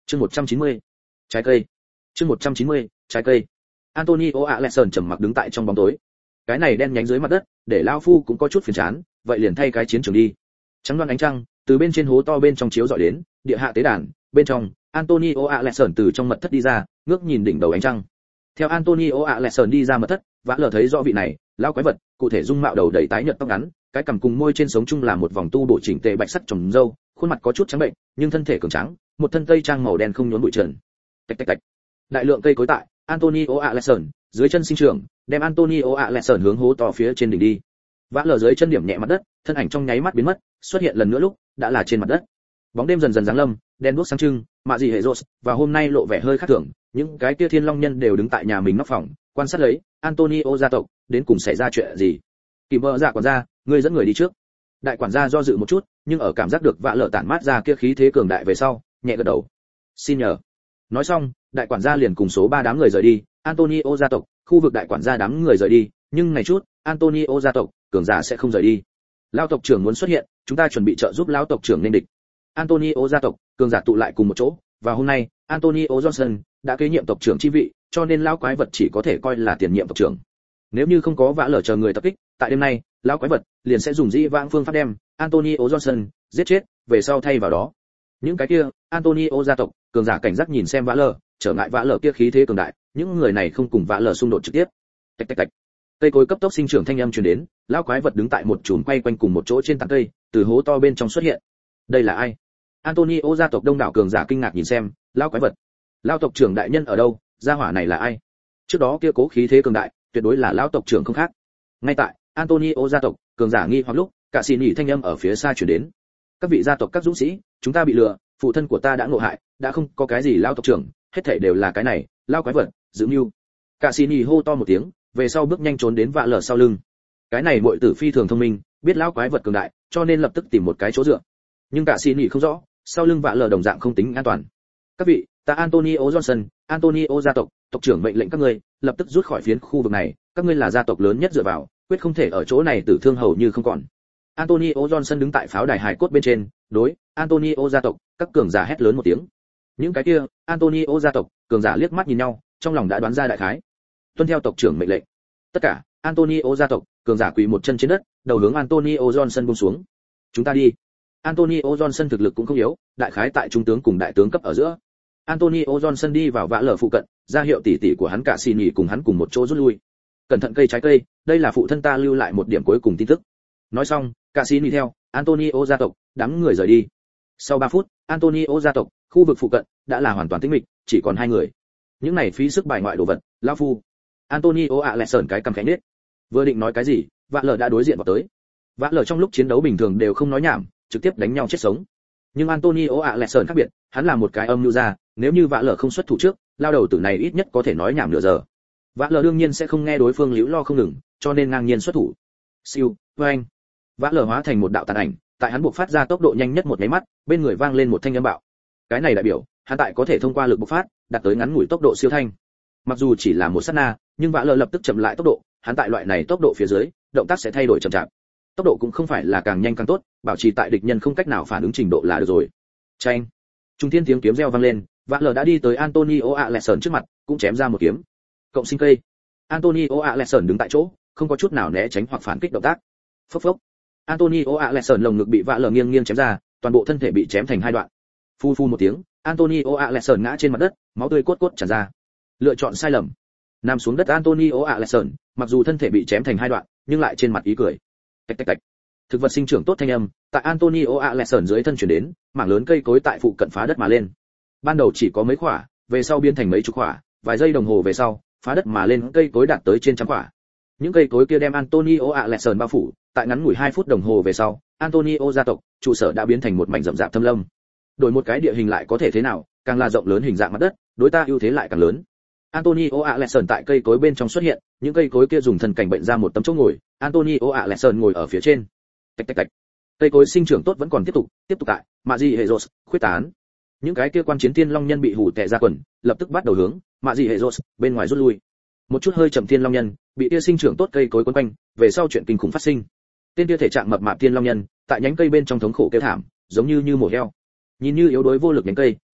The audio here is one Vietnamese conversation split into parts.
Chương 190. Trái cây. Chương 190. Trái cây. Antonio Alexson trầm mặc đứng tại trong bóng tối. Cái này đen nhánh dưới mặt đất, để lão phu cũng có chút phiền chán, vậy liền thay cái chiến trường đi. Trắng loan ánh trăng từ bên trên hố to bên trong chiếu rọi đến, địa hạ tế đàn, bên trong, Antonio Alexson từ trong mật thất đi ra, ngước nhìn đỉnh đầu ánh trăng. Theo Antonio Alexson đi ra mật thất, Vã Lở thấy rõ vị này, lão quái vật, cụ thể dung mạo đầu đầy tái nhợt tóc ngắn, cái cằm cùng môi trên sống chung là một vòng tu bổ chỉnh tề bạch sắc trồng râu, khuôn mặt có chút trắng bệnh, nhưng thân thể cường tráng, một thân tây trang màu đen không nhốn bụi trần. Tạch tạch tạch. Đại lượng cây cối tại Antonio Alexson dưới chân sinh trưởng, đem Antonio Alexson hướng hố to phía trên đỉnh đi. Vã Lở dưới chân điểm nhẹ mặt đất, thân ảnh trong nháy mắt biến mất, xuất hiện lần nữa lúc đã là trên mặt đất. Bóng đêm dần dần giáng lâm, đen đuốc sáng trưng, mạ gì hệ rốt, và hôm nay lộ vẻ hơi khác thường, những cái kia thiên long nhân đều đứng tại nhà mình nóc phòng, quan sát lấy Antonio gia tộc đến cùng xảy ra chuyện gì. Kìm vợ dạ quản gia, ngươi dẫn người đi trước. Đại quản gia do dự một chút, nhưng ở cảm giác được Vã Lở tản mát ra kia khí thế cường đại về sau, nhẹ gật đầu. Xin nhờ. Nói xong, đại quản gia liền cùng số 3 đám người rời đi, Antonio gia tộc, khu vực đại quản gia đám người rời đi, nhưng này chút, Antonio gia tộc, cường giả sẽ không rời đi. Lão tộc trưởng muốn xuất hiện, chúng ta chuẩn bị trợ giúp lão tộc trưởng nên địch. Antonio gia tộc, cường giả tụ lại cùng một chỗ, và hôm nay, Antonio Johnson đã kế nhiệm tộc trưởng chi vị, cho nên lão quái vật chỉ có thể coi là tiền nhiệm tộc trưởng. Nếu như không có Vã Lở chờ người tập kích, tại đêm nay, lão quái vật liền sẽ dùng dĩ vãng phương pháp đem Antonio Johnson giết chết, về sau thay vào đó. Những cái kia, Antonio gia tộc, cường giả cảnh giác nhìn xem Vã Lở, trở ngại Vã Lở kia khí thế cường đại, những người này không cùng Vã Lở xung đột trực tiếp. Tạch tạch tạch. Cây cối cấp tốc sinh trưởng thanh âm truyền đến, lão quái vật đứng tại một chùm quay quanh cùng một chỗ trên tán cây, từ hố to bên trong xuất hiện. Đây là ai? Antonio gia tộc đông đảo cường giả kinh ngạc nhìn xem, lão quái vật. Lão tộc trưởng đại nhân ở đâu? Gia hỏa này là ai? Trước đó kia cố khí thế cường đại, tuyệt đối là lão tộc trưởng không khác. Ngay tại Antonio gia tộc, cường giả nghi hoặc lúc, cả xì nhỉ thanh âm ở phía xa truyền đến. Các vị gia tộc các dũng sĩ, chúng ta bị lừa, phụ thân của ta đã ngộ hại, đã không có cái gì lão tộc trưởng, hết thảy đều là cái này, lão quái vật, giữ mưu. Cả xì nhỉ hô to một tiếng, về sau bước nhanh trốn đến Vã Lở sau lưng. Cái này muội tử phi thường thông minh, biết lão quái vật cường đại, cho nên lập tức tìm một cái chỗ dựa. Nhưng cả xì nhỉ không rõ, sau lưng Vã Lở đồng dạng không tính an toàn. Các vị, ta Antonio Johnson, Antonio gia tộc, tộc trưởng mệnh lệnh các ngươi lập tức rút khỏi phiến khu vực này, các ngươi là gia tộc lớn nhất dựa vào, quyết không thể ở chỗ này tử thương hầu như không còn. Antonio Johnson đứng tại pháo đài hài cốt bên trên, đối Antonio gia tộc, các cường giả hét lớn một tiếng. Những cái kia, Antonio gia tộc, cường giả liếc mắt nhìn nhau, trong lòng đã đoán ra đại khái. Tuân theo tộc trưởng mệnh lệnh. Tất cả, Antonio gia tộc, cường giả quỳ một chân trên đất, đầu hướng Antonio Johnson buông xuống. Chúng ta đi. Antonio Johnson thực lực cũng không yếu, đại khái tại trung tướng cùng đại tướng cấp ở giữa. Antonio Johnson đi vào Vã Lở phụ cận, ra hiệu tỷ tỷ của hắn cả xì nhỉ cùng hắn cùng một chỗ rút lui. Cẩn thận cây trái cây, đây là phụ thân ta lưu lại một điểm cuối cùng tin tức. Nói xong, cả xì nhỉ theo Antonio gia tộc, đám người rời đi. Sau 3 phút, Antonio gia tộc, khu vực phụ cận đã là hoàn toàn tĩnh mịch, chỉ còn 2 người. Những này phí sức bài ngoại đồ vật, lão phu. Antonio Alexson cái cằm khẽ nhếch. Vừa định nói cái gì, Vã Lở đã đối diện vào tới. Vã Lở trong lúc chiến đấu bình thường đều không nói nhảm, trực tiếp đánh nhau chết sống. Nhưng Antonio Alexson khác biệt, hắn là một cái âm nhu ra, nếu như Vã Lở không xuất thủ trước, lao đầu tử này ít nhất có thể nói nhảm nửa giờ. Vã Lở đương nhiên sẽ không nghe đối phương líu lo không ngừng, cho nên ngang nhiên xuất thủ. Siêu, oeng. Vã Lở hóa thành một đạo tàn ảnh, tại hắn buộc phát ra tốc độ nhanh nhất một cái mắt, bên người vang lên một thanh âm bạo. Cái này đại biểu, hắn tại có thể thông qua lực bộc phát, đạt tới ngắn ngủi tốc độ siêu thanh. Mặc dù chỉ là một sát na, nhưng Vã Lở lập tức chậm lại tốc độ, hắn tại loại này tốc độ phía dưới, động tác sẽ thay đổi chậm chạp. Tốc độ cũng không phải là càng nhanh càng tốt, bảo trì tại địch nhân không cách nào phản ứng trình độ là được rồi. Chanh. Trung thiên tiếng kiếm reo vang lên, Vã Lở đã đi tới Antonio Alexson trước mặt, cũng chém ra một kiếm. Cộng sinh cây. Antonio Alexson đứng tại chỗ, không có chút nào né tránh hoặc phản kích động tác. Phốc phốc. Antonio Alexson lồng ngực bị Vã Lở nghiêng nghiêng chém ra, toàn bộ thân thể bị chém thành 2 đoạn. Phu phu một tiếng, Antonio Alexson ngã trên mặt đất, máu tươi cốt cốt tràn ra. Lựa chọn sai lầm. Nằm xuống đất Antonio Alexson, mặc dù thân thể bị chém thành 2 đoạn, nhưng lại trên mặt ý cười. Tạch tạch tạch. Thực vật sinh trưởng tốt thanh âm, tại Antonio Alexson dưới thân chuyển đến, mảng lớn cây cối tại phụ cận phá đất mà lên. Ban đầu chỉ có mấy quả, về sau biến thành mấy chục quả, vài giây đồng hồ về sau, phá đất mà lên cây cối đạt tới trên trăm quả. Những cây cối kia đem Antonio Alexson bao phủ, tại ngắn ngủi 2 phút đồng hồ về sau, Antonio gia tộc, trụ sở đã biến thành một mảnh rậm rạp thâm lâm. Đổi một cái địa hình lại có thể thế nào, càng là rộng lớn hình dạng mặt đất, đối ta ưu thế lại càng lớn. Antonio Alexson tại cây cối bên trong xuất hiện, những cây cối kia dùng thân cảnh bệnh ra một tấm chỗ ngồi, Antonio Alexson ngồi ở phía trên. Tạch tạch tạch. Cây cối sinh trưởng tốt vẫn còn tiếp tục tại Mạ Dị Hệ Rốt khuyết tán. Những cái kia quan chiến tiên long nhân bị hủ tè ra quần, lập tức bắt đầu hướng Mạ Dị Hệ Rốt bên ngoài rút lui. Một chút hơi chậm tiên long nhân bị kia sinh trưởng tốt cây cối quấn quanh, về sau chuyện kinh khủng phát sinh. Tên kia thể trạng mập mạp tiên long nhân, tại nhánh cây bên trong thống khổ kêu thảm, giống như mổ heo. Nhìn như yếu đuối vô lực nhánh cây,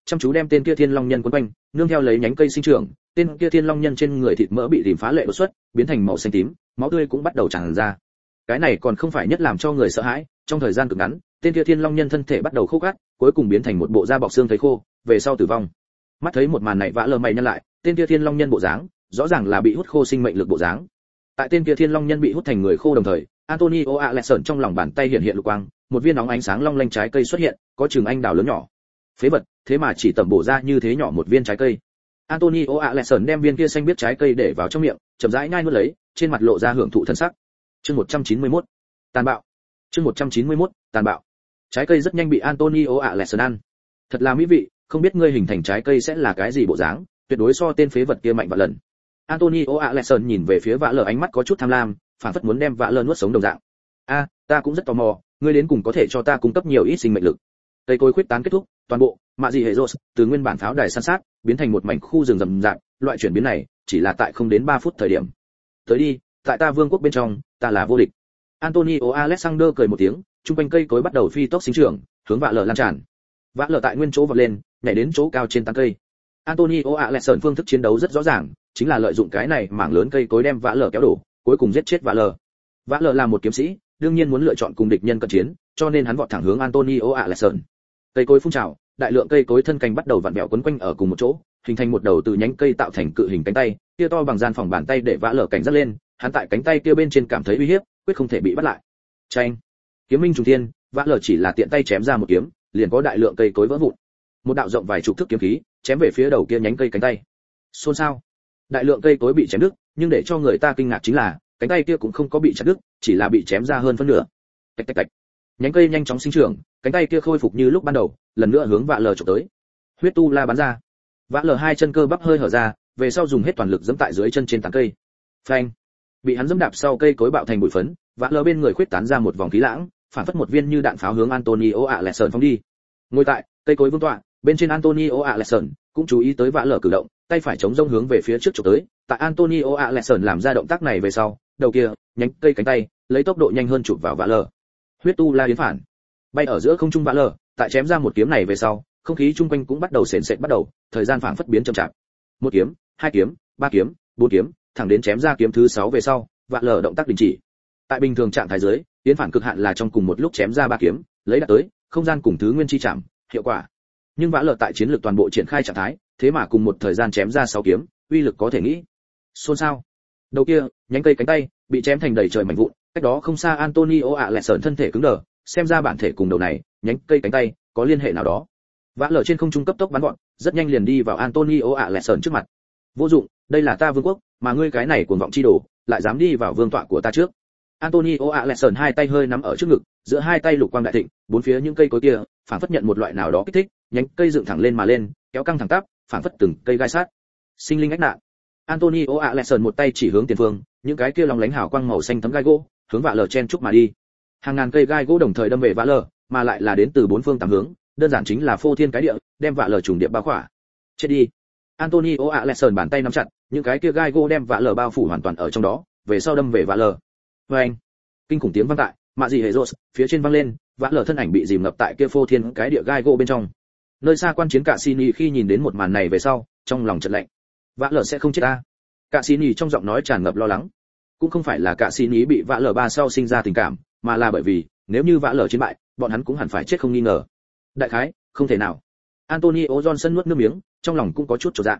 chăm chú đem tên kia thiên long nhân quấn quanh, nương theo lấy nhánh cây sinh trưởng, tên kia thiên long nhân trên người thịt mỡ bị rìm phá lệ đột xuất, biến thành màu xanh tím, máu tươi cũng bắt đầu tràn ra. Cái này còn không phải nhất làm cho người sợ hãi, trong thời gian cực ngắn, tên kia thiên long nhân thân thể bắt đầu khô cát, cuối cùng biến thành một bộ da bọc xương thấy khô, về sau tử vong. Mắt thấy một màn này vã lờ mày nhăn lại, tên kia thiên long nhân bộ dáng, rõ ràng là bị hút khô sinh mệnh lực bộ dáng. Tại tên kia thiên long nhân bị hút thành người khô đồng thời, Antonio Alexson trong lòng bàn tay hiện hiện lục quang, một viên nóng ánh sáng long lanh trái cây xuất hiện, có chừng anh đào lớn nhỏ. Phế vật, thế mà chỉ tầm bổ ra như thế nhỏ một viên trái cây. Antonio Alexson đem viên kia xanh biết trái cây để vào trong miệng, chậm rãi nhai nuốt lấy, trên mặt lộ ra hưởng thụ thân sắc. Chương 191. Tàn bạo. Chương 191. Tàn bạo. Trái cây rất nhanh bị Antonio Alexson ăn. Thật là mỹ vị, không biết ngươi hình thành trái cây sẽ là cái gì bộ dáng, tuyệt đối so tên phế vật kia mạnh vạn lần. Antonio Alexson nhìn về phía vã lờ ánh mắt có chút tham lam, phản phất muốn đem vã lờ nuốt sống đồng dạng. Ta cũng rất tò mò, ngươi đến cùng có thể cho ta cung cấp nhiều ít sinh mệnh lực. Cây cối khuyết tán kết thúc, toàn bộ mạ dị hệ rô từ nguyên bản pháo đài san sát biến thành một mảnh khu rừng rậm rạp, loại chuyển biến này chỉ là tại không đến 3 phút thời điểm. Tới đi, tại ta vương quốc bên trong, ta là vô địch. Antonio Alexander cười một tiếng, trung quanh cây cối bắt đầu phi tốc sinh trưởng, hướng vã lờ lan tràn. Vã lờ tại nguyên chỗ vọt lên, nhảy đến chỗ cao trên tán cây. Antonio Alexander phương thức chiến đấu rất rõ ràng, chính là lợi dụng cái này mảng lớn cây cối đem vã lờ kéo đổ, cuối cùng giết chết vã lờ. Vã lờ là một kiếm sĩ, đương nhiên muốn lựa chọn cùng địch nhân cận chiến, cho nên hắn vọt thẳng hướng Antonio Alexander. Cây cối phun trào, đại lượng cây cối thân cành bắt đầu vặn vẹo quấn quanh ở cùng một chỗ, hình thành một đầu từ nhánh cây tạo thành cự hình cánh tay, kia to bằng gian phòng bàn tay để vã lờ cảnh giác lên, hắn tại cánh tay kia bên trên cảm thấy uy hiếp, quyết không thể bị bắt lại. Chanh, kiếm minh trùng thiên, vã lờ chỉ là tiện tay chém ra một kiếm, liền có đại lượng cây cối vỡ vụn. Một đạo rộng vài chục thước kiếm khí, chém về phía đầu kia nhánh cây cánh tay. Xôn xao. Đại lượng cây cối bị chém đứt, nhưng để cho người ta kinh ngạc chính là, cánh tay kia cũng không có bị chặt đứt, chỉ là bị chém ra hơn phân nửa. Tạch tạch tạch. Nhánh cây nhanh chóng sinh trưởng, cánh tay kia khôi phục như lúc ban đầu, lần nữa hướng vã lờ chụp tới. Huyết tu la bắn ra. Vã lờ hai chân cơ bắp hơi hở ra, về sau dùng hết toàn lực giẫm tại dưới chân trên tán cây. Phanh. Bị hắn giẫm đạp sau cây cối bạo thành bụi phấn, vã lờ bên người khuyết tán ra một vòng khí lãng, phản phất một viên như đạn pháo hướng Antonio Alexander phóng đi. Ngồi tại cây cối vương tọa, bên trên Antonio Alexander cũng chú ý tới vã lờ cử động, tay phải chống rông hướng về phía trước chụp tới. Tại Antonio Alexander làm ra động tác này về sau, đầu kia nhánh cây cánh tay lấy tốc độ nhanh hơn chụp vào vã lờ. Huyết tu la yến phản, bay ở giữa không trung vã lờ, tại chém ra một kiếm này về sau, không khí chung quanh cũng bắt đầu sền sệt bắt đầu, thời gian phảng phất biến chậm chạp. Một kiếm, hai kiếm, ba kiếm, bốn kiếm, thẳng đến chém ra kiếm thứ 6 về sau, vã lờ động tác đình chỉ. Tại bình thường trạng thái dưới, yến phản cực hạn là trong cùng một lúc chém ra 3 kiếm, lấy đạt tới không gian cùng thứ nguyên chi chạm, hiệu quả. Nhưng vã lờ tại chiến lược toàn bộ triển khai trạng thái, thế mà cùng một thời gian chém ra 6 kiếm, uy lực có thể nghĩ. Xôn xao. Đầu kia, nhánh cây cánh tay bị chém thành đầy trời mảnh vụn, cách đó không xa Antonio Alexander thân thể cứng đờ, xem ra bản thể cùng đầu này, nhánh cây cánh tay có liên hệ nào đó. Vã lờ trên không trung cấp tốc bắn gọn, rất nhanh liền đi vào Antonio Alexander trước mặt. Vô dụng, đây là ta vương quốc, mà ngươi cái này cuồng vọng chi đồ, lại dám đi vào vương tọa của ta trước. Antonio Alexander hai tay hơi nắm ở trước ngực, giữa hai tay lục quang đại thịnh, bốn phía những cây cối kia, phản phất nhận một loại nào đó kích thích, nhánh cây dựng thẳng lên mà lên, kéo căng thẳng tắp, phản phất từng cây gai sát. Sinh linh ách nạn. Antonio Alexander một tay chỉ hướng tiền phương, những cái kia long lánh hào quang màu xanh thấm gai gỗ, hướng vã lờ chen chúc mà đi. Hàng ngàn cây gai gỗ đồng thời đâm về vã lờ, mà lại là đến từ bốn phương tám hướng, đơn giản chính là phô thiên cái địa, đem vã lờ trùng điệp bao khỏa. Chết đi. Antonio Alexander bàn tay nắm chặt, những cái kia gai gỗ đem vã lờ bao phủ hoàn toàn ở trong đó, về sau đâm về vã lờ. Oeng. Kinh khủng tiếng vang tại, mạ dị hệ rốt, phía trên vang lên, vã lờ thân ảnh bị dìm ngập tại kia phô thiên cái địa gai gỗ bên trong. Nơi xa quan chiến Cassini khi nhìn đến một màn này về sau, trong lòng chợt lạnh. Vã lờ sẽ không chết ta. Cassini trong giọng nói tràn ngập lo lắng. Cũng không phải là Cassini bị vã lờ ba sau sinh ra tình cảm, mà là bởi vì, nếu như vã lờ chiến bại, bọn hắn cũng hẳn phải chết không nghi ngờ. Đại khái, không thể nào. Antonio Johnson nuốt nước miếng, trong lòng cũng có chút chột dạ.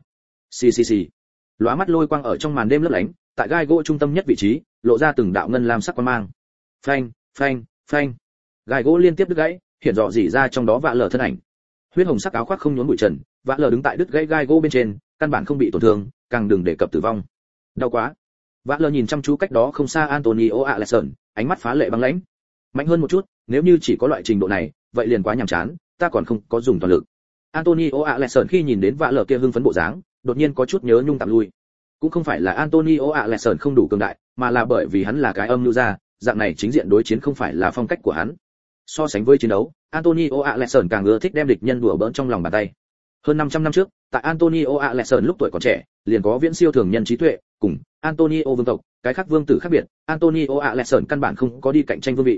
Xì. Lóa mắt lôi quang ở trong màn đêm lấp lánh, tại gai gỗ trung tâm nhất vị trí, lộ ra từng đạo ngân lam sắc quang mang. Phanh. Gai gỗ liên tiếp đứt gãy, hiện rõ rỉ ra trong đó vã lờ thân ảnh. Huyết hồng sắc áo khoác không nhốn bụi trần, vã lờ đứng tại đứt gãy gai gỗ bên trên, căn bản không bị tổn thương, càng đừng đề cập tử vong. Đau quá. Vã lờ nhìn chăm chú cách đó không xa Antonio Alexander, ánh mắt phá lệ băng lãnh. Mạnh hơn một chút, nếu như chỉ có loại trình độ này, vậy liền quá nhàm chán, ta còn không có dùng toàn lực. Antonio Alexander khi nhìn đến vã lờ kia hưng phấn bộ dáng, đột nhiên có chút nhớ nhung tạm lui. Cũng không phải là Antonio Alexander không đủ cường đại, mà là bởi vì hắn là cái âm lưu gia, dạng này chính diện đối chiến không phải là phong cách của hắn. So sánh với chiến đấu, Antonio Alexander càng ưa thích đem địch nhân đùa bỡn trong lòng bàn tay. Hơn 500 năm trước, tại Antonio Alexander lúc tuổi còn trẻ, liền có viễn siêu thường nhân trí tuệ, cùng Antonio vương tộc, cái khác vương tử khác biệt, Antonio Alexander căn bản không có đi cạnh tranh vương vị.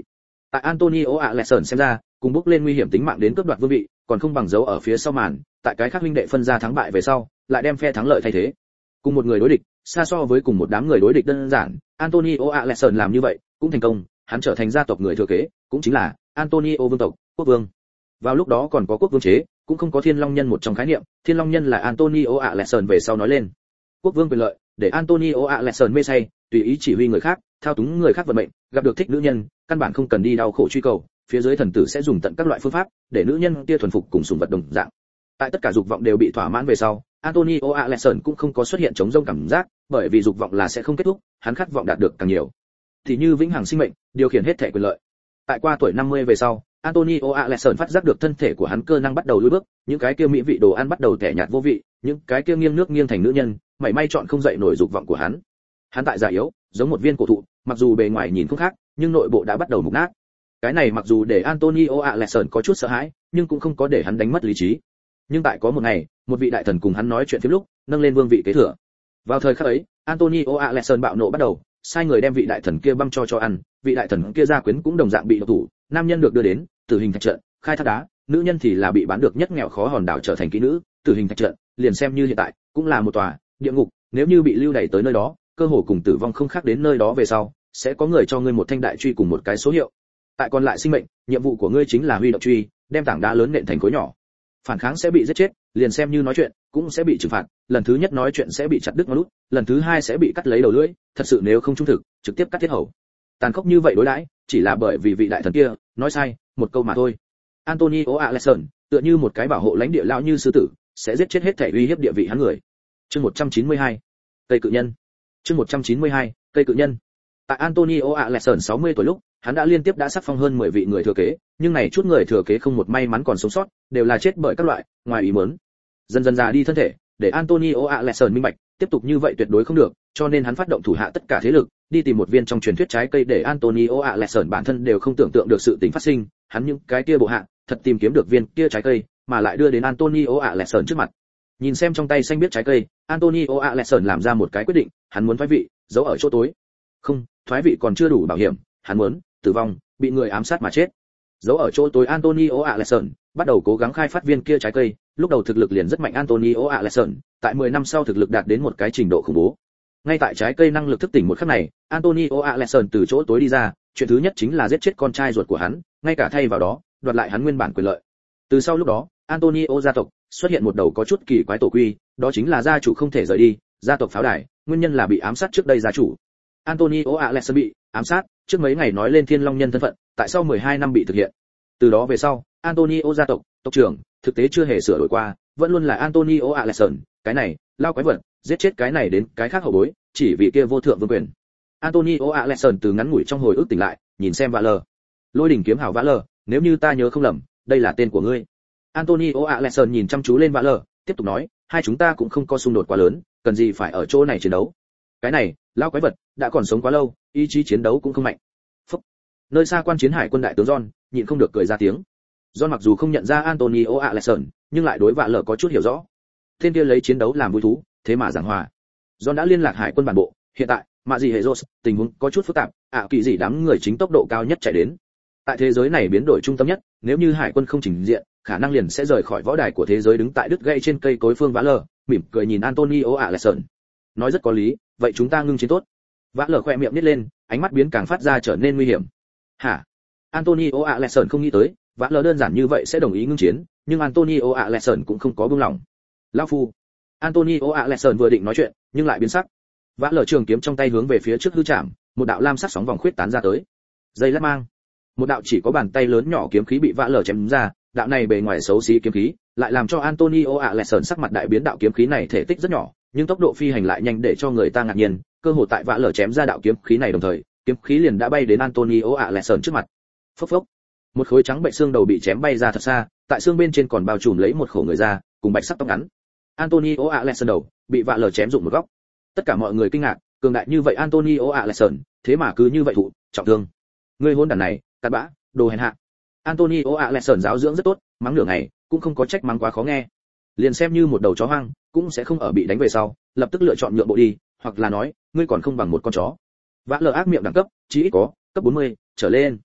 Tại Antonio Alexson xem ra, cùng bước lên nguy hiểm tính mạng đến cướp đoạt vương vị, còn không bằng giấu ở phía sau màn, tại cái khác huynh đệ phân ra thắng bại về sau, lại đem phe thắng lợi thay thế. Cùng một người đối địch, xa so với cùng một đám người đối địch đơn giản, Antonio Alexson làm như vậy, cũng thành công, hắn trở thành gia tộc người thừa kế, cũng chính là Antonio vương tộc, quốc vương. Vào lúc đó còn có quốc vương chế, cũng không có Thiên Long nhân một trong khái niệm, Thiên Long nhân là Antonio Alexson về sau nói lên. Quốc vương quyền lợi, để Antonio Alexson mê say, tùy ý chỉ huy người khác, thao túng người khác vận mệnh, gặp được thích nữ nhân, căn bản không cần đi đau khổ truy cầu, phía dưới thần tử sẽ dùng tận các loại phương pháp, để nữ nhân kia thuần phục cùng sủng vật đồng dạng. Tại tất cả dục vọng đều bị thỏa mãn về sau, Antonio Alexson cũng không có xuất hiện chống rông cảm giác, bởi vì dục vọng là sẽ không kết thúc, hắn khát vọng đạt được càng nhiều. Thì như vĩnh hằng sinh mệnh, điều khiển hết thể quyền lợi. Tại qua tuổi 50 về sau, Antonio Alexson phát giác được thân thể của hắn cơ năng bắt đầu lùi bước, những cái kia mỹ vị đồ ăn bắt đầu tẻ nhạt vô vị, những cái kia nghiêng nước nghiêng thành nữ nhân, mảy may chọn không dậy nổi dục vọng của hắn. Hắn tại già yếu, giống một viên cổ thụ, mặc dù bề ngoài nhìn không khác, nhưng nội bộ đã bắt đầu mục nát. Cái này mặc dù để Antonio Alexson có chút sợ hãi, nhưng cũng không có để hắn đánh mất lý trí. Nhưng tại có một ngày, một vị đại thần cùng hắn nói chuyện phiếm lúc, nâng lên vương vị kế thừa. Vào thời khắc ấy, Antonio Alexson bạo nộ bắt đầu, sai người đem vị đại thần kia băm cho ăn, vị đại thần kia gia quyến cũng đồng dạng bị độc thủ, nam nhân được đưa đến tử hình thạch trận, khai thác đá, nữ nhân thì là bị bán được nhất nghèo khó hòn đảo trở thành kỹ nữ, tử hình thạch trận, liền xem như hiện tại, cũng là một tòa địa ngục, nếu như bị lưu đày tới nơi đó, cơ hồ cùng tử vong không khác đến nơi đó về sau, sẽ có người cho ngươi một thanh đại truy cùng một cái số hiệu. Tại còn lại sinh mệnh, nhiệm vụ của ngươi chính là huy động truy, đem tảng đá lớn nện thành khối nhỏ. Phản kháng sẽ bị giết chết, liền xem như nói chuyện, cũng sẽ bị trừng phạt, lần thứ nhất nói chuyện sẽ bị chặt đứt ngón út, lần thứ hai sẽ bị cắt lấy đầu lưỡi, thật sự nếu không trung thực, trực tiếp cắt thiết hầu. Tàn khốc như vậy đối đãi, chỉ là bởi vì vị đại thần kia nói sai một câu mà thôi. Antonio Alexson, tựa như một cái bảo hộ lãnh địa lão như sư tử, sẽ giết chết hết thể uy hiếp địa vị hắn người. Chương 192. Cây cự nhân. Chương 192. Cây cự nhân. Tại Antonio Alexson 60 tuổi lúc, hắn đã liên tiếp đã sắc phong hơn 10 vị người thừa kế, nhưng này chút người thừa kế không một may mắn còn sống sót, đều là chết bởi các loại ngoài ý muốn. Dần dần già đi thân thể, để Antonio Alexson minh bạch, tiếp tục như vậy tuyệt đối không được, cho nên hắn phát động thủ hạ tất cả thế lực, đi tìm một viên trong truyền thuyết trái cây để Antonio Alexson bản thân đều không tưởng tượng được sự tình phát sinh, hắn những cái kia bộ hạ, thật tìm kiếm được viên kia trái cây, mà lại đưa đến Antonio Alexson trước mặt. Nhìn xem trong tay xanh biết trái cây, Antonio Alexson làm ra một cái quyết định, hắn muốn thoái vị, giấu ở chỗ tối. Không, thoái vị còn chưa đủ bảo hiểm, hắn muốn tử vong, bị người ám sát mà chết. Giấu ở chỗ tối Antonio Alexson bắt đầu cố gắng khai phát viên kia trái cây, lúc đầu thực lực liền rất mạnh Antonio Alexson, tại 10 năm sau thực lực đạt đến một cái trình độ khủng bố. Ngay tại trái cây năng lực thức tỉnh một khắc này, Antonio Alexson từ chỗ tối đi ra, chuyện thứ nhất chính là giết chết con trai ruột của hắn, ngay cả thay vào đó, đoạt lại hắn nguyên bản quyền lợi. Từ sau lúc đó, Antonio gia tộc xuất hiện một đầu có chút kỳ quái tổ quy, đó chính là gia chủ không thể rời đi, gia tộc pháo đài, nguyên nhân là bị ám sát trước đây gia chủ. Antonio Alexson bị ám sát, trước mấy ngày nói lên Thiên Long nhân thân phận, tại sau 12 năm bị thực hiện. Từ đó về sau, Antonio gia tộc, tộc trưởng, thực tế chưa hề sửa đổi qua, vẫn luôn là Antonio Alexson, cái này, lao quái vật, giết chết cái này đến cái khác hậu bối, chỉ vì kia vô thượng vương quyền. Antonio Alexson từ ngắn ngủi trong hồi ức tỉnh lại, nhìn xem Vã Lờ. Lôi đỉnh kiếm hào Vã Lờ, nếu như ta nhớ không lầm, đây là tên của ngươi. Antonio Alexson nhìn chăm chú lên Vã Lờ, tiếp tục nói, hai chúng ta cũng không có xung đột quá lớn, cần gì phải ở chỗ này chiến đấu. Cái này, lao quái vật, đã còn sống quá lâu, ý chí chiến đấu cũng không mạnh. Phúc. Nơi xa quan chiến hải quân đại tướng John, nhịn không được cười ra tiếng. John mặc dù không nhận ra Antonio Alexson, nhưng lại đối Vã Lờ có chút hiểu rõ. Tên kia lấy chiến đấu làm vui thú, thế mà giảng hòa. John đã liên lạc hải quân bản bộ, hiện tại, mạ gì hệ Rose, tình huống có chút phức tạp, kỳ gì đám người chính tốc độ cao nhất chạy đến. Tại thế giới này biến đổi trung tâm nhất, nếu như hải quân không trình diện, khả năng liền sẽ rời khỏi võ đài của thế giới đứng tại đứt gãy trên cây cối phương Vã Lờ, mỉm cười nhìn Antonio Alexson. Nói rất có lý, vậy chúng ta ngưng chiến tốt. Vã Lờ khoe miệng nhếch lên, ánh mắt biến càng phát ra trở nên nguy hiểm. Hả? Antonio Alexson không nghĩ tới, Vã Lờ đơn giản như vậy sẽ đồng ý ngưng chiến, nhưng Antonio Alexson cũng không có buông lỏng. Lão phu. Antonio Alexson vừa định nói chuyện, nhưng lại biến sắc. Vã Lờ trường kiếm trong tay hướng về phía trước hư chạm, một đạo lam sắc sóng vòng khuyết tán ra tới. Dây lát mang. Một đạo chỉ có bàn tay lớn nhỏ kiếm khí bị Vã Lờ chém ra, đạo này bề ngoài xấu xí kiếm khí, lại làm cho Antonio Alexson sắc mặt đại biến. Đạo kiếm khí này thể tích rất nhỏ, nhưng tốc độ phi hành lại nhanh để cho người ta ngạc nhiên, cơ hồ tại Vã Lờ chém ra đạo kiếm khí này đồng thời, kiếm khí liền đã bay đến Antonio Alexson trước mặt. Phốc phốc. Một khối trắng bệnh xương đầu bị chém bay ra thật xa, tại xương bên trên còn bao trùm lấy một khổ người da, cùng bạch sắc tóc ngắn. Antonio Alexson đầu bị Vã Lờ chém rụng một góc. Tất cả mọi người kinh ngạc, cường đại như vậy Antonio Alexson, thế mà cứ như vậy thụ trọng thương. Ngươi hôn đản này, cặn bã, đồ hèn hạ. Antonio Alexson giáo dưỡng rất tốt, mắng nửa ngày, cũng không có trách mắng quá khó nghe. Liền xem như một đầu chó hoang, cũng sẽ không ở bị đánh về sau, lập tức lựa chọn nhượng bộ đi, hoặc là nói, ngươi còn không bằng một con chó. Vã Lờ ác miệng đẳng cấp, chỉ ít có cấp 40 trở lên.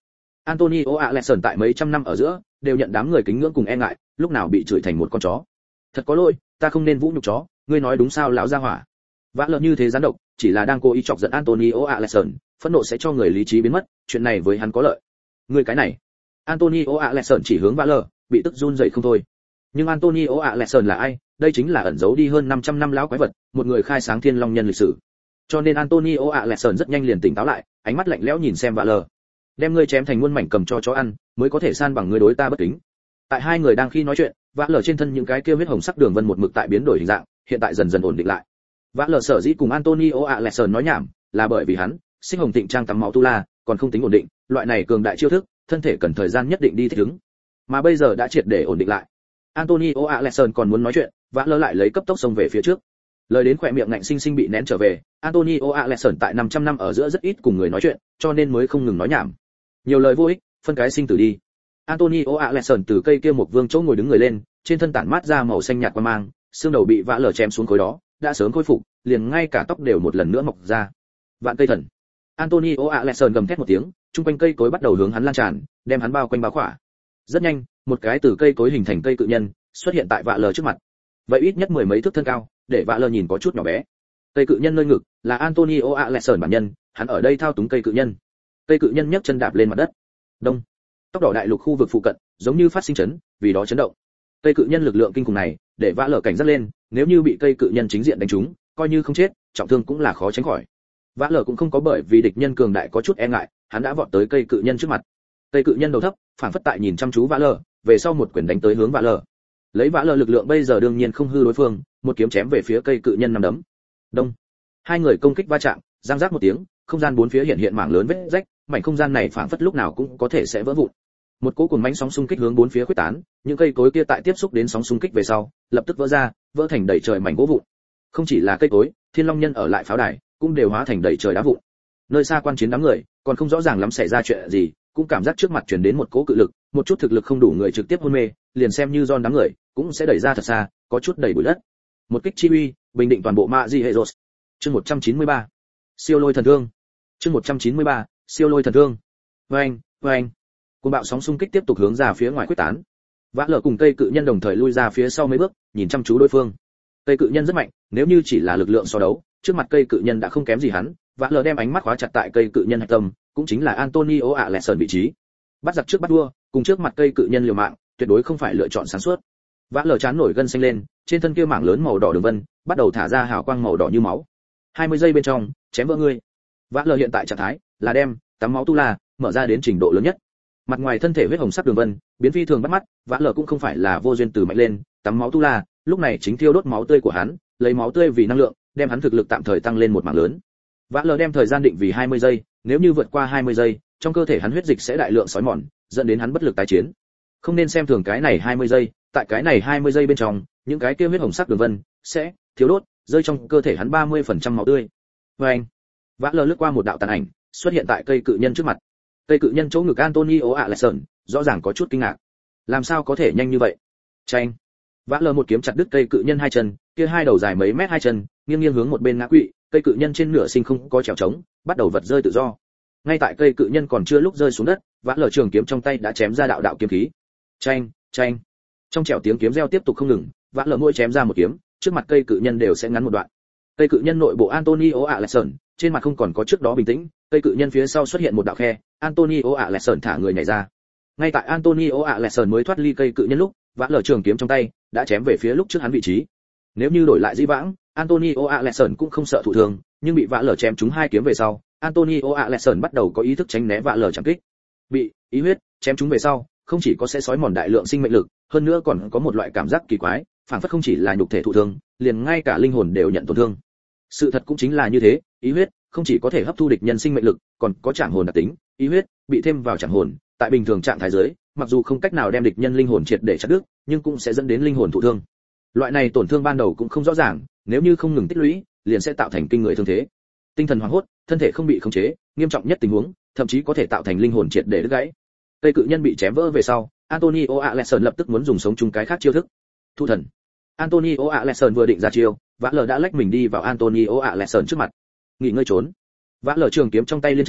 Antonio Alexson tại mấy trăm năm ở giữa đều nhận đám người kính ngưỡng cùng e ngại, lúc nào bị chửi thành một con chó. Thật có lỗi, ta không nên vũ nhục chó, ngươi nói đúng sao lão gia hỏa. Vã lờ như thế gián độc, chỉ là đang cố ý chọc giận Antonio Alexson, phẫn nộ sẽ cho người lý trí biến mất, chuyện này với hắn có lợi. Ngươi cái này. Antonio Alexson chỉ hướng Vã lờ, bị tức run rẩy không thôi. Nhưng Antonio Alexson là ai? Đây chính là ẩn giấu đi hơn 500 năm lão quái vật, một người khai sáng thiên long nhân lịch sử. Cho nên Antonio Alexson rất nhanh liền tỉnh táo lại, ánh mắt lạnh lẽo nhìn xem Vã lờ. Đem ngươi chém thành muôn mảnh cầm cho chó ăn, mới có thể san bằng ngươi đối ta bất kính. Tại hai người đang khi nói chuyện, Vã lờ trên thân những cái kia huyết hồng sắc đường vân một mực tại biến đổi hình dạng, hiện tại dần dần ổn định lại. Vã lờ sở dĩ cùng Antonio Alexson nói nhảm, là bởi vì hắn, sinh hồng tịnh trang tắm máu tu la, còn không tính ổn định, loại này cường đại chiêu thức, thân thể cần thời gian nhất định đi thích ứng. Mà bây giờ đã triệt để ổn định lại. Antonio Alexson còn muốn nói chuyện, Vã lờ lại lấy cấp tốc xông về phía trước. Lời đến khỏe miệng ngạnh sinh sinh bị nén trở về, Antonio Alexson tại 500 năm ở giữa rất ít cùng người nói chuyện, cho nên mới không ngừng nói nhảm. Nhiều lời vô ích, phân cái sinh tử đi. Antonio Alexson từ cây kia một vương chỗ ngồi đứng người lên, trên thân tản mát ra màu xanh nhạt quang mang, xương đầu bị Vã lờ chém xuống khối đó, đã sớm khôi phục, liền ngay cả tóc đều một lần nữa mọc ra. Vạn cây thần. Antonio Alexson gầm thét một tiếng, trung quanh cây cối bắt đầu hướng hắn lan tràn, đem hắn bao quanh bao khỏa. Rất nhanh, một cái từ cây cối hình thành cây cự nhân xuất hiện tại Vã lờ trước mặt. Vậy ít nhất mười mấy thước thân cao, để Vã lờ nhìn có chút nhỏ bé. Cây cự nhân nơi ngực là Antonio Alexson bản nhân, hắn ở đây thao túng cây cự nhân. Cây cự nhân nhấc chân đạp lên mặt đất. Đông. Tốc độ đại lục khu vực phụ cận, giống như phát sinh chấn, vì đó chấn động. Cây cự nhân lực lượng kinh khủng này, để Vã lờ cảnh giác lên, nếu như bị cây cự nhân chính diện đánh trúng, coi như không chết, trọng thương cũng là khó tránh khỏi. Vã lờ cũng không có bởi vì địch nhân cường đại có chút e ngại, hắn đã vọt tới cây cự nhân trước mặt. Cây cự nhân đầu thấp, phản phất tại nhìn chăm chú Vã lờ, về sau một quyền đánh tới hướng Vã lờ. Lấy Vã lờ lực lượng bây giờ đương nhiên không hư đối phương, một kiếm chém về phía cây cự nhân nằm đấm. Đông. Hai người công kích va chạm, răng rác một tiếng, không gian bốn phía hiện hiện mảng lớn vết rách, mảnh không gian này phản phất lúc nào cũng có thể sẽ vỡ vụn. Một cỗ cuồng mãnh sóng xung kích hướng bốn phía khuếch tán, những cây cối kia tại tiếp xúc đến sóng xung kích về sau, lập tức vỡ ra, vỡ thành đầy trời mảnh gỗ vụn. Không chỉ là cây cối, Thiên Long Nhân ở lại pháo đài, cũng đều hóa thành đầy trời đá vụn. Nơi xa quan chiến đám người, còn không rõ ràng lắm xảy ra chuyện gì, cũng cảm giác trước mặt truyền đến một cỗ cự lực, một chút thực lực không đủ người trực tiếp hôn mê, liền xem như John đám người, cũng sẽ đẩy ra thật xa, có chút đầy bụi đất. Một kích chi uy, bình định toàn bộ Magiheros. Chương 193. Siêu lôi thần thương. Chương 193. Siêu lôi thần thương. Oeng, oeng. Cuồng bạo sóng xung kích tiếp tục hướng ra phía ngoài quyết tán. Vã lờ cùng cây cự nhân đồng thời lui ra phía sau mấy bước, nhìn chăm chú đối phương. Cây cự nhân rất mạnh, nếu như chỉ là lực lượng so đấu, trước mặt cây cự nhân đã không kém gì hắn. Vã lờ đem ánh mắt khóa chặt tại cây cự nhân hạch tâm, cũng chính là Antonio Alexson vị trí. Bắt giặc trước bắt vua, cùng trước mặt cây cự nhân liều mạng, tuyệt đối không phải lựa chọn sáng suốt. Vã lờ chán nổi gân xanh lên, trên thân kia mảng lớn màu đỏ đường vân, bắt đầu thả ra hào quang màu đỏ như máu. 20 giây bên trong, chém vỡ ngươi. Vã lờ hiện tại trạng thái là đem tắm máu tu la mở ra đến trình độ lớn nhất. Mặt ngoài thân thể huyết hồng sắc đường vân, biến phi thường bắt mắt, Vã lờ cũng không phải là vô duyên từ mạnh lên, tắm máu tu la, lúc này chính thiêu đốt máu tươi của hắn, lấy máu tươi vì năng lượng, đem hắn thực lực tạm thời tăng lên một mảng lớn. Vã lờ đem thời gian định vì 20 giây, nếu như vượt qua 20 giây, trong cơ thể hắn huyết dịch sẽ đại lượng sói mòn, dẫn đến hắn bất lực tái chiến. Không nên xem thường cái này 20 giây, tại cái này 20 giây bên trong, những cái kia huyết hồng sắc đường vân sẽ thiếu đốt, rơi trong cơ thể hắn 30% máu tươi. Oeng. Vã lờ lướt qua một đạo tàn ảnh, xuất hiện tại cây cự nhân trước mặt. Cây cự nhân chỗ ngực Antonio Alexson, rõ ràng có chút kinh ngạc. Làm sao có thể nhanh như vậy? Chanh. Vã lờ một kiếm chặt đứt cây cự nhân hai chân, kia hai đầu dài mấy mét hai chân, nghiêng nghiêng hướng một bên ngã quỵ, cây cự nhân trên nửa sinh không có trèo trống, bắt đầu vật rơi tự do. Ngay tại cây cự nhân còn chưa lúc rơi xuống đất, Vã lờ trường kiếm trong tay đã chém ra đạo đạo kiếm khí. Chanh, chanh. Trong trẻo tiếng kiếm reo tiếp tục không ngừng, Vã lờ mỗi chém ra một kiếm, trước mặt cây cự nhân đều sẽ ngắn một đoạn. Cây cự nhân nội bộ Antonio Alexson, trên mặt không còn có trước đó bình tĩnh, cây cự nhân phía sau xuất hiện một đạo khe, Antonio Alexson thả người nhảy ra. Ngay tại Antonio Alexson mới thoát ly cây cự nhân lúc, Vã lờ trường kiếm trong tay đã chém về phía lúc trước hắn vị trí. Nếu như đổi lại dĩ vãng, Antonio Alexson cũng không sợ thụ thương, nhưng bị Vã lờ chém trúng hai kiếm về sau, Antonio Alexson bắt đầu có ý thức tránh né Vã lờ chạm kích. Bị ý huyết chém trúng về sau, không chỉ có sẽ sói mòn đại lượng sinh mệnh lực, hơn nữa còn có một loại cảm giác kỳ quái, phản phất không chỉ là nhục thể thụ thương, liền ngay cả linh hồn đều nhận tổn thương. Sự thật cũng chính là như thế, ý huyết không chỉ có thể hấp thu địch nhân sinh mệnh lực, còn có trạng hồn đặc tính, ý huyết bị thêm vào trạng hồn, tại bình thường trạng thái giới, mặc dù không cách nào đem địch nhân linh hồn triệt để chặt đứt, nhưng cũng sẽ dẫn đến linh hồn thụ thương. Loại này tổn thương ban đầu cũng không rõ ràng, nếu như không ngừng tích lũy, liền sẽ tạo thành kinh người thương thế. Tinh thần hoảng hốt, thân thể không bị khống chế, nghiêm trọng nhất tình huống, thậm chí có thể tạo thành linh hồn triệt để đứt gãy. Cây cự nhân bị chém vỡ về sau, Antonio Alexson lập tức muốn dùng sống chung cái khác chiêu thức. Thu thần. Antonio Alexson vừa định ra chiêu, Vã lờ đã lách mình đi vào Antonio Alexson trước mặt. Nghỉ ngơi trốn. Vã lờ trường kiếm trong tay liên chạm,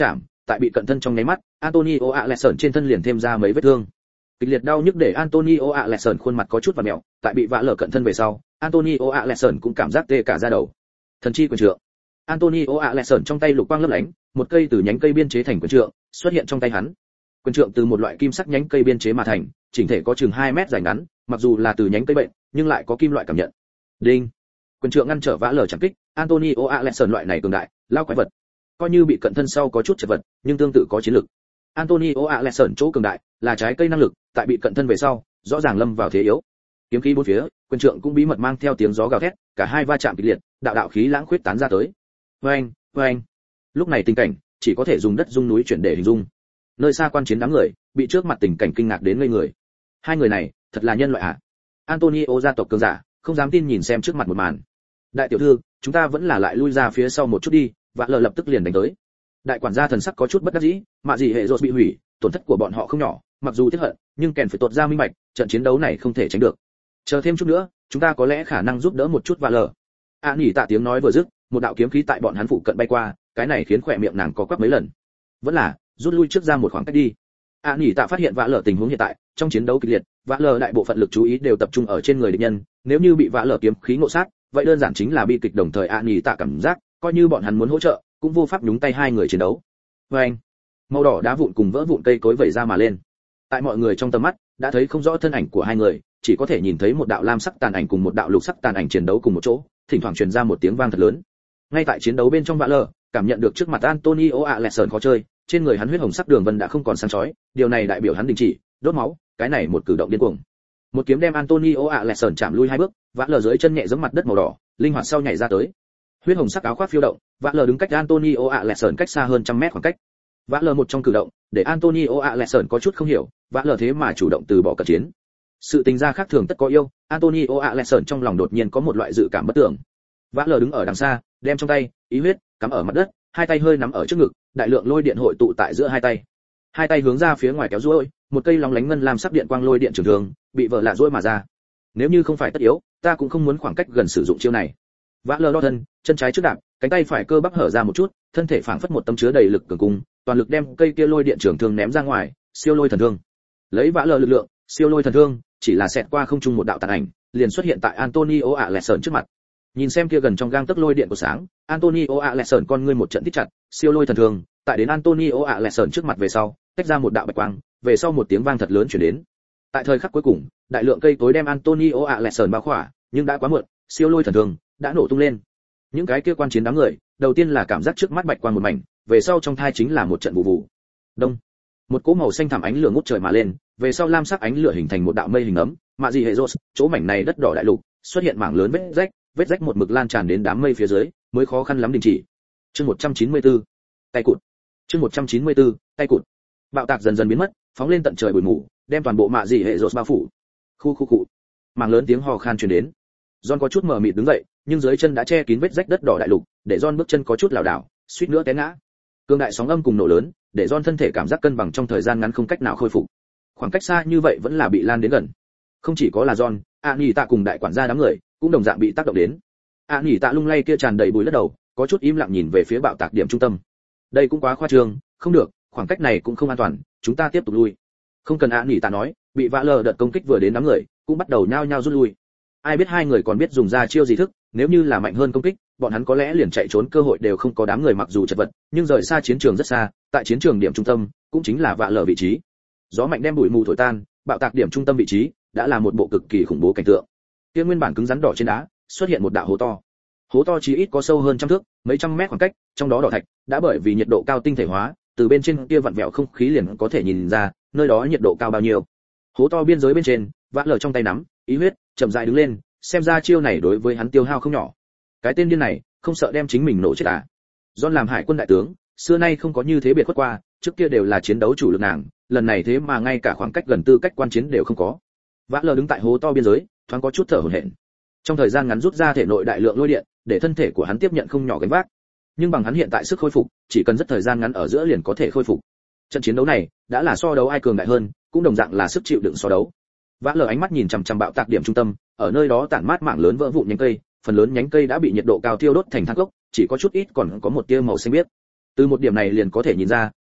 tại bị cận thân trong nháy mắt, Antonio Alexson trên thân liền thêm ra mấy vết thương. Kịch liệt đau nhức để Antonio Alexson khuôn mặt có chút vặn mèo, tại bị vạ lở cận thân về sau, Antonio Alexson cũng cảm giác tê cả da đầu. Thần chi quyền trượng. Antonio Alexson trong tay lục quang lấp lánh, một cây từ nhánh cây biên chế thành quyền trượng xuất hiện trong tay hắn. Quyền trượng từ một loại kim sắc nhánh cây biên chế mà thành, chỉnh thể có chừng 2 mét dài ngắn, mặc dù là từ nhánh cây bệnh, nhưng lại có kim loại cảm nhận. Đinh. Quyền trượng ngăn trở vã lở chẳng kích, Antonio Alexson loại này cường đại, lao quái vật. Coi như bị cận thân sau có chút chật vật, nhưng tương tự có chiến lực. Antonio Alexson chỗ cường đại là trái cây năng lực, tại bị cận thân về sau, rõ ràng lâm vào thế yếu. Kiếm khí bốn phía, quyền trượng cũng bí mật mang theo tiếng gió gào thét, cả hai va chạm kịch liệt, đạo đạo khí lãng khuyết tán ra tới. Oeng, oeng. Lúc này tình cảnh chỉ có thể dùng đất rung núi chuyển để hình dung. Nơi xa quan chiến đám người, bị trước mặt tình cảnh kinh ngạc đến ngây người. Hai người này, thật là nhân loại à? Antonio gia tộc cường giả, không dám tin nhìn xem trước mặt một màn. Đại tiểu thư, chúng ta vẫn là lại lui ra phía sau một chút đi, vạ lờ lập tức liền đánh tới. Đại quản gia thần sắc có chút bất đắc dĩ, mạ gì hệ rốt bị hủy, tổn thất của bọn họ không nhỏ, mặc dù tiếc hận, nhưng kèn phải tuột ra minh bạch, trận chiến đấu này không thể tránh được. Chờ thêm chút nữa, chúng ta có lẽ khả năng giúp đỡ một chút vạ lờ. Nhỉ tạ tiếng nói vừa dứt, một đạo kiếm khí tại bọn hắn phụ cận bay qua, cái này khiến khỏe miệng nàng có quắp mấy lần. Vẫn là rút lui trước ra một khoảng cách đi. Nhỉ tạ phát hiện vạ lờ tình huống hiện tại, trong chiến đấu kịch liệt, vạ lờ đại bộ phận lực chú ý đều tập trung ở trên người địch nhân, nếu như bị vạ lờ kiếm khí ngộ sát, vậy đơn giản chính là bi kịch đồng thời Nhỉ tạ cảm giác, coi như bọn hắn muốn hỗ trợ, cũng vô pháp nhúng tay hai người chiến đấu. Oeng, màu đỏ đá vụn cùng vỡ vụn cây cối vẩy ra mà lên. Tại mọi người trong tầm mắt, đã thấy không rõ thân ảnh của hai người, chỉ có thể nhìn thấy một đạo lam sắc tàn ảnh cùng một đạo lục sắc tàn ảnh chiến đấu cùng một chỗ, thỉnh thoảng truyền ra một tiếng vang thật lớn. Ngay tại chiến đấu bên trong vạ lờ, cảm nhận được trước mặt Antonio Alexson khó chơi, trên người hắn huyết hồng sắc đường vân đã không còn sáng chói, điều này đại biểu hắn đình chỉ, đốt máu, cái này một cử động điên cuồng. Một kiếm đem Antonio Alexson chạm lui 2 bước, vạ lờ dưới chân nhẹ giẫm mặt đất màu đỏ, linh hoạt sau nhảy ra tới. Huyết hồng sắc áo khoác phiêu động, vạ lờ đứng cách Antonio Alexson cách xa hơn 100 mét khoảng cách. Vạ lờ một trong cử động, để Antonio Alexson có chút không hiểu, vạ lờ thế mà chủ động từ bỏ cận chiến. Sự tình gia khác thường tất có yêu, Antonio Alexson trong lòng đột nhiên có một loại dự cảm bất tưởng. Vạ lờ đứng ở đằng xa, đem trong tay ý huyết cắm ở mặt đất, hai tay hơi nắm ở trước ngực, đại lượng lôi điện hội tụ tại giữa hai tay. Hai tay hướng ra phía ngoài kéo duỗi, một cây lóng lánh ngân lam sắc điện quang lôi điện trường thường, bị vỡ lạ duỗi mà ra. Nếu như không phải tất yếu, ta cũng không muốn khoảng cách gần sử dụng chiêu này. Vã lờ đo thân, chân trái trước đạp, cánh tay phải cơ bắp hở ra một chút, thân thể phảng phất một tấm chứa đầy lực cường cung, toàn lực đem cây kia lôi điện trường thương ném ra ngoài, siêu lôi thần thương. Lấy vã lờ lực lượng, siêu lôi thần thương chỉ là xẹt qua không trung một đạo tàn ảnh, liền xuất hiện tại Antonio Alexson trước mặt. Nhìn xem kia gần trong gang tấc lôi điện của sáng, Antonio Alexson con ngươi một trận tít chặt, siêu lôi thần thương, tại đến Antonio Alexson trước mặt về sau, tách ra một đạo bạch quang, về sau một tiếng vang thật lớn truyền đến. Tại thời khắc cuối cùng, đại lượng cây cối đem Antonio Alexson bao khỏa, nhưng đã quá muộn, siêu lôi thần thương đã nổ tung lên. Những cái kia quan chiến đám người, đầu tiên là cảm giác trước mắt bạch quang một mảnh, về sau trong thai chính là một trận vụ vụ. Đông, một cỗ màu xanh thẳm ánh lửa ngút trời mà lên, về sau lam sắc ánh lửa hình thành một đạo mây hình ấm, mạ gì hệ rốt, chỗ mảnh này đất đỏ đại lục, xuất hiện mảng lớn vết rách một mực lan tràn đến đám mây phía dưới, mới khó khăn lắm đình chỉ. Chương 194, tay cụt. Chương 194, tay cụt. Bạo tạc dần dần biến mất, phóng lên tận trời bụi mù, đem toàn bộ mạ dị hệ rốt bao phủ. Khu. Mảng lớn tiếng hò khan truyền đến. John có chút mờ mịt đứng dậy, nhưng dưới chân đã che kín vết rách đất đỏ đại lục, để John bước chân có chút lảo đảo, suýt nữa té ngã. Cương đại sóng âm cùng nổ lớn, để John thân thể cảm giác cân bằng trong thời gian ngắn không cách nào khôi phục. Khoảng cách xa như vậy vẫn là bị lan đến gần. Không chỉ có là John, Nhỉ tạ cùng đại quản gia đám người cũng đồng dạng bị tác động đến. Nhỉ tạ lung lay kia tràn đầy bụi đất đầu, có chút im lặng nhìn về phía bạo tạc điểm trung tâm. Đây cũng quá khoa trương, không được, khoảng cách này cũng không an toàn, chúng ta tiếp tục lui. Không cần Nhỉ tạ nói, bị vạ lờ đợt công kích vừa đến đám người, cũng bắt đầu nhao nhao rút lui. Ai biết hai người còn biết dùng ra chiêu gì thức, nếu như là mạnh hơn công kích, bọn hắn có lẽ liền chạy trốn cơ hội đều không có. Đám người mặc dù chật vật, nhưng rời xa chiến trường rất xa, tại chiến trường điểm trung tâm, cũng chính là vạ lờ vị trí. Gió mạnh đem bụi mù thổi tan, bạo tạc điểm trung tâm vị trí đã là một bộ cực kỳ khủng bố cảnh tượng. Kia nguyên bản cứng rắn đỏ trên đá, xuất hiện một đạo hố to. Hố to chí ít có sâu hơn trăm thước, mấy trăm mét khoảng cách, trong đó đỏ thạch đã bởi vì nhiệt độ cao tinh thể hóa, từ bên trên kia vặn vẹo không khí liền có thể nhìn ra, nơi đó nhiệt độ cao bao nhiêu. Hố to biên giới bên trên, vã lờ trong tay nắm, ý huyết, chậm rãi đứng lên, xem ra chiêu này đối với hắn tiêu hao không nhỏ. Cái tên điên này, không sợ đem chính mình nổ chết à? John làm hải quân đại tướng, xưa nay không có như thế biệt khuất qua, trước kia đều là chiến đấu chủ lực nàng, lần này thế mà ngay cả khoảng cách gần tư cách quan chiến đều không có. Vã lờ đứng tại hố to biên giới, thoáng có chút thở hổn hển. Trong thời gian ngắn rút ra thể nội đại lượng lôi điện, để thân thể của hắn tiếp nhận không nhỏ gánh vác. Nhưng bằng hắn hiện tại sức khôi phục, chỉ cần rất thời gian ngắn ở giữa liền có thể khôi phục. Trận chiến đấu này đã là so đấu ai cường đại hơn, cũng đồng dạng là sức chịu đựng so đấu. Vã lờ ánh mắt nhìn chằm chằm bạo tạc điểm trung tâm, ở nơi đó tản mát mảng lớn vỡ vụn nhánh cây, phần lớn nhánh cây đã bị nhiệt độ cao thiêu đốt thành than cốc, chỉ có chút ít còn có một tia màu xanh biếc. Từ một điểm này liền có thể nhìn ra,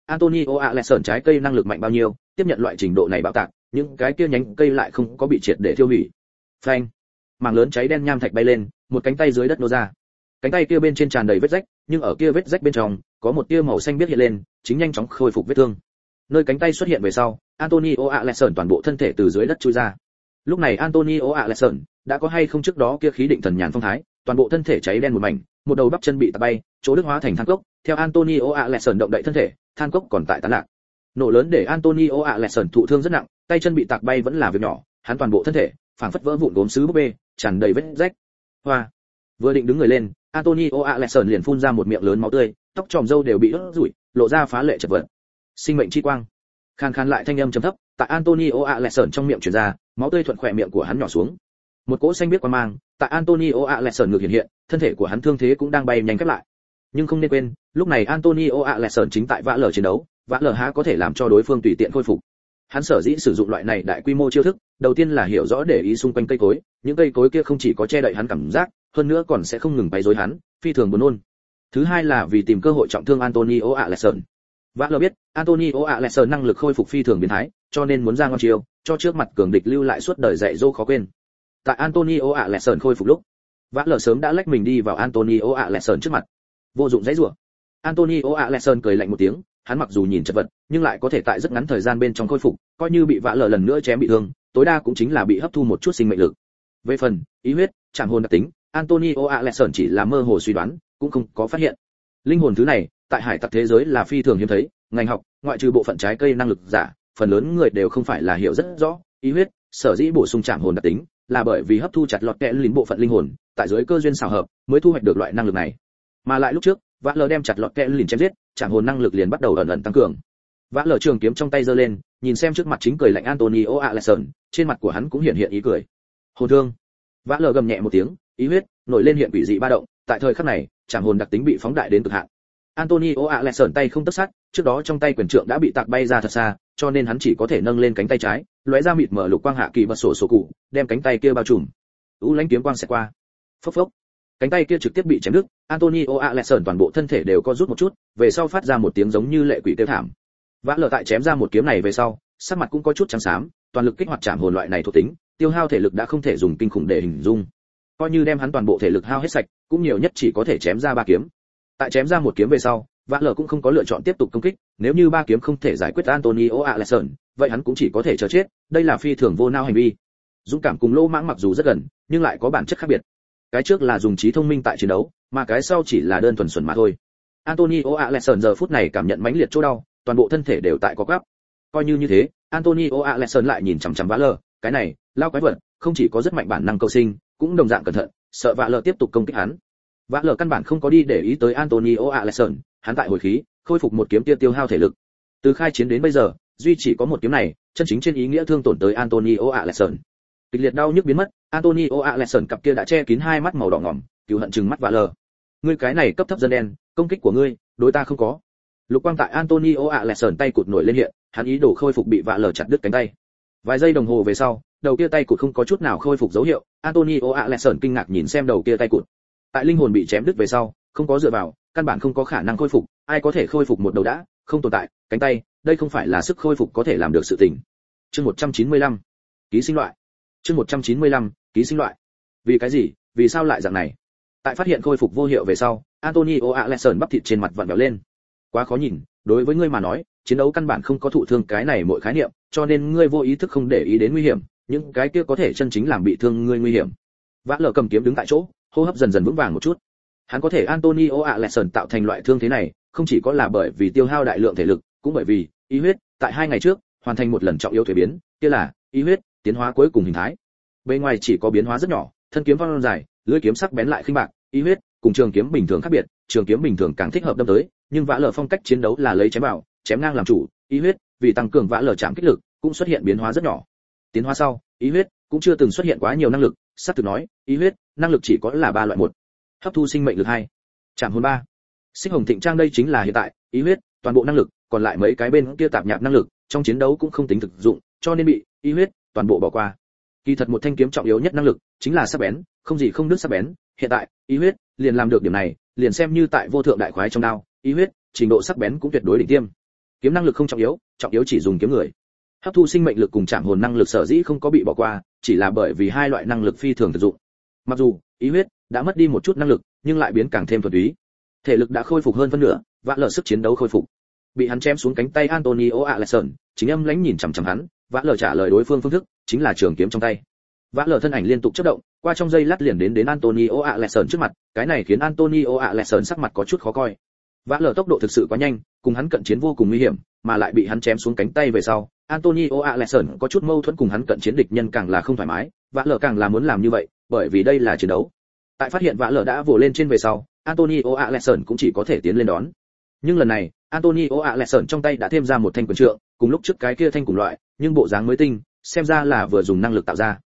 Antonio Alexson trái cây năng lực mạnh bao nhiêu, tiếp nhận loại trình độ này bạo tạc, những cái kia nhánh cây lại không có bị triệt để tiêu hủy. Phanh, mảng lớn cháy đen nham thạch bay lên, một cánh tay dưới đất nô ra. Cánh tay kia bên trên tràn đầy vết rách, nhưng ở kia vết rách bên trong có một tia màu xanh biết hiện lên, chính nhanh chóng khôi phục vết thương. Nơi cánh tay xuất hiện về sau, Antonio Alexson toàn bộ thân thể từ dưới đất chui ra. Lúc này Antonio Alexson đã có hay không trước đó kia khí định thần nhàn phong thái, toàn bộ thân thể cháy đen một mảnh, một đầu bắp chân bị tạt bay, chỗ đức hóa thành than cốc. Theo Antonio Alexson động đậy thân thể, than cốc còn tại tán lạc. Nổ lớn để Antonio Alexson thụ thương rất nặng, tay chân bị tạc bay vẫn là việc nhỏ, hắn toàn bộ thân thể phảng phất vỡ vụn gốm sứ búp bê, tràn đầy vết rách. Hoa. Vừa định đứng người lên, Antonio Alexson liền phun ra một miệng lớn máu tươi, tóc tròm râu đều bị ướt rủi, lộ ra phá lệ chật vật. Sinh mệnh chi quang. Khan khan lại thanh âm trầm thấp, tại Antonio Alexson trong miệng truyền ra, máu tươi thuận khỏe miệng của hắn nhỏ xuống. Một cỗ xanh biết quang mang, tại Antonio Alexson ngược hiện hiện, thân thể của hắn thương thế cũng đang bay nhanh khép lại. Nhưng không nên quên, lúc này Antonio Alexson chính tại vã lở chiến đấu, vã lở há có thể làm cho đối phương tùy tiện khôi phục. Hắn sở dĩ sử dụng loại này đại quy mô chiêu thức, đầu tiên là hiểu rõ để ý xung quanh cây cối, những cây cối kia không chỉ có che đậy hắn cảm giác, hơn nữa còn sẽ không ngừng bay rối hắn, phi thường buồn nôn. Thứ hai là vì tìm cơ hội trọng thương Antonio Alexson. Vã lở biết, Antonio Alexson năng lực khôi phục phi thường biến thái, cho nên muốn ra ngon chiêu, cho trước mặt cường địch lưu lại suốt đời dạy dỗ khó quên. Tại Antonio Alexson khôi phục lúc, vã lở sớm đã lách mình đi vào Antonio Alexson trước mặt. Vô dụng dãy rủa. Antonio Alexson cười lạnh một tiếng, hắn mặc dù nhìn chật vật, nhưng lại có thể tại rất ngắn thời gian bên trong khôi phục, coi như bị vã lở lần nữa chém bị thương, tối đa cũng chính là bị hấp thu một chút sinh mệnh lực. Về phần ý huyết, chạm hồn đặc tính, Antonio Alexson chỉ là mơ hồ suy đoán, cũng không có phát hiện. Linh hồn thứ này, tại hải tặc thế giới là phi thường hiếm thấy, ngành học, ngoại trừ bộ phận trái cây năng lực giả, phần lớn người đều không phải là hiểu rất rõ. Ý huyết, sở dĩ bổ sung chạm hồn đặc tính, là bởi vì hấp thu chặt lọt kẽ lính bộ phận linh hồn, tại dưới cơ duyên xảo hợp, mới thu hoạch được loại năng lực này. Mà lại lúc trước, vã lở đem chặt lọt kẽ lính chém giết, chạm hồn năng lực liền bắt đầu ẩn ẩn tăng cường. Vã lở trường kiếm trong tay giơ lên, nhìn xem trước mặt chính cười lạnh Antonio Alexson, trên mặt của hắn cũng hiện hiện ý cười. Hồn thương. Vã lở gầm nhẹ một tiếng, ý huyết nổi lên hiện quỷ dị ba động, tại thời khắc này, chạm hồn đặc tính bị phóng đại đến cực hạn. Antonio Alexson tay không tấc sắt, trước đó trong tay quyền trượng đã bị tạc bay ra thật xa, cho nên hắn chỉ có thể nâng lên cánh tay trái, lóe ra mịt mở lục quang hạ kỳ bật sổ cụ, đem cánh tay kia bao trùm. Lãnh kiếm quang sẽ qua. Phốc phốc. Cánh tay kia trực tiếp bị chém đứt, Antonio Alexson toàn bộ thân thể đều co rút một chút, về sau phát ra một tiếng giống như lệ quỷ kêu thảm. Vã lở tại chém ra một kiếm này về sau, sắc mặt cũng có chút trắng xám, toàn lực kích hoạt chạm hồn loại này thuộc tính, tiêu hao thể lực đã không thể dùng kinh khủng để hình dung. Coi như đem hắn toàn bộ thể lực hao hết sạch, cũng nhiều nhất chỉ có thể chém ra 3 kiếm. Tại chém ra một kiếm về sau, vã lở cũng không có lựa chọn tiếp tục công kích, nếu như 3 kiếm không thể giải quyết Antonio Alexson, vậy hắn cũng chỉ có thể chờ chết, đây là phi thường vô nao hành vi. Dũng cảm cùng lỗ mãng mặc dù rất gần, nhưng lại có bản chất khác biệt. Cái trước là dùng trí thông minh tại chiến đấu, mà cái sau chỉ là đơn thuần xuẩn mà thôi. Antonio Alexson giờ phút này cảm nhận mãnh liệt chỗ đau, toàn bộ thân thể đều tại có quắp. Coi như thế, Antonio Alexson lại nhìn chằm chằm vã lở, cái này, lao quái vật, không chỉ có rất mạnh bản năng cầu sinh, cũng đồng dạng cẩn thận, sợ vã lở tiếp tục công kích hắn. Vã lở căn bản không có đi để ý tới Antonio Alexson, hắn tại hồi khí, khôi phục một kiếm kia tiêu hao thể lực. Từ khai chiến đến bây giờ, duy chỉ có một kiếm này, chân chính trên ý nghĩa thương tổn tới Antonio Alexson. Kịch liệt đau nhức biến mất, Antonio Alexson cặp kia đã che kín hai mắt màu đỏ ngòm, cừu hận trừng mắt vã lở. Ngươi cái này cấp thấp dân đen, công kích của ngươi, đối ta không có. Lục quang tại Antonio Alexson tay cụt nổi lên hiện, hắn ý đồ khôi phục bị vã lở chặt đứt cánh tay. Vài giây đồng hồ về sau, đầu kia tay cụt không có chút nào khôi phục dấu hiệu, Antonio Alexson kinh ngạc nhìn xem đầu kia tay cụt. Tại linh hồn bị chém đứt về sau, không có dựa vào, căn bản không có khả năng khôi phục, ai có thể khôi phục một đầu đã, không tồn tại, cánh tay, đây không phải là sức khôi phục có thể làm được sự tình. Chương 195, ký sinh loại. Chương 195, ký sinh loại. Vì cái gì, vì sao lại dạng này? Tại phát hiện khôi phục vô hiệu về sau, Antonio Alexson bắp thịt trên mặt vặn vẹo lên. Quá khó nhìn, đối với ngươi mà nói, chiến đấu căn bản không có thụ thương cái này mỗi khái niệm, cho nên ngươi vô ý thức không để ý đến nguy hiểm, những cái kia có thể chân chính làm bị thương ngươi nguy hiểm. Vã lở cầm kiếm đứng tại chỗ, hô hấp dần dần vững vàng một chút. Hắn có thể Antonio Alexson tạo thành loại thương thế này, không chỉ có là bởi vì tiêu hao đại lượng thể lực, cũng bởi vì ý huyết tại 2 ngày trước hoàn thành một lần trọng yếu thuế biến, kia là ý huyết tiến hóa cuối cùng hình thái. Bên ngoài chỉ có biến hóa rất nhỏ, thân kiếm văng dài, lưỡi kiếm sắc bén lại khinh bạc, ý huyết cùng trường kiếm bình thường khác biệt, trường kiếm bình thường càng thích hợp đâm tới, nhưng vã lở phong cách chiến đấu là lấy chém vào, chém ngang làm chủ, ý huyết vì tăng cường vã lở chạm kích lực, cũng xuất hiện biến hóa rất nhỏ. Tiến hóa sau, ý huyết cũng chưa từng xuất hiện quá nhiều năng lực, sắp thực nói, ý huyết năng lực chỉ có là 3 loại một. Hấp thu sinh mệnh lực 2, chạm hồn 3. Sinh hồng thịnh trang đây chính là hiện tại, ý huyết toàn bộ năng lực, còn lại mấy cái bên kia tạp nhạp năng lực, trong chiến đấu cũng không tính thực dụng, cho nên bị ý huyết toàn bộ bỏ qua. Kỳ thật một thanh kiếm trọng yếu nhất năng lực chính là sắc bén, không gì không đứt sắc bén, hiện tại, ý huyết liền làm được điểm này, liền xem như tại vô thượng đại khoái trong đao, ý huyết trình độ sắc bén cũng tuyệt đối đỉnh tiêm. Kiếm năng lực không trọng yếu chỉ dùng kiếm người. Hấp thu sinh mệnh lực cùng chạm hồn năng lực sở dĩ không có bị bỏ qua, chỉ là bởi vì hai loại năng lực phi thường thực dụng. Mặc dù ý huyết đã mất đi một chút năng lực, nhưng lại biến càng thêm thuần túy. Thể lực đã khôi phục hơn phân nửa, vã lờ sức chiến đấu khôi phục. Bị hắn chém xuống cánh tay Antonio Alexson, chính âm lãnh nhìn chằm chằm hắn, vã lờ trả lời đối phương phương thức chính là trường kiếm trong tay. Vã lờ thân ảnh liên tục chớp động, qua trong giây lát liền đến Antonio Alexson trước mặt, cái này khiến Antonio Alexson sắc mặt có chút khó coi. Vã lờ tốc độ thực sự quá nhanh, cùng hắn cận chiến vô cùng nguy hiểm, mà lại bị hắn chém xuống cánh tay về sau, Antonio Alexson có chút mâu thuẫn, cùng hắn cận chiến địch nhân càng là không thoải mái, vã lờ càng là muốn làm như vậy, bởi vì đây là chiến đấu. Tại phát hiện vã lờ đã vồ lên trên về sau, Antonio Alexson cũng chỉ có thể tiến lên đón. Nhưng lần này, Antonio Alexson trong tay đã thêm ra một thanh quyền trượng, cùng lúc trước cái kia thanh cùng loại, nhưng bộ dáng mới tinh, xem ra là vừa dùng năng lực tạo ra.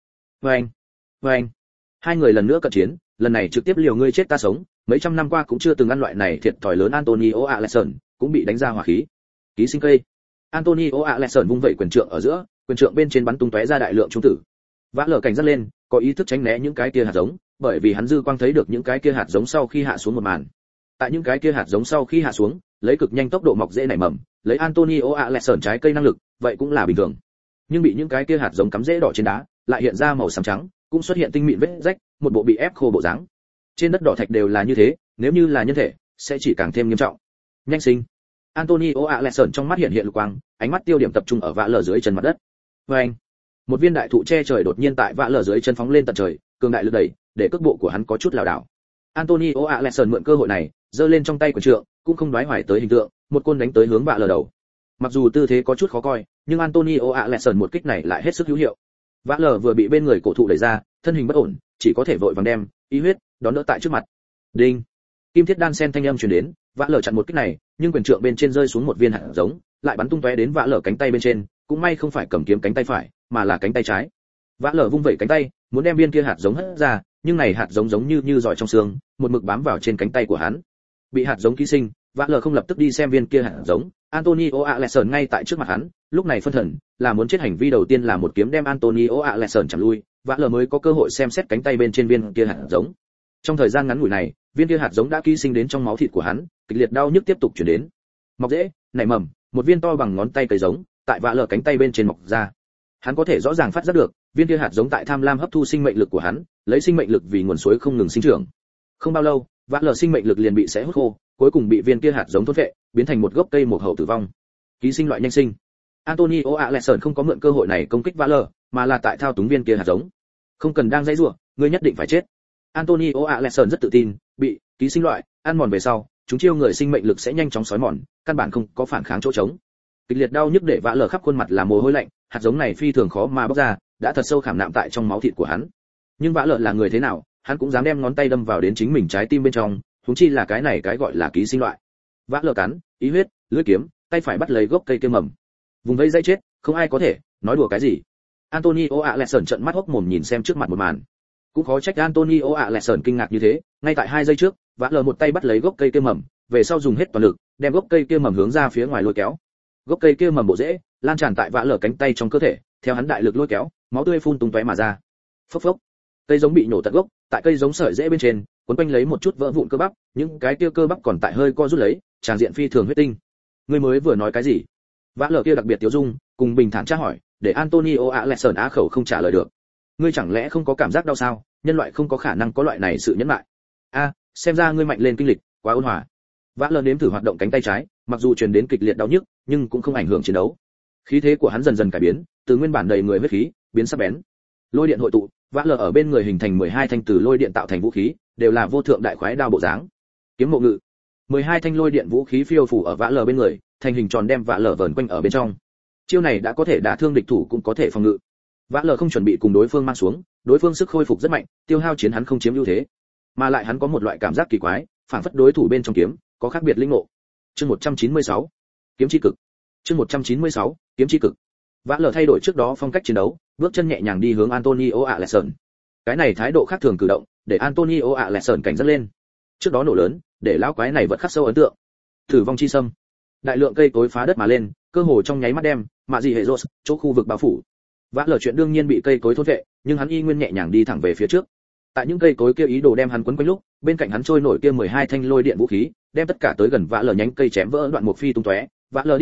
Vâng. Hai người lần nữa cận chiến, lần này trực tiếp liều ngươi chết ta sống, mấy trăm năm qua cũng chưa từng ăn loại này thiệt thòi lớn. Antonio Alexson cũng bị đánh ra hỏa khí. Ký sinh cây. Antonio Alexson vung vẩy quyền trượng ở giữa, quyền trượng bên trên bắn tung tóe ra đại lượng trung tử. Vã lờ cảnh giác lên, có ý thức tránh né những cái kia hạt giống, bởi vì hắn dư quang thấy được những cái kia hạt giống sau khi hạ xuống một màn. Tại những cái kia hạt giống sau khi hạ xuống, lấy cực nhanh tốc độ mọc rễ nảy mầm, lấy Antonio Alexson trái cây năng lực, vậy cũng là bình thường. Nhưng bị những cái kia hạt giống cắm rễ đỏ trên đá, lại hiện ra màu xám trắng, cũng xuất hiện tinh mịn vết rách, một bộ bị ép khô bộ dáng. Trên đất đỏ thạch đều là như thế, nếu như là nhân thể, sẽ chỉ càng thêm nghiêm trọng. Nhanh sinh. Antonio Alexson trong mắt hiện lục quang, ánh mắt tiêu điểm tập trung ở vã lờ dưới chân mặt đất. Vâng. Một viên đại thụ che trời đột nhiên tại vã lờ dưới chân phóng lên tận trời, cường đại lực đẩy, để cước bộ của hắn có chút lảo đảo. Antonio Alexson mượn cơ hội này, giơ lên trong tay của trượng, cũng không đoái hoài tới hình tượng, một côn đánh tới hướng vã lờ đầu. Mặc dù tư thế có chút khó coi, nhưng Antonio Alexson một kích này lại hết sức hữu hiệu. Vã lờ vừa bị bên người cổ thụ đẩy ra, thân hình bất ổn, chỉ có thể vội vàng đem ý huyết đón đỡ tại trước mặt. Đinh. Kim thiết đan sen thanh âm truyền đến, vã lờ chặn một kích này, nhưng quyền trượng bên trên rơi xuống một viên hạt giống, lại bắn tung tóe đến vã lờ cánh tay bên trên, cũng may không phải cầm kiếm cánh tay phải, mà là cánh tay trái. Vã lờ vung vẩy cánh tay, muốn đem viên kia hạt giống hất ra, nhưng này hạt giống giống như giỏi trong xương, một mực bám vào trên cánh tay của hắn. Bị hạt giống ký sinh, vã lờ không lập tức đi xem viên kia hạt giống, Antonio Alexson ngay tại trước mặt hắn, lúc này phân thần, là muốn chết hành vi đầu tiên là một kiếm đem Antonio Alexson chặn lui, vã lờ mới có cơ hội xem xét cánh tay bên trên viên kia hạt giống. Trong thời gian ngắn ngủi này, viên kia hạt giống đã ký sinh đến trong máu thịt của hắn, kịch liệt đau nhức tiếp tục truyền đến. Mọc rễ, nảy mầm, một viên to bằng ngón tay cây giống, tại vã lờ cánh tay bên trên mọc ra. Hắn có thể rõ ràng phát giác được, viên kia hạt giống tại tham lam hấp thu sinh mệnh lực của hắn, lấy sinh mệnh lực vì nguồn suối không ngừng sinh trưởng. Không bao lâu, vã lờ sinh mệnh lực liền bị xé hút khô, cuối cùng bị viên kia hạt giống thôn phệ, biến thành một gốc cây mục hậu tử vong. Ký sinh loại nhanh sinh. Antonio Alexson không có mượn cơ hội này công kích vã lờ, mà là tại thao túng viên kia hạt giống. Không cần đang dãy rủa, ngươi nhất định phải chết. Antonio Alexson rất tự tin, bị ký sinh loại ăn mòn về sau, chúng chiêu người sinh mệnh lực sẽ nhanh chóng xói mòn, căn bản không có phản kháng chỗ trống. Kịch liệt đau nhức để vã lờ khắp khuôn mặt là mồ hôi lạnh, hạt giống này phi thường khó mà bóc ra, đã thật sâu khảm nạm tại trong máu thịt của hắn. Nhưng vã lờ là người thế nào, hắn cũng dám đem ngón tay đâm vào đến chính mình trái tim bên trong, huống chi là cái này cái gọi là ký sinh loại. Vã lờ cắn, ý huyết, lưỡi kiếm, tay phải bắt lấy gốc cây kia mầm. Vùng vẫy dây chết, không ai có thể nói đùa cái gì. Antonio Alexson trợn mắt hốc mồm nhìn xem trước mặt một màn. Cũng khó trách Antonio Alexson kinh ngạc như thế, ngay tại 2 giây trước, vã lờ một tay bắt lấy gốc cây kia mầm, về sau dùng hết toàn lực, đem gốc cây kia mầm hướng ra phía ngoài lôi kéo. Gốc cây kia mầm bộ rễ lan tràn tại vã lờ cánh tay trong cơ thể, theo hắn đại lực lôi kéo, máu tươi phun tung tóe mà ra. Phốc phốc. Cây giống bị nổ tận gốc, tại cây giống sợi rễ bên trên, quấn quanh lấy một chút vỡ vụn cơ bắp, những cái kia cơ bắp còn tại hơi co rút lấy, tràn diện phi thường huyết tinh. Ngươi mới vừa nói cái gì? Vã lờ kia đặc biệt tiêu dung, cùng bình thản tra hỏi, để Antonio Alexson á khẩu không trả lời được. Ngươi chẳng lẽ không có cảm giác đau sao? Nhân loại không có khả năng có loại này sự nhẫn nại. Xem ra ngươi mạnh lên kinh lịch, quá ôn hòa. Vã lờ nếm thử hoạt động cánh tay trái, mặc dù truyền đến kịch liệt đau nhức, nhưng cũng không ảnh hưởng chiến đấu. Khí thế của hắn dần dần cải biến, từ nguyên bản đầy người huyết khí, biến sắc bén. Lôi điện hội tụ, vã lờ ở bên người hình thành 12 thanh từ lôi điện tạo thành vũ khí, đều là vô thượng đại khoái đao bộ dáng. Kiếm mộ ngự. 12 thanh lôi điện vũ khí phiêu phù ở vã lờ bên người, thành hình tròn đem vã lờ vờn quanh ở bên trong. Chiêu này đã có thể đả thương địch thủ cũng có thể phòng ngự. Vã lờ không chuẩn bị cùng đối phương mang xuống, đối phương sức khôi phục rất mạnh, tiêu hao chiến hắn không chiếm ưu thế. Mà lại hắn có một loại cảm giác kỳ quái, phản phất đối thủ bên trong kiếm có khác biệt linh ngộ. Chương 196, kiếm chi cực. Chương 196, kiếm chi cực. Vã lờ thay đổi trước đó phong cách chiến đấu, bước chân nhẹ nhàng đi hướng Antonio Alexson. Cái này thái độ khác thường cử động, để Antonio Alexson cảnh giác lên. Trước đó nổ lớn, để lão quái này vật khắc sâu ấn tượng. Tử vong chi sâm. Đại lượng cây cối phá đất mà lên, cơ hồ trong nháy mắt đem mạ gì hệ rốt chỗ khu vực bao phủ. Vã lờ chuyện đương nhiên bị cây cối thôn vệ, nhưng hắn y nguyên nhẹ nhàng đi thẳng về phía trước. Tại những cây cối kia ý đồ đem hắn quấn quanh lúc, bên cạnh hắn trôi nổi kia 12 thanh lôi điện vũ khí, đem tất cả tới gần vã lờ nhánh cây chém vỡ đoạn một phi tung tóe. Vã lờ đi tại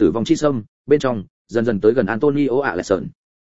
tử vong chi sâm bên trong dần dần tới gần Antonio Alexson.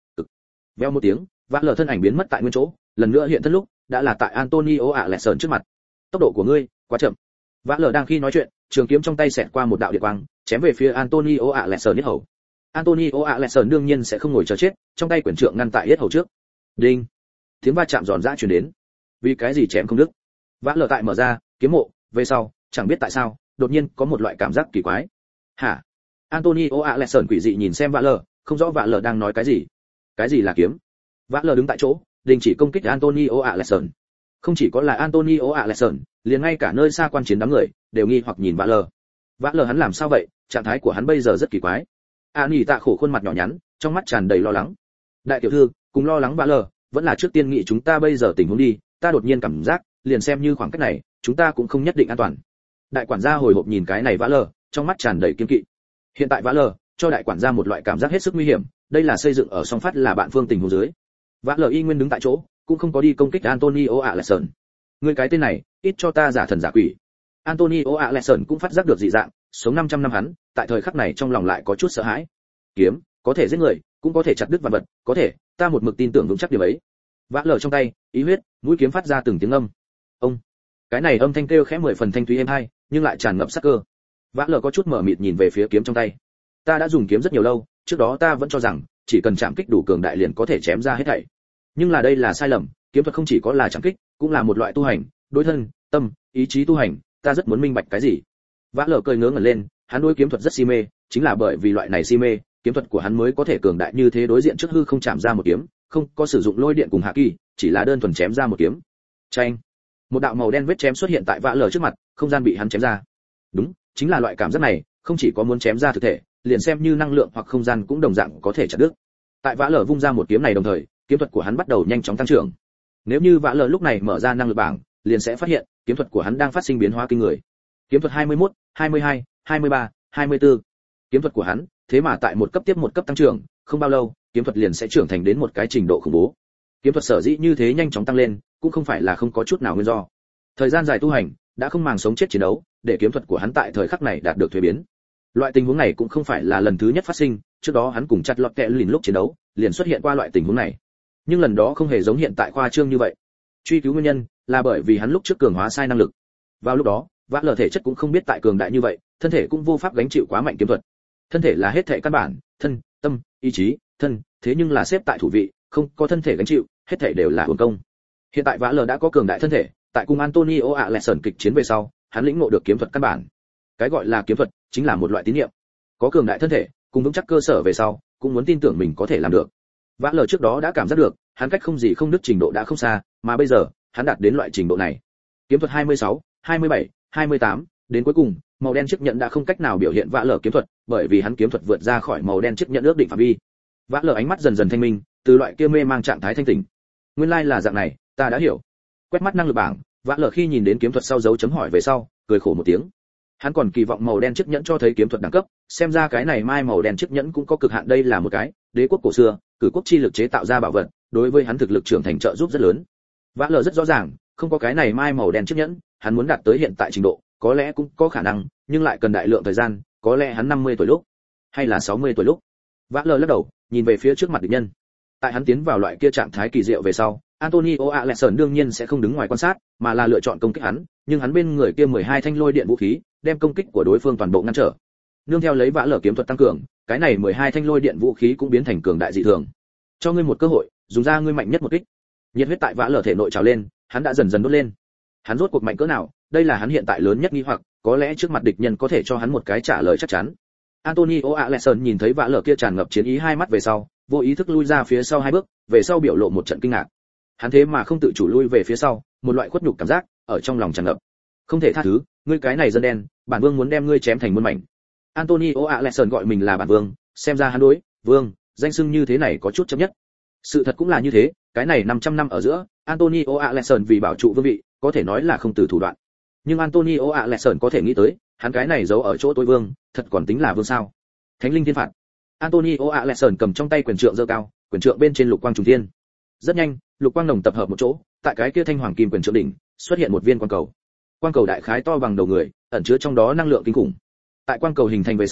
Veo một tiếng, vã lờ thân ảnh biến mất tại nguyên chỗ, lần nữa hiện thân lúc đã là tại Antonio Alexson trước mặt. Tốc độ của ngươi quá chậm. Vã lờ đang khi nói chuyện, trường kiếm trong tay xẹt qua một đạo điện quang, chém về phía Antonio Alexson yết hầu. Antonio Alexson đương nhiên sẽ không ngồi chờ chết, trong tay quyển trượng ngăn tại yết hầu trước. Đinh. Tiếng va chạm giòn giã truyền đến. Vì cái gì chém không đứt? Vã lờ tại mở ra kiếm mộ, về sau, chẳng biết tại sao, đột nhiên có một loại cảm giác kỳ quái. Hả? Antonio Alexson quỷ dị nhìn xem vã lờ, không rõ vã lờ đang nói cái gì. Cái gì là kiếm? Vã lờ đứng tại chỗ, đình chỉ công kích Antonio Alexson. Không chỉ có là Antonio Alexson, liền ngay cả nơi xa quan chiến đám người đều nghi hoặc nhìn vã lờ. Vã lờ hắn làm sao vậy? Trạng thái của hắn bây giờ rất kỳ quái. Ani tạ khổ khuôn mặt nhỏ nhắn, trong mắt tràn đầy lo lắng. Đại tiểu thư, cùng lo lắng vã lờ, vẫn là trước tiên nghĩ chúng ta bây giờ tình huống đi, ta đột nhiên cảm giác, liền xem như khoảng cách này, chúng ta cũng không nhất định an toàn. Đại quản gia hồi hộp nhìn cái này vã lờ, trong mắt tràn đầy kiêng kỵ. Hiện tại vã lờ cho đại quản gia một loại cảm giác hết sức nguy hiểm, đây là xây dựng ở song phát là bạn phương tình huống dưới. Vã lờ y nguyên đứng tại chỗ, cũng không có đi công kích Antonio Alexson. Ngươi cái tên này, ít cho ta giả thần giả quỷ. Antonio Alexson cũng phát giác được dị dạng, sống 500 năm hắn, tại thời khắc này trong lòng lại có chút sợ hãi. Kiếm, có thể giết người, cũng có thể chặt đứt vạn vật, có thể, ta một mực tin tưởng vững chắc điều ấy. Vã lờ trong tay, ý huyết, mũi kiếm phát ra từng tiếng âm. Ông. Cái này âm thanh kêu khẽ 10 phần thanh thúy êm hai, nhưng lại tràn ngập sát cơ. Vã lờ có chút mở mịt nhìn về phía kiếm trong tay. Ta đã dùng kiếm rất nhiều lâu, trước đó ta vẫn cho rằng chỉ cần chạm kích đủ cường đại liền có thể chém ra hết thảy. Nhưng là đây là sai lầm, kiếm thuật không chỉ có là chạm kích, cũng là một loại tu hành, đối thân, tâm, ý chí tu hành, ta rất muốn minh bạch cái gì. Vã lờ cười ngớ ngẩn lên, hắn đối kiếm thuật rất si mê, chính là bởi vì loại này si mê, kiếm thuật của hắn mới có thể cường đại như thế, đối diện trước hư không chạm ra một kiếm, không có sử dụng lôi điện cùng hạ kỳ, chỉ là đơn thuần chém ra một kiếm. Chanh. Một đạo màu đen vết chém xuất hiện tại vã lờ trước mặt, không gian bị hắn chém ra. Đúng, chính là loại cảm giác này, không chỉ có muốn chém ra thực thể, liền xem như năng lượng hoặc không gian cũng đồng dạng có thể chặt đứt. Tại vã lờ vung ra một kiếm này đồng thời, kiếm thuật của hắn bắt đầu nhanh chóng tăng trưởng. Nếu như vã lờ lúc này mở ra năng lực bảng, liền sẽ phát hiện, kiếm thuật của hắn đang phát sinh biến hóa kinh người. Kiếm thuật 21, 22, 23, 24. Kiếm thuật của hắn, thế mà tại một cấp tiếp một cấp tăng trưởng, không bao lâu, kiếm thuật liền sẽ trưởng thành đến một cái trình độ khủng bố. Kiếm thuật sở dĩ như thế nhanh chóng tăng lên, cũng không phải là không có chút nào nguyên do. Thời gian dài tu hành, đã không màng sống chết chiến đấu, để kiếm thuật của hắn tại thời khắc này đạt được thuế biến. Loại tình huống này cũng không phải là lần thứ nhất phát sinh, trước đó hắn cùng chặt lọt kẹ lìn lúc chiến đấu, liền xuất hiện qua loại tình huống này. Nhưng lần đó không hề giống hiện tại khoa trương như vậy. Truy cứu nguyên nhân, là bởi vì hắn lúc trước cường hóa sai năng lực. Vào lúc đó, vã lờ thể chất cũng không biết tại cường đại như vậy, thân thể cũng vô pháp gánh chịu quá mạnh kiếm thuật. Thân thể là hết thể căn bản, thân, tâm, ý chí, thân, thế nhưng là xếp tại thủ vị, không có thân thể gánh chịu, hết thể đều là uổng công. Hiện tại vã lờ đã có cường đại thân thể, tại cùng Antonio Alexson kịch chiến về sau, hắn lĩnh ngộ được kiếm thuật căn bản. Cái gọi là kiếm thuật, chính là một loại tín niệm. Có cường đại thân thể, cùng vững chắc cơ sở về sau, cũng muốn tin tưởng mình có thể làm được. Vã lờ trước đó đã cảm giác được, hắn cách không gì không đứt trình độ đã không xa, mà bây giờ, hắn đạt đến loại trình độ này. Kiếm thuật 26, 27, 28, đến cuối cùng, màu đen chiếc nhẫn đã không cách nào biểu hiện vã lờ kiếm thuật, bởi vì hắn kiếm thuật vượt ra khỏi màu đen chiếc nhẫn ước định phạm vi. Vã lờ ánh mắt dần dần thanh minh, từ loại kia mê mang trạng thái thanh tỉnh. Nguyên lai là dạng này, ta đã hiểu. Quét mắt năng lực bảng, vã lờ khi nhìn đến kiếm thuật sau dấu chấm hỏi về sau, cười khổ một tiếng. Hắn còn kỳ vọng màu đen chiếc nhẫn cho thấy kiếm thuật đẳng cấp, xem ra cái này mai màu đen chiếc nhẫn cũng có cực hạn, đây là một cái đế quốc cổ xưa, cử quốc chi lực chế tạo ra bảo vật, đối với hắn thực lực trưởng thành trợ giúp rất lớn. Vã lờ rất rõ ràng, không có cái này mai màu đen chiếc nhẫn, hắn muốn đạt tới hiện tại trình độ, có lẽ cũng có khả năng, nhưng lại cần đại lượng thời gian, có lẽ hắn 50 tuổi lúc, hay là 60 tuổi lúc. Vã lờ lắc đầu, nhìn về phía trước mặt địch nhân. Tại hắn tiến vào loại kia trạng thái kỳ diệu về sau, Antonio Alexson đương nhiên sẽ không đứng ngoài quan sát, mà là lựa chọn công kích hắn, nhưng hắn bên người kia 12 thanh lôi điện vũ khí, đem công kích của đối phương toàn bộ ngăn trở. Nương theo lấy vã lở kiếm thuật tăng cường, cái này 12 thanh lôi điện vũ khí cũng biến thành cường đại dị thường. Cho ngươi một cơ hội, dùng ra ngươi mạnh nhất một kích. Nhiệt huyết tại vã lở thể nội trào lên, hắn đã dần dần đốt lên. Hắn rốt cuộc mạnh cỡ nào, đây là hắn hiện tại lớn nhất nghi hoặc, có lẽ trước mặt địch nhân có thể cho hắn một cái trả lời chắc chắn. Antonio Alexson nhìn thấy vã lở kia tràn ngập chiến ý hai mắt về sau, vô ý thức lui ra phía sau hai bước, về sau biểu lộ một trận kinh ngạc. Hắn thế mà không tự chủ lui về phía sau, một loại khuất nhục cảm giác ở trong lòng tràn ngập. Không thể tha thứ, ngươi cái này dân đen, bản vương muốn đem ngươi chém thành muôn mảnh. Antonio Alexson gọi mình là bản vương, xem ra hắn đối vương danh xưng như thế này có chút chấp nhất. Sự thật cũng là như thế, cái này 500 năm ở giữa, Antonio Alexson vì bảo trụ vương vị, có thể nói là không từ thủ đoạn. Nhưng Antonio Alexson có thể nghĩ tới, hắn cái này giấu ở chỗ tối vương, thật còn tính là vương sao? Thánh linh thiên phạt. Antonio Alexson cầm trong tay quyền trượng giơ cao, quyền trượng bên trên lục quang trùng thiên. Rất nhanh, lục quang nồng tập hợp một chỗ, tại cái kia thanh hoàng kim quyền trượng đỉnh, xuất hiện một viên quang cầu. Quang cầu đại khái to bằng đầu người, ẩn chứa trong đó năng lượng kinh khủng. Tại quang cầu hình thành về sau,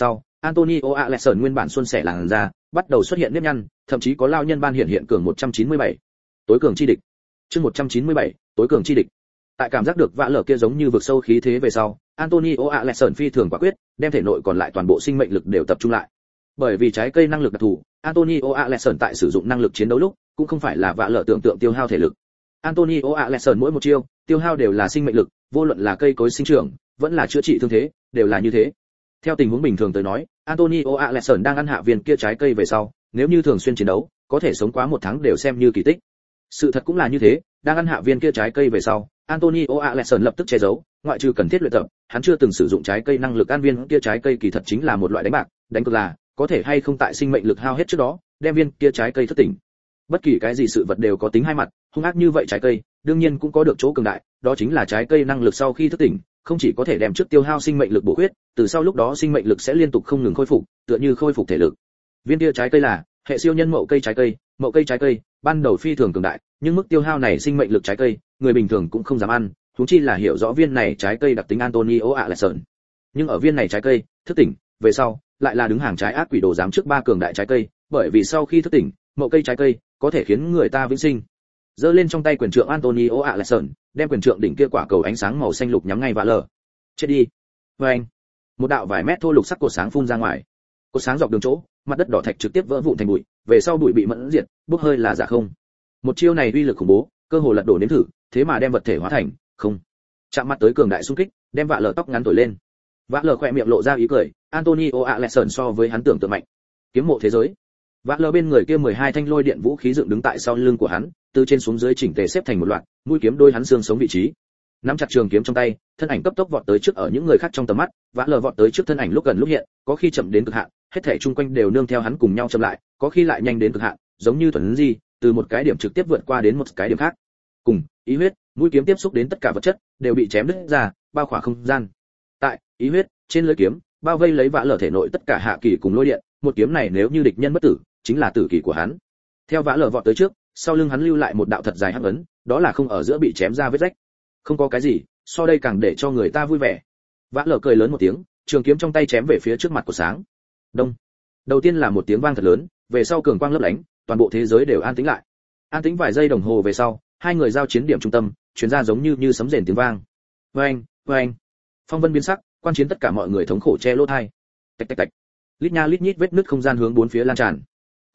Antonio Alexson nguyên bản suôn sẻ làn da, bắt đầu xuất hiện nếp nhăn, thậm chí có lao nhân ban hiện cường 197. Tối cường chi địch. Chương 197, tối cường chi địch. Tại cảm giác được vã lở kia giống như vực sâu khí thế về sau, Antonio Alexson phi thường quả quyết, đem thể nội còn lại toàn bộ sinh mệnh lực đều tập trung lại. Bởi vì trái cây năng lực đặc thù, Antonio Alexson tại sử dụng năng lực chiến đấu lúc, cũng không phải là vã lở tưởng tượng tiêu hao thể lực. Antonio Alexson mỗi một chiêu, tiêu hao đều là sinh mệnh lực, vô luận là cây cối sinh trưởng, vẫn là chữa trị thương thế, đều là như thế. Theo tình huống bình thường tới nói, Antonio Alexson đang ăn hạ viên kia trái cây về sau, nếu như thường xuyên chiến đấu, có thể sống quá một tháng đều xem như kỳ tích. Sự thật cũng là như thế, đang ăn hạ viên kia trái cây về sau, Antonio Alexson lập tức che giấu, ngoại trừ cần thiết luyện tập, hắn chưa từng sử dụng trái cây năng lực ăn viên kia trái cây kỳ thật chính là một loại đánh bạc, đánh cược là có thể hay không tại sinh mệnh lực hao hết trước đó, đem viên kia trái cây thức tỉnh. Bất kỳ cái gì sự vật đều có tính hai mặt, hung ác như vậy trái cây, đương nhiên cũng có được chỗ cường đại, đó chính là trái cây năng lực sau khi thức tỉnh, không chỉ có thể đem trước tiêu hao sinh mệnh lực bổ huyết, từ sau lúc đó sinh mệnh lực sẽ liên tục không ngừng khôi phục, tựa như khôi phục thể lực. Viên kia trái cây là hệ siêu nhân mậu cây trái cây, ban đầu phi thường cường đại, nhưng mức tiêu hao này sinh mệnh lực trái cây, người bình thường cũng không dám ăn, huống chi là hiểu rõ viên này trái cây đặc tính Antonio Alexson. Nhưng ở viên này trái cây thức tỉnh về sau, lại là đứng hàng trái ác quỷ đồ giám trước ba cường đại trái cây, bởi vì sau khi thức tỉnh, mậu cây trái cây có thể khiến người ta vĩnh sinh. Giơ lên trong tay quyền trượng Antonio Alexson, đem quyền trượng đỉnh kia quả cầu ánh sáng màu xanh lục nhắm ngay vã lở. Chết đi. Oeng. Một đạo vài mét thô lục sắc cột sáng phun ra ngoài. Cột sáng dọc đường chỗ, mặt đất đỏ thạch trực tiếp vỡ vụn thành bụi, về sau bụi bị mẫn diệt, bốc hơi là giả không. Một chiêu này uy lực khủng bố, cơ hồ lật đổ nếm thử, thế mà đem vật thể hóa thành không. Chạm mặt tới cường đại xung kích, đem vã lở tóc ngắn thổi lên. Vã lở khẽ miệng lộ ra ý cười, Antonio Alexson so với hắn tưởng tượng mạnh. Kiếm mộ thế giới. Vã lở bên người kia 12 thanh lôi điện vũ khí dựng đứng tại sau lưng của hắn, từ trên xuống dưới chỉnh tề xếp thành một loạt, mũi kiếm đôi hắn xương sống vị trí. Nắm chặt trường kiếm trong tay, thân ảnh cấp tốc vọt tới trước ở những người khác trong tầm mắt, vã lở vọt tới trước thân ảnh lúc gần lúc hiện, có khi chậm đến cực hạn, hết thảy chung quanh đều nương theo hắn cùng nhau chậm lại, có khi lại nhanh đến cực hạn, giống như thuần di, từ một cái điểm trực tiếp vượt qua đến một cái điểm khác. Cùng, ý huyết, mũi kiếm tiếp xúc đến tất cả vật chất, đều bị chém đứt ra, bao khỏa không gian. Tại ý huyết, trên lưỡi kiếm, bao vây lấy vã lở thể nội tất cả hạ kỳ cùng lôi điện, một kiếm này nếu như địch nhân bất tử, chính là tử kỳ của hắn. Theo vã lở vọt tới trước, sau lưng hắn lưu lại một đạo thật dài hắc ấn, đó là không ở giữa bị chém ra vết rách. Không có cái gì, so đây càng để cho người ta vui vẻ. Vã lở cười lớn một tiếng, trường kiếm trong tay chém về phía trước mặt của sáng. Đông. Đầu tiên là một tiếng vang thật lớn, về sau cường quang lấp lánh, toàn bộ thế giới đều an tĩnh lại. An tĩnh vài giây đồng hồ về sau, hai người giao chiến điểm trung tâm, truyền ra giống như sấm rền tiếng vang. Oeng, oeng. Phong vân biến sắc, quan chiến tất cả mọi người thống khổ che lỗ tai. Tạch tạch tạch. Lít nha lít nhít vết nứt không gian hướng bốn phía lan tràn.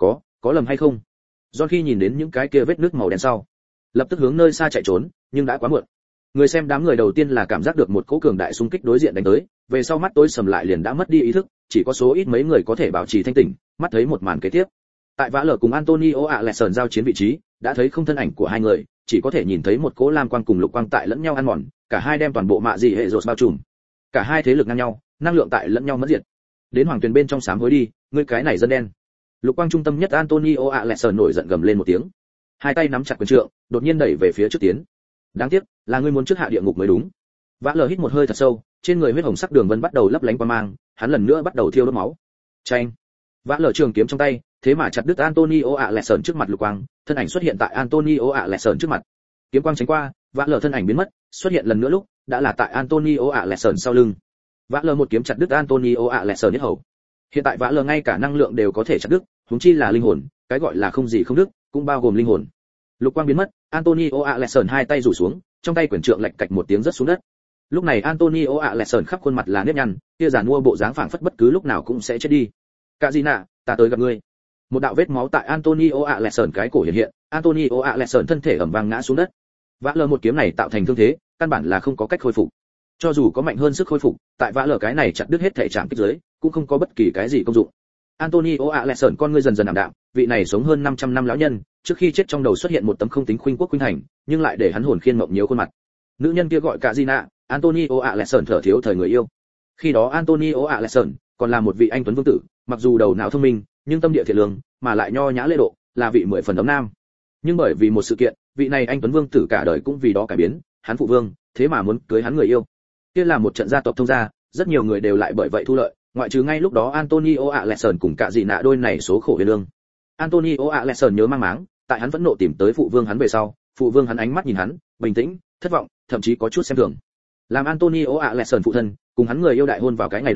Có lầm hay không? John khi nhìn đến những cái kia vết nứt màu đen sau, lập tức hướng nơi xa chạy trốn, nhưng đã quá muộn. Người xem đám người đầu tiên là cảm giác được một cỗ cường đại xung kích đối diện đánh tới, về sau mắt tối sầm lại liền đã mất đi ý thức, chỉ có số ít mấy người có thể bảo trì thanh tỉnh, mắt thấy một màn kế tiếp. Tại vã lở cùng Antonio Alexson giao chiến vị trí, đã thấy không thân ảnh của hai người, chỉ có thể nhìn thấy một cỗ lam quang cùng lục quang tại lẫn nhau ăn mòn, cả hai đem toàn bộ mạ dị hệ rột bao trùm. Cả hai thế lực ngang nhau, năng lượng tại lẫn nhau mất diệt. Đến hoàng tuyền bên trong sám hối đi, ngươi cái này dân đen. Lục quang trung tâm nhất Antonio Alexson nổi giận gầm lên một tiếng, hai tay nắm chặt quyền trượng, đột nhiên đẩy về phía trước tiến. Đáng tiếc, là ngươi muốn trước hạ địa ngục mới đúng. Vã lở hít một hơi thật sâu, trên người huyết hồng sắc đường vân bắt đầu lấp lánh quang mang, hắn lần nữa bắt đầu thiêu đốt máu. Chanh. Vã lở trường kiếm trong tay, thế mà chặt đứt Antonio Alexson trước mặt lục quang, thân ảnh xuất hiện tại Antonio Alexson trước mặt. Kiếm quang tránh qua, vã lở thân ảnh biến mất, xuất hiện lần nữa lúc, đã là tại Antonio Alexson sau lưng. Vã lở một kiếm chặt đứt Antonio Alexson nhất hầu. Hiện tại vã lở ngay cả năng lượng đều có thể chặt đứt, huống chi là linh hồn, cái gọi là không gì không đứt, cũng bao gồm linh hồn. Lục quang biến mất, Antonio Alexson hai tay rủ xuống, trong tay quyển trượng lạch cạch một tiếng rớt xuống đất. Lúc này Antonio Alexson khắp khuôn mặt là nếp nhăn, kia giàn mua bộ dáng phảng phất bất cứ lúc nào cũng sẽ chết đi. Cạ gì nạ, ta tới gặp ngươi. Một đạo vết máu tại Antonio Alexson cái cổ hiện, Antonio Alexson thân thể ầm vang ngã xuống đất. Vã lở một kiếm này tạo thành thương thế, căn bản là không có cách khôi phục. Cho dù có mạnh hơn sức khôi phục, tại vã lở cái này chặt đứt hết thể trạng kích dưới, cũng không có bất kỳ cái gì công dụng. Antonio Alexson con ngươi dần dần ảm đạm, vị này sống hơn 500 năm lão nhân, trước khi chết trong đầu xuất hiện một tấm không tính khuynh quốc khuynh thành, nhưng lại để hắn hồn khiên mộng nhiều khuôn mặt. Nữ nhân kia gọi cả Gina, Antonio Alexson thở thiếu thời người yêu. Khi đó Antonio Alexson còn là một vị anh tuấn vương tử, mặc dù đầu não thông minh, nhưng tâm địa thiện lương, mà lại nho nhã lễ độ, là vị 10 phần ấm nam. Nhưng bởi vì một sự kiện, vị này anh tuấn vương tử cả đời cũng vì đó cải biến, hắn phụ vương, thế mà muốn cưới hắn người yêu. Kia là một trận gia tộc thông gia, rất nhiều người đều lại bởi vậy thu lợi, ngoại trừ ngay lúc đó Antonio Alexson cùng cả Gina đôi này số khổ huyền lương. Antonio Alexson nhớ mang máng, tại hắn vẫn nộ tìm tới phụ vương hắn về sau, phụ vương hắn ánh mắt nhìn hắn, bình tĩnh, thất vọng, thậm chí có chút xem thường. Làm Antonio Alexson phụ thân, cùng hắn người yêu đại hôn vào cái ngày đó,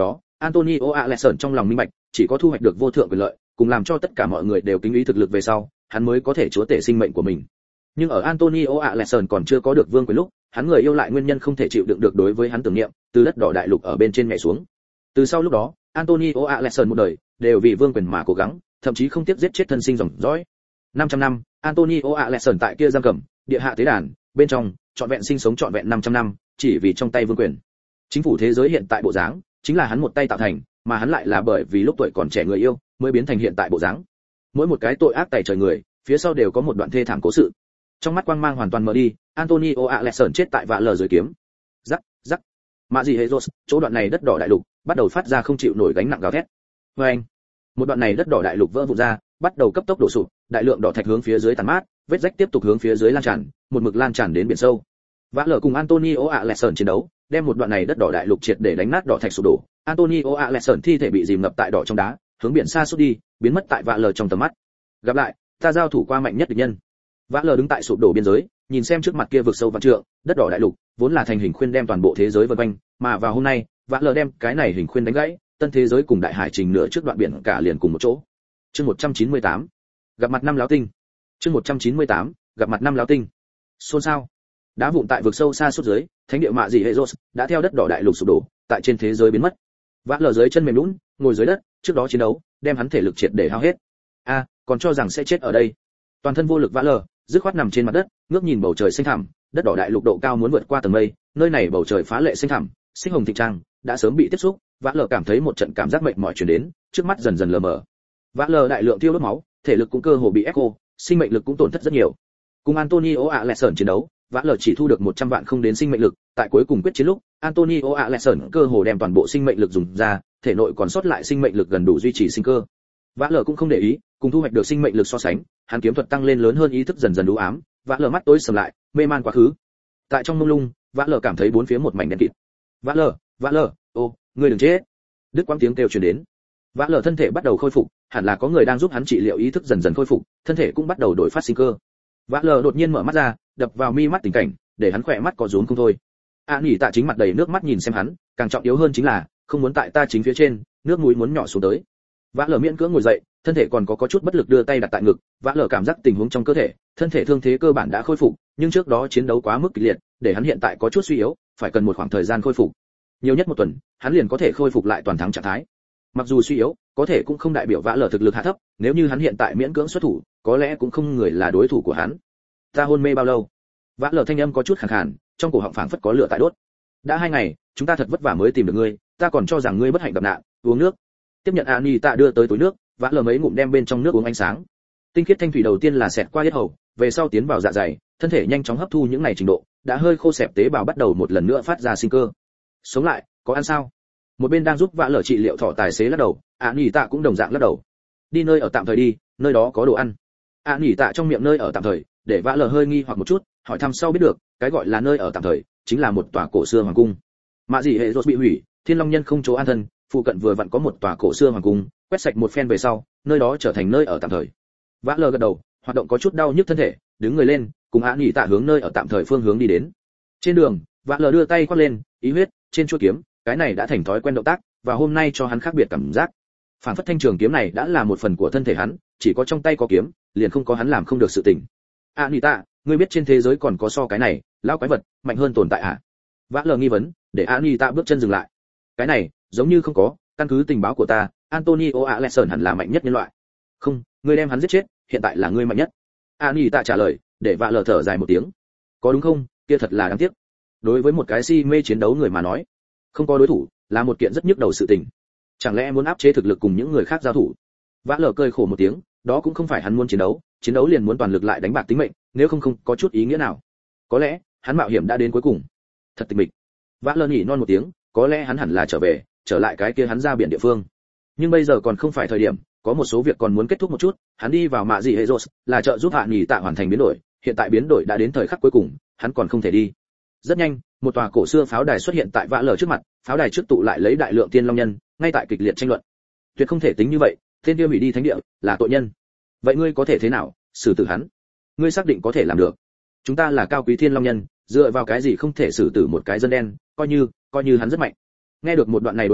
Antonio Alexson trong lòng minh bạch, chỉ có thu hoạch được vô thượng quyền lợi, cùng làm cho tất cả mọi người đều kính ý thực lực về sau, hắn mới có thể chúa tể sinh mệnh của mình. Nhưng ở Antonio Alexson còn chưa có được vương quyền lúc, hắn người yêu lại nguyên nhân không thể chịu đựng được đối với hắn tưởng niệm, từ đất đỏ đại lục ở bên trên nhảy xuống. Từ sau lúc đó, Antonio Alexson một đời đều vì vương quyền mà cố gắng, thậm chí không tiếc giết chết thân sinh dòng dõi. 500 năm, Antonio Alexson tại kia giam cầm, địa hạ tế đàn, bên trong, trọn vẹn sinh sống trọn vẹn 500 năm, chỉ vì trong tay vương quyền. Chính phủ thế giới hiện tại bộ dáng, chính là hắn một tay tạo thành, mà hắn lại là bởi vì lúc tuổi còn trẻ người yêu, mới biến thành hiện tại bộ dáng. Mỗi một cái tội ác tày trời người, phía sau đều có một đoạn thê thảm cố sự. Trong mắt quang mang hoàn toàn mờ đi, Antonio Alexson chết tại vạ lờ dưới kiếm. Rắc, rắc. Mạ gì Hezos, chỗ đoạn này đất đỏ đại lục, bắt đầu phát ra không chịu nổi gánh nặng gào thét. Oeng. Một đoạn này đất đỏ đại lục vỡ vụn ra, bắt đầu cấp tốc đổ sụp, đại lượng đỏ thạch hướng phía dưới tàn mát, vết rách tiếp tục hướng phía dưới lan tràn, một mực lan tràn đến biển sâu. Vã lở cùng Antonio Alexson chiến đấu, đem một đoạn này đất đỏ đại lục triệt để đánh nát đỏ thạch sụp đổ. Antonio Alexson thi thể bị dìm ngập tại đỏ trong đá, hướng biển xa sút đi, biến mất tại vã lở trong tầm mắt. Gặp lại, ta giao thủ qua mạnh nhất địch nhân. Vã lở đứng tại sụp đổ biên giới, nhìn xem trước mặt kia vực sâu vạn trượng, đất đỏ đại lục, vốn là thành hình khuyên đem toàn bộ thế giới vây quanh, mà vào hôm nay, vã lở đem cái này hình khuyên đánh gãy, tân thế giới cùng đại hải trình nửa trước đoạn biển cả liền cùng một chỗ. Chương 198. Gặp mặt năm láo tinh. Chương 198. Gặp mặt năm láo tinh. Xôn xao. Đá vụn tại vực sâu xa suốt dưới, thánh địa mạ dị Hezos đã theo đất đỏ đại lục sụp đổ, tại trên thế giới biến mất. Vã lở dưới chân mềm nhũn, ngồi dưới đất, trước đó chiến đấu, đem hắn thể lực triệt để hao hết. Còn cho rằng sẽ chết ở đây. Toàn thân vô lực vã lở, dứt khoát nằm trên mặt đất, ngước nhìn bầu trời xanh thẳm, đất đỏ đại lục độ cao muốn vượt qua tầng mây, nơi này bầu trời phá lệ xanh thẳm, sinh hồng thịnh trang, đã sớm bị tiếp xúc, vã lở cảm thấy một trận cảm giác mệt mỏi truyền đến, trước mắt dần dần lờ mờ. Vã lở đại lượng tiêu đốt máu, thể lực cũng cơ hồ bị ép khô, sinh mệnh lực cũng tổn thất rất nhiều. Cùng Antonio Alexson chiến đấu, vã lở chỉ thu được 100 vạn không đến sinh mệnh lực, tại cuối cùng quyết chiến lúc, Antonio Alexson cơ hồ đem toàn bộ sinh mệnh lực dùng ra, thể nội còn sót lại sinh mệnh lực gần đủ duy trì sinh cơ. Vã lở cũng không để ý, cùng thu hoạch được sinh mệnh lực so sánh, hắn kiếm thuật tăng lên lớn hơn, ý thức dần dần u ám, vã lở mắt tối sầm lại, mê man quá khứ. Tại trong mông lung, vã lở cảm thấy bốn phía một mảnh đen kịt. Vã lở, ô, ngươi đừng chết. Đứt quãng tiếng kêu truyền đến. Vã lở thân thể bắt đầu khôi phục, hẳn là có người đang giúp hắn trị liệu, ý thức dần dần khôi phục, thân thể cũng bắt đầu đổi phát sinh cơ. Vã lở đột nhiên mở mắt ra, đập vào mi mắt tình cảnh, để hắn khỏe mắt có rúm không thôi. Nhỉ Tạ chính mặt đầy nước mắt nhìn xem hắn, càng trọng yếu hơn chính là, không muốn tại ta chính phía trên, nước mũi muốn nhỏ xuống tới. Vã lở miễn cưỡng ngồi dậy, thân thể còn có chút bất lực, đưa tay đặt tại ngực. Vã lở cảm giác tình huống trong cơ thể, thân thể thương thế cơ bản đã khôi phục, nhưng trước đó chiến đấu quá mức kịch liệt, để hắn hiện tại có chút suy yếu, phải cần một khoảng thời gian khôi phục. Nhiều nhất một tuần, hắn liền có thể khôi phục lại toàn thắng trạng thái. Mặc dù suy yếu, có thể cũng không đại biểu vã lở thực lực hạ thấp, nếu như hắn hiện tại miễn cưỡng xuất thủ, có lẽ cũng không người là đối thủ của hắn. Ta hôn mê bao lâu? Vã lở thanh âm có chút khàn khàn, trong cổ họng phảng phất có lửa tại đốt. Đã 2 ngày, chúng ta thật vất vả mới tìm được ngươi, ta còn cho rằng ngươi bất hạnh gặp nạn. Uống nước. Tiếp nhận Ani Tạ đưa tới túi nước, vã lở mấy ngụm đem bên trong nước uống ánh sáng. Tinh khiết thanh thủy đầu tiên là xẹt qua yết hầu, về sau tiến vào dạ dày, thân thể nhanh chóng hấp thu những này trình độ, đã hơi khô xẹp tế bào bắt đầu một lần nữa phát ra sinh cơ. Sống lại, có ăn sao? Một bên đang giúp vã lở trị liệu thỏ tài xế lắc đầu, Ani Tạ cũng đồng dạng lắc đầu. Đi nơi ở tạm thời đi, nơi đó có đồ ăn. Ani Tạ trong miệng nơi ở tạm thời, để vã lở hơi nghi hoặc một chút, hỏi thăm sau biết được, cái gọi là nơi ở tạm thời, chính là một tòa cổ xưa hoàng cung. Mạ dị hệ rốt bị hủy, Thiên Long Nhân không chỗ an thân, phụ cận vừa vặn có một tòa cổ xưa hoàng cung, quét sạch một phen về sau, nơi đó trở thành nơi ở tạm thời. Vã lở gật đầu, hoạt động có chút đau nhức thân thể, đứng người lên, cùng Ani Tạ hướng nơi ở tạm thời phương hướng đi đến. Trên đường, vã lở đưa tay quát lên, ý huyết trên chuôi kiếm, cái này đã thành thói quen động tác, và hôm nay cho hắn khác biệt cảm giác. Phản phất thanh trường kiếm này đã là một phần của thân thể hắn, chỉ có trong tay có kiếm, liền không có hắn làm không được sự tình. Ani Tạ, ngươi biết trên thế giới còn có so cái này, lão quái vật, mạnh hơn tồn tại à? Vã lở nghi vấn, để Ani Tạ bước chân dừng lại. Cái này, giống như không có, căn cứ tình báo của ta, Antonio Alexson hẳn là mạnh nhất nhân loại. Không, ngươi đem hắn giết chết, hiện tại là ngươi mạnh nhất. Ani Tạ trả lời, để vã lở thở dài một tiếng. Có đúng không, kia thật là đáng tiếc. Đối với một cái si mê chiến đấu người mà nói, không có đối thủ là một kiện rất nhức đầu sự tình. Chẳng lẽ muốn áp chế thực lực cùng những người khác giao thủ? Vã lở cười khổ một tiếng, đó cũng không phải hắn muốn chiến đấu liền muốn toàn lực lại đánh bạc tính mệnh, nếu không có chút ý nghĩa nào. Có lẽ hắn mạo hiểm đã đến cuối cùng. Thật tịch mịch. Vã lở nhỉ non một tiếng, có lẽ hắn hẳn là trở lại cái kia hắn ra biển địa phương. Nhưng bây giờ còn không phải thời điểm, có một số việc còn muốn kết thúc một chút. Hắn đi vào mạ dị Hezos là trợ giúp Hạ Nhỉ Tạ hoàn thành biến đổi, hiện tại biến đổi đã đến thời khắc cuối cùng, hắn còn không thể đi. Rất nhanh, một tòa cổ xưa pháo đài xuất hiện tại vã lở trước mặt, pháo đài trước tụ lại lấy đại lượng Tiên Long Nhân, ngay tại kịch liệt tranh luận. Tuyệt không thể tính như vậy, tên kia hủy đi thánh địa là tội nhân. Vậy ngươi có thể thế nào xử tử hắn? Ngươi xác định có thể làm được? Chúng ta là cao quý Thiên Long Nhân, dựa vào cái gì không thể xử tử một cái dân đen, coi như hắn rất mạnh. Nghe được một đoạn này đối thoại,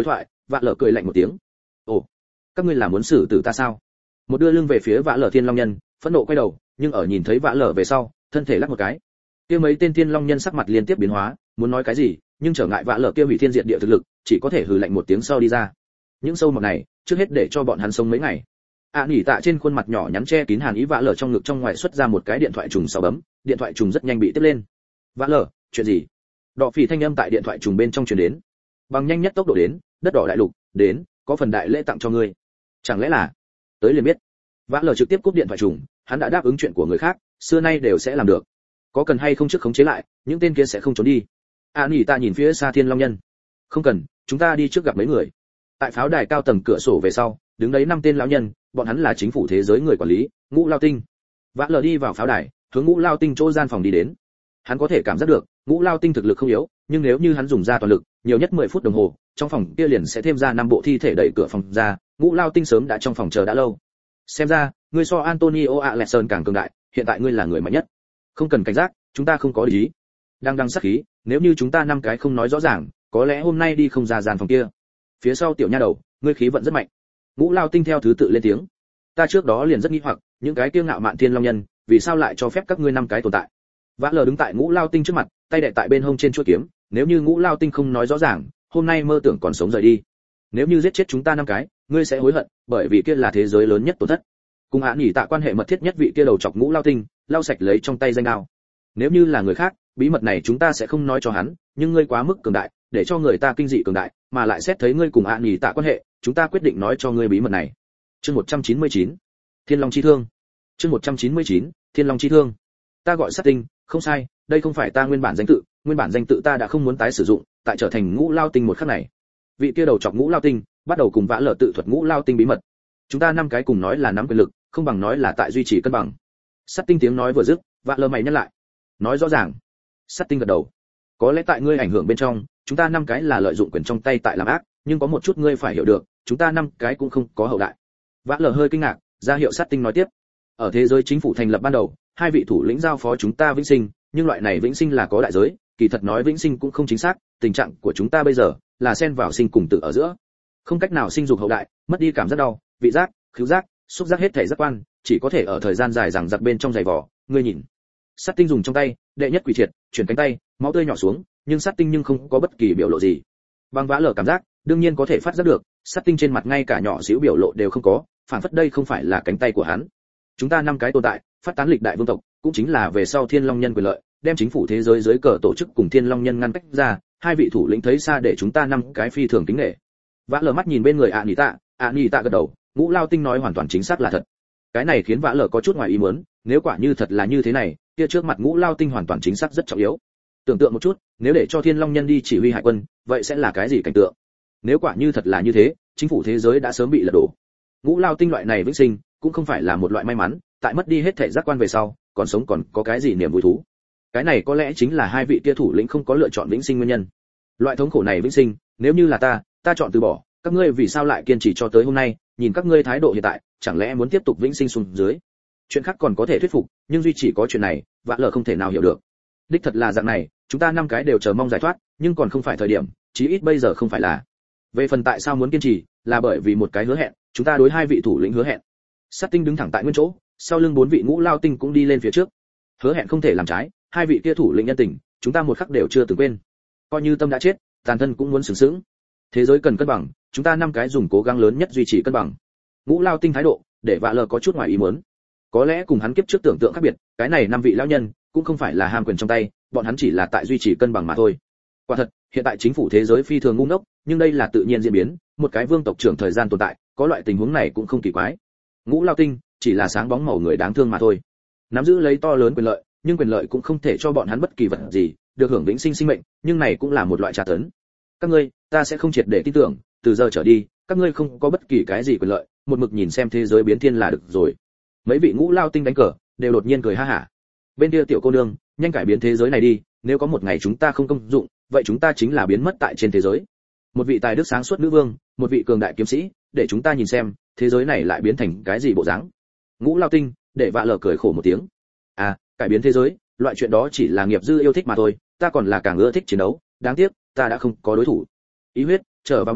Vạ Lở cười lạnh một tiếng. Ồ, các ngươi là muốn xử tử ta sao? Một đưa lưng về phía Vạ Lở Thiên Long nhân, phẫn nộ quay đầu, nhưng ở nhìn thấy Vạ Lở về sau, thân thể lắc một cái. Kia mấy tên Thiên Long nhân sắc mặt liên tiếp biến hóa, muốn nói cái gì, nhưng trở ngại Vạ Lở kia hủy thiên diệt địa thực lực, chỉ có thể hừ lạnh một tiếng sau đi ra. Những sâu mọt này, trước hết để cho bọn hắn sống mấy ngày. Nhỉ Tạ trên khuôn mặt nhỏ nhắn che kín hàn ý. Vạ Lở trong ngực trong ngoài xuất ra một cái điện thoại trùng sáu bấm, điện thoại trùng rất nhanh bị tiếp lên. Vạ Lở, chuyện gì? Đỏ phỉ thanh âm tại điện thoại trùng bên trong truyền đến. Bằng nhanh nhất tốc độ đến, đất đỏ đại lục, đến, có phần đại lễ tặng cho ngươi. Chẳng lẽ là? Tới liền biết. Vạ Lở trực tiếp cúp điện thoại trùng, hắn đã đáp ứng chuyện của người khác, xưa nay đều sẽ làm được. Có cần hay không trước khống chế lại, những tên kia sẽ không trốn đi. Nhỉ Tạ nhìn phía xa Thiên Long nhân. Không cần, chúng ta đi trước gặp mấy người. Tại pháo đài cao tầng cửa sổ về sau, đứng đấy 5 tên lão nhân, bọn hắn là chính phủ thế giới người quản lý, Ngũ Lao Tinh. Vã Lở đi vào pháo đài, hướng Ngũ Lao Tinh chỗ gian phòng đi đến. Hắn có thể cảm giác được, Ngũ Lao Tinh thực lực không yếu, nhưng nếu như hắn dùng ra toàn lực, nhiều nhất 10 phút đồng hồ, trong phòng kia liền sẽ thêm ra 5 bộ thi thể đẩy cửa phòng ra. Ngũ Lao Tinh sớm đã trong phòng chờ đã lâu. Xem ra, ngươi so Antonio Alexson càng cường đại, hiện tại ngươi là người mạnh nhất. Không cần cảnh giác, chúng ta không có địch ý. Đang sát khí, nếu như chúng ta 5 cái không nói rõ ràng, có lẽ hôm nay đi không ra gian phòng kia. Phía sau tiểu nha đầu, ngươi khí vận rất mạnh. Ngũ Lao Tinh theo thứ tự lên tiếng. Ta trước đó liền rất nghi hoặc, những cái kiêu ngạo mạn Thiên Long nhân, vì sao lại cho phép các ngươi 5 cái tồn tại? Vã Lở đứng tại Ngũ Lao Tinh trước mặt, tay đè tại bên hông trên chuôi kiếm, nếu như Ngũ Lao Tinh không nói rõ ràng, hôm nay mơ tưởng còn sống rời đi. Nếu như giết chết chúng ta 5 cái, ngươi sẽ hối hận, bởi vì kia là thế giới lớn nhất tổn thất. Cùng Nhỉ Tạ quan hệ mật thiết nhất vị kia đầu chọc Ngũ Lao Tinh, lau sạch lấy trong tay danh đao. Nếu như là người khác, bí mật này chúng ta sẽ không nói cho hắn, nhưng ngươi quá mức cường đại, để cho người ta kinh dị cường đại, mà lại xét thấy ngươi cùng Nhỉ Tạ quan hệ, chúng ta quyết định nói cho ngươi bí mật này. Chương 199. Thiên Long chi thương. Chương 199. Thiên Long chi thương. Ta gọi Sát Tinh, không sai, đây không phải ta nguyên bản danh tự ta đã không muốn tái sử dụng, tại trở thành Ngũ Lao Tinh một khắc này. Vị kia đầu chọc Ngũ Lao Tinh, bắt đầu cùng Vã Lở tự thuật Ngũ Lao Tinh bí mật. Chúng ta 5 cái cùng nói là nắm quyền lực, không bằng nói là tại duy trì cân bằng. Sát Tinh tiếng nói vừa dứt, Vã Lở mày nhắc lại. Nói rõ ràng. Sát Tinh gật đầu. Có lẽ tại ngươi ảnh hưởng bên trong, chúng ta 5 cái là lợi dụng quyền trong tay tại làm ác, nhưng có một chút ngươi phải hiểu được, chúng ta 5 cái cũng không có hậu đại. Vã Lở hơi kinh ngạc, ra hiệu Sát Tinh nói tiếp. Ở thế giới chính phủ thành lập ban đầu, 2 vị thủ lĩnh giao phó chúng ta vĩnh sinh, nhưng loại này vĩnh sinh là có đại giới, kỳ thật nói vĩnh sinh cũng không chính xác, tình trạng của chúng ta bây giờ là xen vào sinh cùng tử ở giữa, không cách nào sinh dục hậu đại, mất đi cảm giác đau, vị giác, khứu giác, xúc giác hết thể giác quan, chỉ có thể ở thời gian dài rằng giặc bên trong giày vò. Ngươi nhìn. Sát Tinh dùng trong tay, đệ nhất quỷ triệt, chuyển cánh tay, máu tươi nhỏ xuống, nhưng Sát Tinh nhưng không có bất kỳ biểu lộ gì. Bằng Vã Lở cảm giác, đương nhiên có thể phát giác được, Sát Tinh trên mặt ngay cả nhỏ xíu biểu lộ đều không có, phản phất đây không phải là cánh tay của hắn. Chúng ta 5 cái tồn tại, phát tán lịch đại vương tộc, cũng chính là về sau Thiên Long nhân quyền lợi, đem chính phủ thế giới dưới cờ tổ chức cùng Thiên Long nhân ngăn cách ra, 2 vị thủ lĩnh thấy xa để chúng ta 5 cái phi thường kính nể. Vã Lở mắt nhìn bên người Nhỉ Tạ gật đầu, Ngũ Lao Tinh nói hoàn toàn chính xác là thật. Cái này khiến Vã Lở có chút ngoài ý muốn, nếu quả như thật là như thế này, kia trước mặt Ngũ Lao Tinh hoàn toàn chính xác rất trọng yếu. Tưởng tượng một chút, nếu để cho Thiên Long nhân đi chỉ huy hải quân, vậy sẽ là cái gì cảnh tượng? Nếu quả như thật là như thế, chính phủ thế giới đã sớm bị lật đổ. Ngũ Lao Tinh loại này vĩnh sinh, cũng không phải là một loại may mắn, tại mất đi hết thể giác quan về sau, còn sống còn có cái gì niềm vui thú? Cái này có lẽ chính là 2 vị kia thủ lĩnh không có lựa chọn vĩnh sinh nguyên nhân. Loại thống khổ này vĩnh sinh, nếu như là ta chọn từ bỏ, các ngươi vì sao lại kiên trì cho tới hôm nay? Nhìn các ngươi thái độ hiện tại, chẳng lẽ muốn tiếp tục vĩnh sinh xuống dưới? Chuyện khác còn có thể thuyết phục, nhưng duy chỉ có chuyện này, Vã Lở không thể nào hiểu được. Đích thật là dạng này, chúng ta 5 cái đều chờ mong giải thoát, nhưng còn không phải thời điểm, chí ít bây giờ không phải là. Về phần tại sao muốn kiên trì, là bởi vì một cái hứa hẹn, chúng ta đối 2 vị thủ lĩnh hứa hẹn. Sát Tinh đứng thẳng tại nguyên chỗ, sau lưng 4 vị Ngũ Lao Tinh cũng đi lên phía trước. Hứa hẹn không thể làm trái, 2 vị kia thủ lĩnh nhân tình, chúng ta một khắc đều chưa từng quên. Coi như tâm đã chết, tàn thân cũng muốn sừng sững. Thế giới cần cân bằng, chúng ta 5 cái dùng cố gắng lớn nhất duy trì cân bằng. Ngũ Lao Tinh thái độ, để Vã Lở có chút ngoài ý muốn. Có lẽ cùng hắn kiếp trước tưởng tượng khác biệt, cái này 5 vị lão nhân cũng không phải là ham quyền trong tay, bọn hắn chỉ là tại duy trì cân bằng mà thôi. Quả thật, hiện tại chính phủ thế giới phi thường ngu ngốc, nhưng đây là tự nhiên diễn biến, một cái vương tộc trưởng thời gian tồn tại, có loại tình huống này cũng không kỳ quái. Ngũ Lao Tinh chỉ là sáng bóng màu người đáng thương mà thôi. Nắm giữ lấy to lớn quyền lợi, nhưng quyền lợi cũng không thể cho bọn hắn bất kỳ vật gì, được hưởng vĩnh sinh sinh mệnh, nhưng này cũng là một loại tra tấn. Các ngươi, ta sẽ không triệt để tin tưởng, từ giờ trở đi, các ngươi không có bất kỳ cái gì quyền lợi, một mực nhìn xem thế giới biến thiên là được rồi. Mấy vị Ngũ Lao Tinh đánh cờ, đều đột nhiên cười ha hả. Bên kia tiểu cô nương, nhanh cải biến thế giới này đi, nếu có một ngày chúng ta không công dụng, vậy chúng ta chính là biến mất tại trên thế giới. Một vị tài đức sáng suốt nữ vương, một vị cường đại kiếm sĩ, để chúng ta nhìn xem, thế giới này lại biến thành cái gì bộ dáng. Ngũ Lao Tinh, để Vã Lở cười khổ một tiếng. Cải biến thế giới, loại chuyện đó chỉ là nghiệp dư yêu thích mà thôi, ta còn là càng ưa thích chiến đấu, đáng tiếc, ta đã không có đối thủ. Ý huyết, trở vào bao,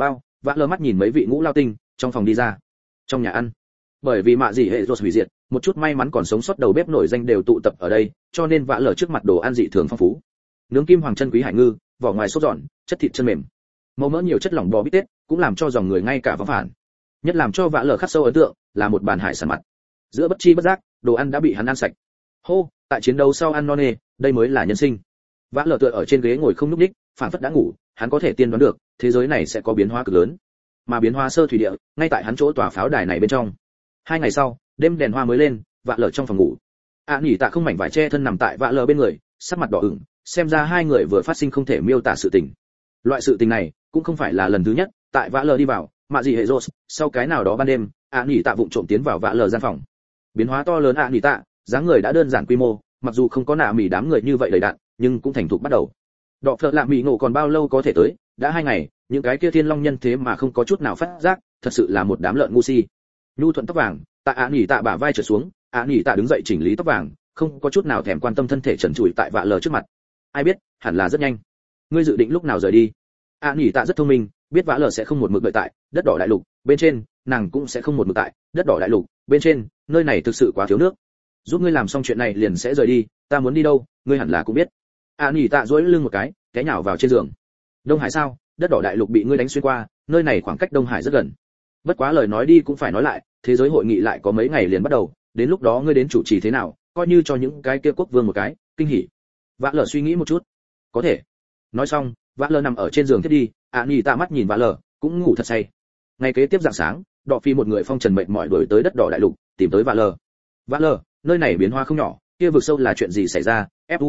vã lơ mắt nhìn mấy vị ngũ lao tinh trong phòng đi ra. Trong nhà ăn, bởi vì mạ dị hệ rột hủy diệt, một chút may mắn còn sống sót đầu bếp nổi danh đều tụ tập ở đây, cho nên vã lơ trước mặt đồ ăn dị thường phong phú. Nướng kim hoàng chân quý hải ngư, vỏ ngoài sốt giòn, chất thịt chân mềm, màu mỡ nhiều chất lỏng bò bít tết, cũng làm cho dòng người ngay cả vắng phản. Nhất làm cho vã lơ khắc sâu ấn tượng là một bàn hải sản mặn. Giữa bất chi bất giác, đồ ăn đã bị hắn ăn sạch. Hô, tại chiến đấu sau ăn no nê, đây mới là nhân sinh. Vã lờ tựa ở trên ghế ngồi không nhúc nhích, phảng phất đã ngủ, hắn có thể tiên đoán được, thế giới này sẽ có biến hóa cực lớn. Mà biến hóa sơ thủy địa, ngay tại hắn chỗ tòa pháo đài này bên trong. 2 ngày sau, đêm đèn hoa mới lên, vã lờ trong phòng ngủ. Nhỉ Tạ không mảnh vải che thân nằm tại vã lờ bên người, sắc mặt đỏ ửng, xem ra hai người vừa phát sinh không thể miêu tả sự tình. Loại sự tình này cũng không phải là lần thứ nhất, tại vã lờ đi vào, mạ gì hệ rốt, sau cái nào đó ban đêm, Nhỉ Tạ vụng trộm tiến vào vã lờ gian phòng. Biến hóa to lớn Nhỉ Tạ, dáng người đã đơn giản quy mô, mặc dù không có nạ mỉ đám người như vậy đầy đặn, nhưng cũng thành thục bắt đầu. Đọ phật lạ mỉ ngộ còn bao lâu có thể tới, đã 2 ngày, những cái kia thiên long nhân thế mà không có chút nào phát giác, thật sự là một đám lợn ngu si. Nhu thuận tóc vàng, tại Nhỉ Tạ bả vai trở xuống, Nhỉ Tạ đứng dậy chỉnh lý tóc vàng, không có chút nào thèm quan tâm thân thể trần trụi tại vạ lờ trước mặt. Ai biết, hẳn là rất nhanh. Ngươi dự định lúc nào rời đi? Nhỉ Tạ rất thông minh, biết vạ lờ sẽ không một mực đợi tại đất đỏ đại lục bên trên, nàng cũng sẽ không một mực tại đất đỏ đại lục bên trên, nơi này thực sự quá thiếu nước. Giúp ngươi làm xong chuyện này liền sẽ rời đi, ta muốn đi đâu, ngươi hẳn là cũng biết. Nhỉ Tạ duỗi lưng một cái, té nhào vào trên giường. Đông Hải sao? Đất đỏ đại lục bị ngươi đánh xuyên qua, nơi này khoảng cách Đông Hải rất gần. Bất quá lời nói đi cũng phải nói lại, thế giới hội nghị lại có mấy ngày liền bắt đầu, đến lúc đó ngươi đến chủ trì thế nào, coi như cho những cái kia quốc vương một cái kinh hỉ. Vã lờ suy nghĩ một chút. Có thể. Nói xong, Vã lờ nằm ở trên giường thiết đi, Nhỉ Tạ mắt nhìn Vã lờ, cũng ngủ thật say. Ngày kế tiếp rạng sáng, Đọ Phi một người phong trần mệt mỏi đuổi tới đất đỏ đại lục, tìm tới Vã lờ. Vã lờ, nơi này biến hóa không nhỏ, kia vực sâu là chuyện gì xảy ra?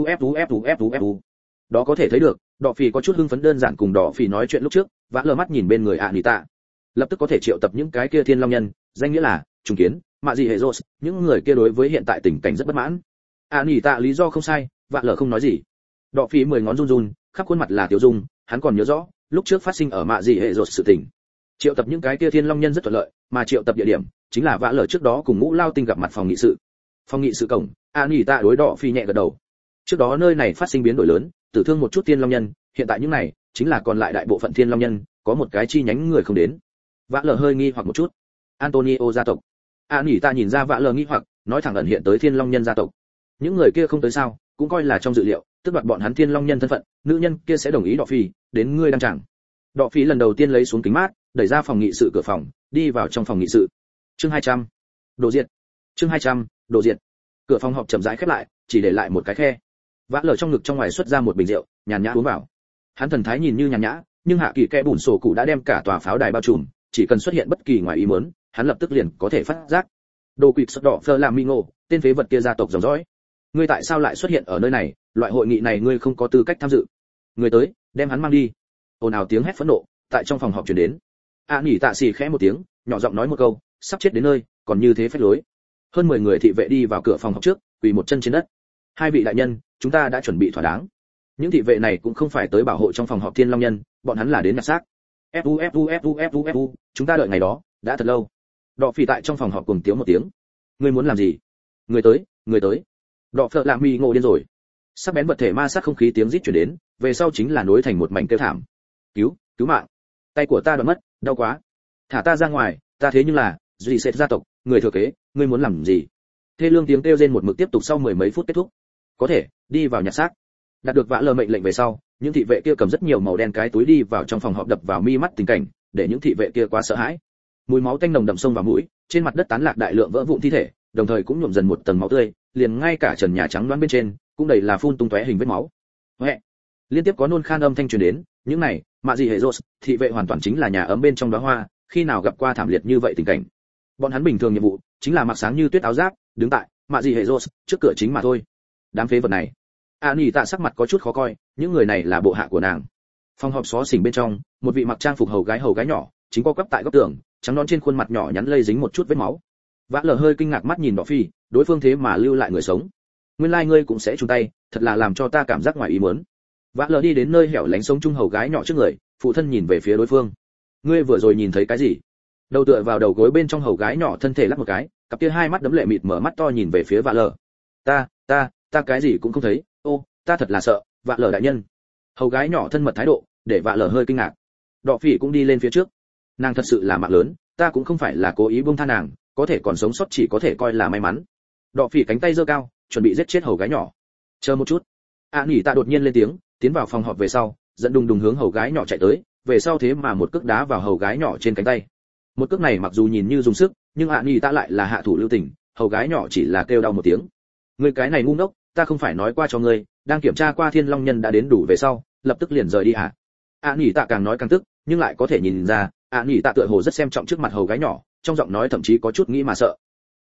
Fu. Đó có thể thấy được, Đọ Phi có chút hưng phấn, đơn giản cùng Đọ Phi nói chuyện lúc trước, Vã lờ mắt nhìn bên người Nhỉ Tạ. Lập tức có thể triệu tập những cái kia thiên long nhân, danh nghĩa là trùng kiến, mạ gì hệ rốt, những người kia đối với hiện tại tình cảnh rất bất mãn. Nhỉ Tạ lý do không sai, Vã lờ không nói gì. Đọ Phi 10 ngón run run, khắp khuôn mặt là tiểu dung, hắn còn nhớ rõ, lúc trước phát sinh ở mạ gì hệ rốt sự tình. Triệu tập những cái kia thiên long nhân rất thuận lợi, mà triệu tập địa điểm chính là Vã lờ trước đó cùng Ngũ Lao Tinh gặp mặt phòng nghị sự. Phòng nghị sự cổng, Nhỉ Tạ đối Đọ Phi nhẹ gật đầu. Trước đó nơi này phát sinh biến đổi lớn, tử thương một chút thiên long nhân, hiện tại những này chính là còn lại đại bộ phận thiên long nhân, có một cái chi nhánh người không đến. Vã lờ hơi nghi hoặc một chút. Antonio gia tộc. Nhỉ Tạ nhìn ra Vã lờ nghi hoặc, nói thẳng ẩn hiện tới thiên long nhân gia tộc. Những người kia không tới sao, cũng coi là trong dự liệu, tức đoạt bọn hắn thiên long nhân thân phận, nữ nhân kia sẽ đồng ý Đọ Phi, đến ngươi đang chẳng. Đọ Phi lần đầu tiên lấy xuống kính mát, đẩy ra phòng nghị sự cửa phòng, đi vào trong phòng nghị sự. Chương 200. Đồ diệt. Chương 200. Đồ diệt. Cửa phòng họp chậm rãi khép lại, chỉ để lại một cái khe. Vã lờ trong ngực trong ngoài xuất ra một bình rượu, nhàn nhã uống vào. Hắn thần thái nhìn như nhàn nhã, nhưng hạ kỳ kẽ bùn sổ cụ đã đem cả tòa pháo đài bao trùm, chỉ cần xuất hiện bất kỳ ngoài ý muốn, hắn lập tức liền có thể phát giác. Đồ quỷ sọt đỏ Flamingo, tên phế vật kia gia tộc dòng dõi. Ngươi tại sao lại xuất hiện ở nơi này, loại hội nghị này ngươi không có tư cách tham dự. Người tới, đem hắn mang đi. Ồn ào tiếng hét phẫn nộ tại trong phòng họp truyền đến. Nhỉ Tạ xì khẽ một tiếng, nhỏ giọng nói một câu, sắp chết đến nơi, còn như thế phách lối. Hơn 10 người thị vệ đi vào cửa phòng họp trước, quỳ một chân trên đất. Hai vị đại nhân, chúng ta đã chuẩn bị thỏa đáng. Những thị vệ này cũng không phải tới bảo hộ trong phòng họp thiên long nhân, bọn hắn là đến nhặt xác. Fu, chúng ta đợi ngày đó đã thật lâu. Đọ Phi tại trong phòng họp cùng tiếng một tiếng. Ngươi muốn làm gì? Người tới. Đọ Phật làm mì ngộ điên rồi. Sắc bén vật thể ma sát không khí, tiếng rít truyền đến, về sau chính là nối thành một mảnh kêu thảm. Cứu mạng. Tay của ta đoạn mất, đau quá. Thả ta ra ngoài, ta thế nhưng là duy sẽ gia tộc, người thừa kế, ngươi muốn làm gì? Thê lương tiếng kêu rên một mực tiếp tục sau 10 mấy phút kết thúc. Có thể đi vào nhặt xác. Đạt được Vã lờ mệnh lệnh về sau, những thị vệ kia cầm rất nhiều màu đen cái túi đi vào trong phòng họp, đập vào mi mắt tình cảnh, để những thị vệ kia quá sợ hãi. Mùi máu tanh nồng đậm xông vào mũi, trên mặt đất tán lạc đại lượng vỡ vụn thi thể, đồng thời cũng nhuộm dần một tầng máu tươi, liền ngay cả trần nhà trắng đoán bên trên cũng đầy là phun tung tóe hình vết máu. Huệ. Liên tiếp có nôn khan âm thanh truyền đến, những này, mạ gì hệ rốt, thị vệ hoàn toàn chính là nhà ấm bên trong đóa hoa, khi nào gặp qua thảm liệt như vậy tình cảnh. Bọn hắn bình thường nhiệm vụ chính là mặc sáng như tuyết áo giáp, đứng tại mạ gì hệ rốt trước cửa chính mà thôi. Đám phế vật này. Nhỉ Tạ sắc mặt có chút khó coi, những người này là bộ hạ của nàng. Phòng họp xó xỉnh bên trong, một vị mặc trang phục hầu gái nhỏ, chính co quắp tại góc tường, trắng nõn trên khuôn mặt nhỏ nhắn lây dính một chút vết máu. Vã lờ hơi kinh ngạc mắt nhìn Đọ Phi, đối phương thế mà lưu lại người sống. Nguyên lai ngươi cũng sẽ chung tay, thật là làm cho ta cảm giác ngoài ý muốn. Vã lờ đi đến nơi hẻo lánh sống chung hầu gái nhỏ trước người, phụ thân nhìn về phía đối phương. Ngươi vừa rồi nhìn thấy cái gì? Đầu tựa vào đầu gối bên trong hầu gái nhỏ thân thể lắc một cái, cặp kia hai mắt đấm lệ mịt mở mắt to nhìn về phía Vã lờ. Ta cái gì cũng không thấy. Ô, ta thật là sợ, Vã lờ đại nhân. Hầu gái nhỏ thân mật thái độ để Vã lờ hơi kinh ngạc. Đọ Phỉ cũng đi lên phía trước. Nàng thật sự là mạng lớn, ta cũng không phải là cố ý buông tha nàng, có thể còn sống sót chỉ có thể coi là may mắn. Đọ phỉ cánh tay giơ cao, chuẩn bị giết chết hầu gái nhỏ. Chờ một chút. Nỉ tạ đột nhiên lên tiếng, tiến vào phòng họp về sau, dẫn đùng đùng hướng hầu gái nhỏ chạy tới, về sau thế mà một cước đá vào hầu gái nhỏ trên cánh tay. Một cước này mặc dù nhìn như dùng sức, nhưng Nỉ tạ lại là hạ thủ lưu tình, hầu gái nhỏ chỉ là kêu đau một tiếng. Ngươi cái này ngu ngốc, ta không phải nói qua cho ngươi, đang kiểm tra qua Thiên Long Nhân đã đến đủ về sau, lập tức liền rời đi hả? Nỉ tạ càng nói càng tức, nhưng lại có thể nhìn ra, Nỉ tạ tựa hồ rất xem trọng trước mặt hầu gái nhỏ, trong giọng nói thậm chí có chút nghĩ mà sợ.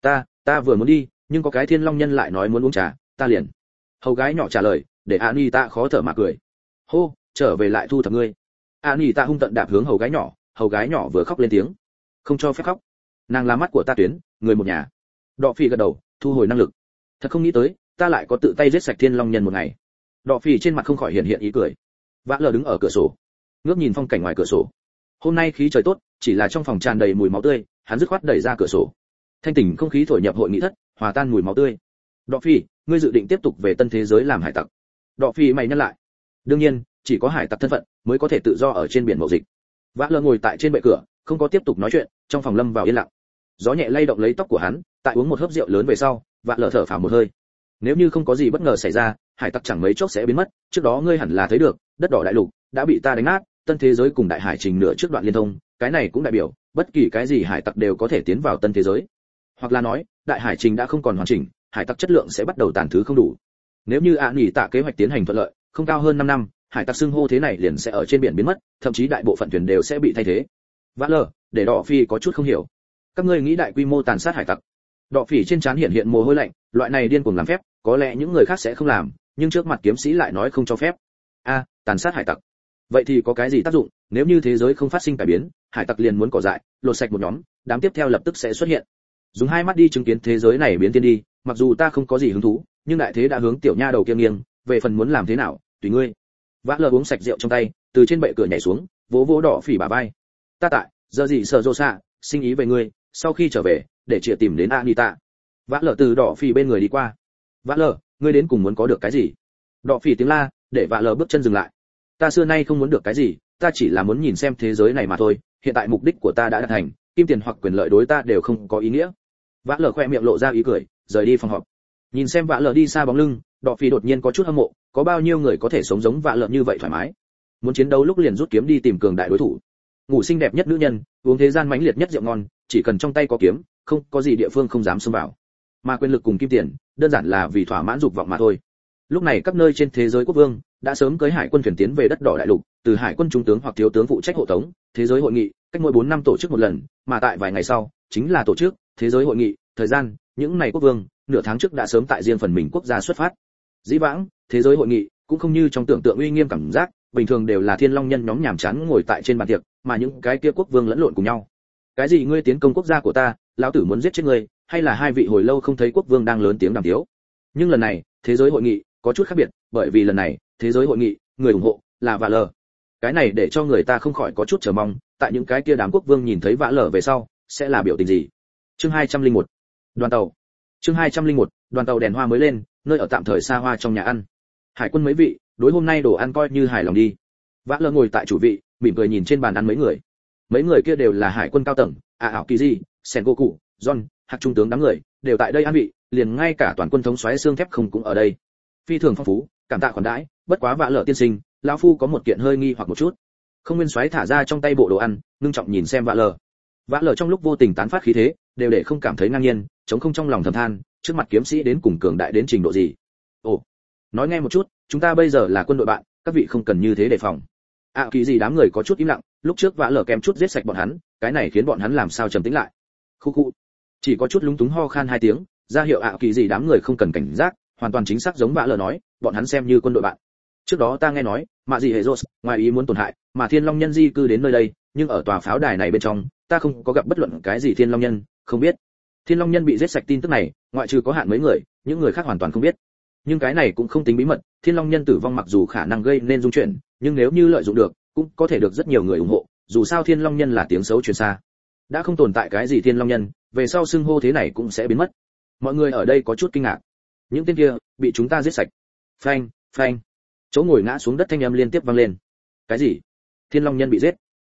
Ta vừa muốn đi, nhưng có cái Thiên Long Nhân lại nói muốn uống trà, ta liền. Hầu gái nhỏ trả lời, để Nỉ tạ khó thở mà cười. Hô, trở về lại thu thập ngươi. Nỉ tạ hung tận đạp hướng hầu gái nhỏ vừa khóc lên tiếng. Không cho phép khóc. Nàng là mắt của ta tuyến, người một nhà. Đọ phỉ gật đầu, thu hồi năng lực. Thật không nghĩ tới, ta lại có tự tay giết sạch Thiên Long Nhân một ngày. Đọ phỉ trên mặt không khỏi hiện ý cười. Vã lờ đứng ở cửa sổ, ngước nhìn phong cảnh ngoài cửa sổ. Hôm nay khí trời tốt, chỉ là trong phòng tràn đầy mùi máu tươi, hắn dứt khoát đẩy ra cửa sổ. Thanh tỉnh không khí thổi nhập hội nghị thất, hòa tan mùi máu tươi. Đọ phỉ, ngươi dự định tiếp tục về tân thế giới làm hải tặc? Đọ phỉ mày nhắc lại. Đương nhiên, chỉ có hải tặc thân phận mới có thể tự do ở trên biển mậu dịch. Vã lờ ngồi tại trên bệ cửa, không có tiếp tục nói chuyện, trong phòng lâm vào yên lặng. Gió nhẹ lay động lấy tóc của hắn, tại uống một hớp rượu lớn về sau, Vã lờ thở phào một hơi. Nếu như không có gì bất ngờ xảy ra, hải tặc chẳng mấy chốc sẽ biến mất. Trước đó ngươi hẳn là thấy được, đất đỏ đại lục đã bị ta đánh nát, tân thế giới cùng đại hải trình nửa trước đoạn liên thông, cái này cũng đại biểu bất kỳ cái gì hải tặc đều có thể tiến vào tân thế giới. Hoặc là nói, đại hải trình đã không còn hoàn chỉnh, hải tặc chất lượng sẽ bắt đầu tàn thứ không đủ. Nếu như Nỉ tạ kế hoạch tiến hành thuận lợi, không cao hơn 5 năm, hải tặc xưng hô thế này liền sẽ ở trên biển biến mất, thậm chí đại bộ phận thuyền đều sẽ bị thay thế. Vã lờ, để Đọ Phi có chút không hiểu. Các ngươi nghĩ đại quy mô tàn sát hải tặc? Đọ Phỉ trên trán hiện mồ hôi lạnh, loại này điên cuồng làm phép, có lẽ những người khác sẽ không làm, nhưng trước mặt kiếm sĩ lại nói không cho phép. Tàn sát hải tặc. Vậy thì có cái gì tác dụng? Nếu như thế giới không phát sinh cải biến, hải tặc liền muốn cỏ dại, lột sạch một nhóm, đám tiếp theo lập tức sẽ xuất hiện. Dùng hai mắt đi chứng kiến thế giới này biến tiên đi, mặc dù ta không có gì hứng thú, nhưng đại thế đã hướng tiểu nha đầu kia nghiêng, về phần muốn làm thế nào, tùy ngươi. Vã lờ uống sạch rượu trong tay, từ trên bệ cửa nhảy xuống, vỗ vỗ Đọ Phỉ bả vai. Ta tại, giờ gì sợ rô xạ, sinh ý về ngươi, sau khi trở về, để chị tìm đến Anita. Vã lờ từ Đọ Phỉ bên người đi qua. Vã lờ, ngươi đến cùng muốn có được cái gì? Đọ Phỉ tiếng la, để Vã lờ bước chân dừng lại. Ta xưa nay không muốn được cái gì, ta chỉ là muốn nhìn xem thế giới này mà thôi, hiện tại mục đích của ta đã đạt thành, kim tiền hoặc quyền lợi đối ta đều không có ý nghĩa. Vã lờ khoe miệng lộ ra ý cười, rời đi phòng họp. Nhìn xem Vã lờ đi xa bóng lưng, Đọ Phỉ đột nhiên có chút hâm mộ, có bao nhiêu người có thể sống giống Vã lờ như vậy thoải mái. Muốn chiến đấu lúc liền rút kiếm đi tìm cường đại đối thủ. Ngủ xinh đẹp nhất nữ nhân, uống thế gian mãnh liệt nhất rượu ngon, chỉ cần trong tay có kiếm, không có gì địa phương không dám xông vào. Mà quyền lực cùng kim tiền, đơn giản là vì thỏa mãn dục vọng mà thôi. Lúc này các nơi trên thế giới quốc vương đã sớm cưới hải quân thuyền tiến về đất đỏ đại lục, từ hải quân trung tướng hoặc thiếu tướng phụ trách hộ tống, thế giới hội nghị, cách mỗi 4 năm tổ chức một lần, mà tại vài ngày sau, chính là tổ chức thế giới hội nghị, thời gian, những này quốc vương, nửa tháng trước đã sớm tại riêng phần mình quốc gia xuất phát. Dĩ vãng, thế giới hội nghị cũng không như trong tưởng tượng uy nghiêm cảm giác, bình thường đều là Thiên Long Nhân nhóm nhàm chán ngồi tại trên bàn tiệc, mà những cái kia quốc vương lẫn lộn cùng nhau. Cái gì ngươi tiến công quốc gia của ta, lão tử muốn giết chết ngươi, hay là hai vị hồi lâu không thấy quốc vương đang lớn tiếng đàm tiếu. Nhưng lần này, thế giới hội nghị có chút khác biệt, bởi vì lần này, thế giới hội nghị, người ủng hộ là Vã lờ. Cái này để cho người ta không khỏi có chút chờ mong, tại những cái kia đám quốc vương nhìn thấy Vã lờ về sau, sẽ là biểu tình gì. Chương 201. Đoàn tàu. Chương 201. Đoàn tàu đèn hoa mới lên, nơi ở tạm thời xa hoa trong nhà ăn. Hải quân mấy vị, đối hôm nay đồ ăn coi như hài lòng đi. Vã lờ ngồi tại chủ vị, mỉm cười nhìn trên bàn ăn mấy người. Mấy người kia đều là hải quân cao tầng, ảo kỳ gì, Sengoku, John, hạc trung tướng đám người, đều tại đây ăn vị, liền ngay cả toàn quân thống soái xương thép không cũng ở đây. Phi thường phong phú, cảm tạ khoản đãi, bất quá Vã lờ tiên sinh, lão phu có một kiện hơi nghi hoặc một chút. Không Nguyên soái thả ra trong tay bộ đồ ăn, ngưng trọng nhìn xem Vã lờ. Vã lờ trong lúc vô tình tán phát khí thế, đều để không cảm thấy ngang nhiên, chống không trong lòng thầm than, trước mặt kiếm sĩ đến cùng cường đại đến trình độ gì. Ồ, nói nghe một chút, chúng ta bây giờ là quân đội bạn, các vị không cần như thế đề phòng. Kỳ gì đám người có chút im lặng, lúc trước Vã lờ kém chút giết sạch bọn hắn, cái này khiến bọn hắn làm sao trầm tĩnh lại. Khu khu, chỉ có chút lúng túng ho khan hai tiếng, ra hiệu Kỳ gì đám người không cần cảnh giác, hoàn toàn chính xác giống Vã lờ nói, bọn hắn xem như quân đội bạn. Trước đó ta nghe nói, Mạ Dị Hệ Rốt ngoài ý muốn tổn hại, mà Thiên Long Nhân di cư đến nơi đây, nhưng ở tòa pháo đài này bên trong, ta không có gặp bất luận cái gì Thiên Long Nhân, không biết. Thiên Long Nhân bị giết sạch tin tức này, ngoại trừ có hạn mấy người, những người khác hoàn toàn không biết. Nhưng cái này cũng không tính bí mật, Thiên Long Nhân tử vong mặc dù khả năng gây nên dung chuyển, nhưng nếu như lợi dụng được, cũng có thể được rất nhiều người ủng hộ, dù sao Thiên Long Nhân là tiếng xấu truyền xa. Đã không tồn tại cái gì Thiên Long Nhân, về sau xưng hô thế này cũng sẽ biến mất. Mọi người ở đây có chút kinh ngạc. Những tên kia bị chúng ta giết sạch. Phanh, phanh. Chỗ ngồi ngã xuống đất thanh âm liên tiếp vang lên. Cái gì? Thiên Long Nhân bị giết?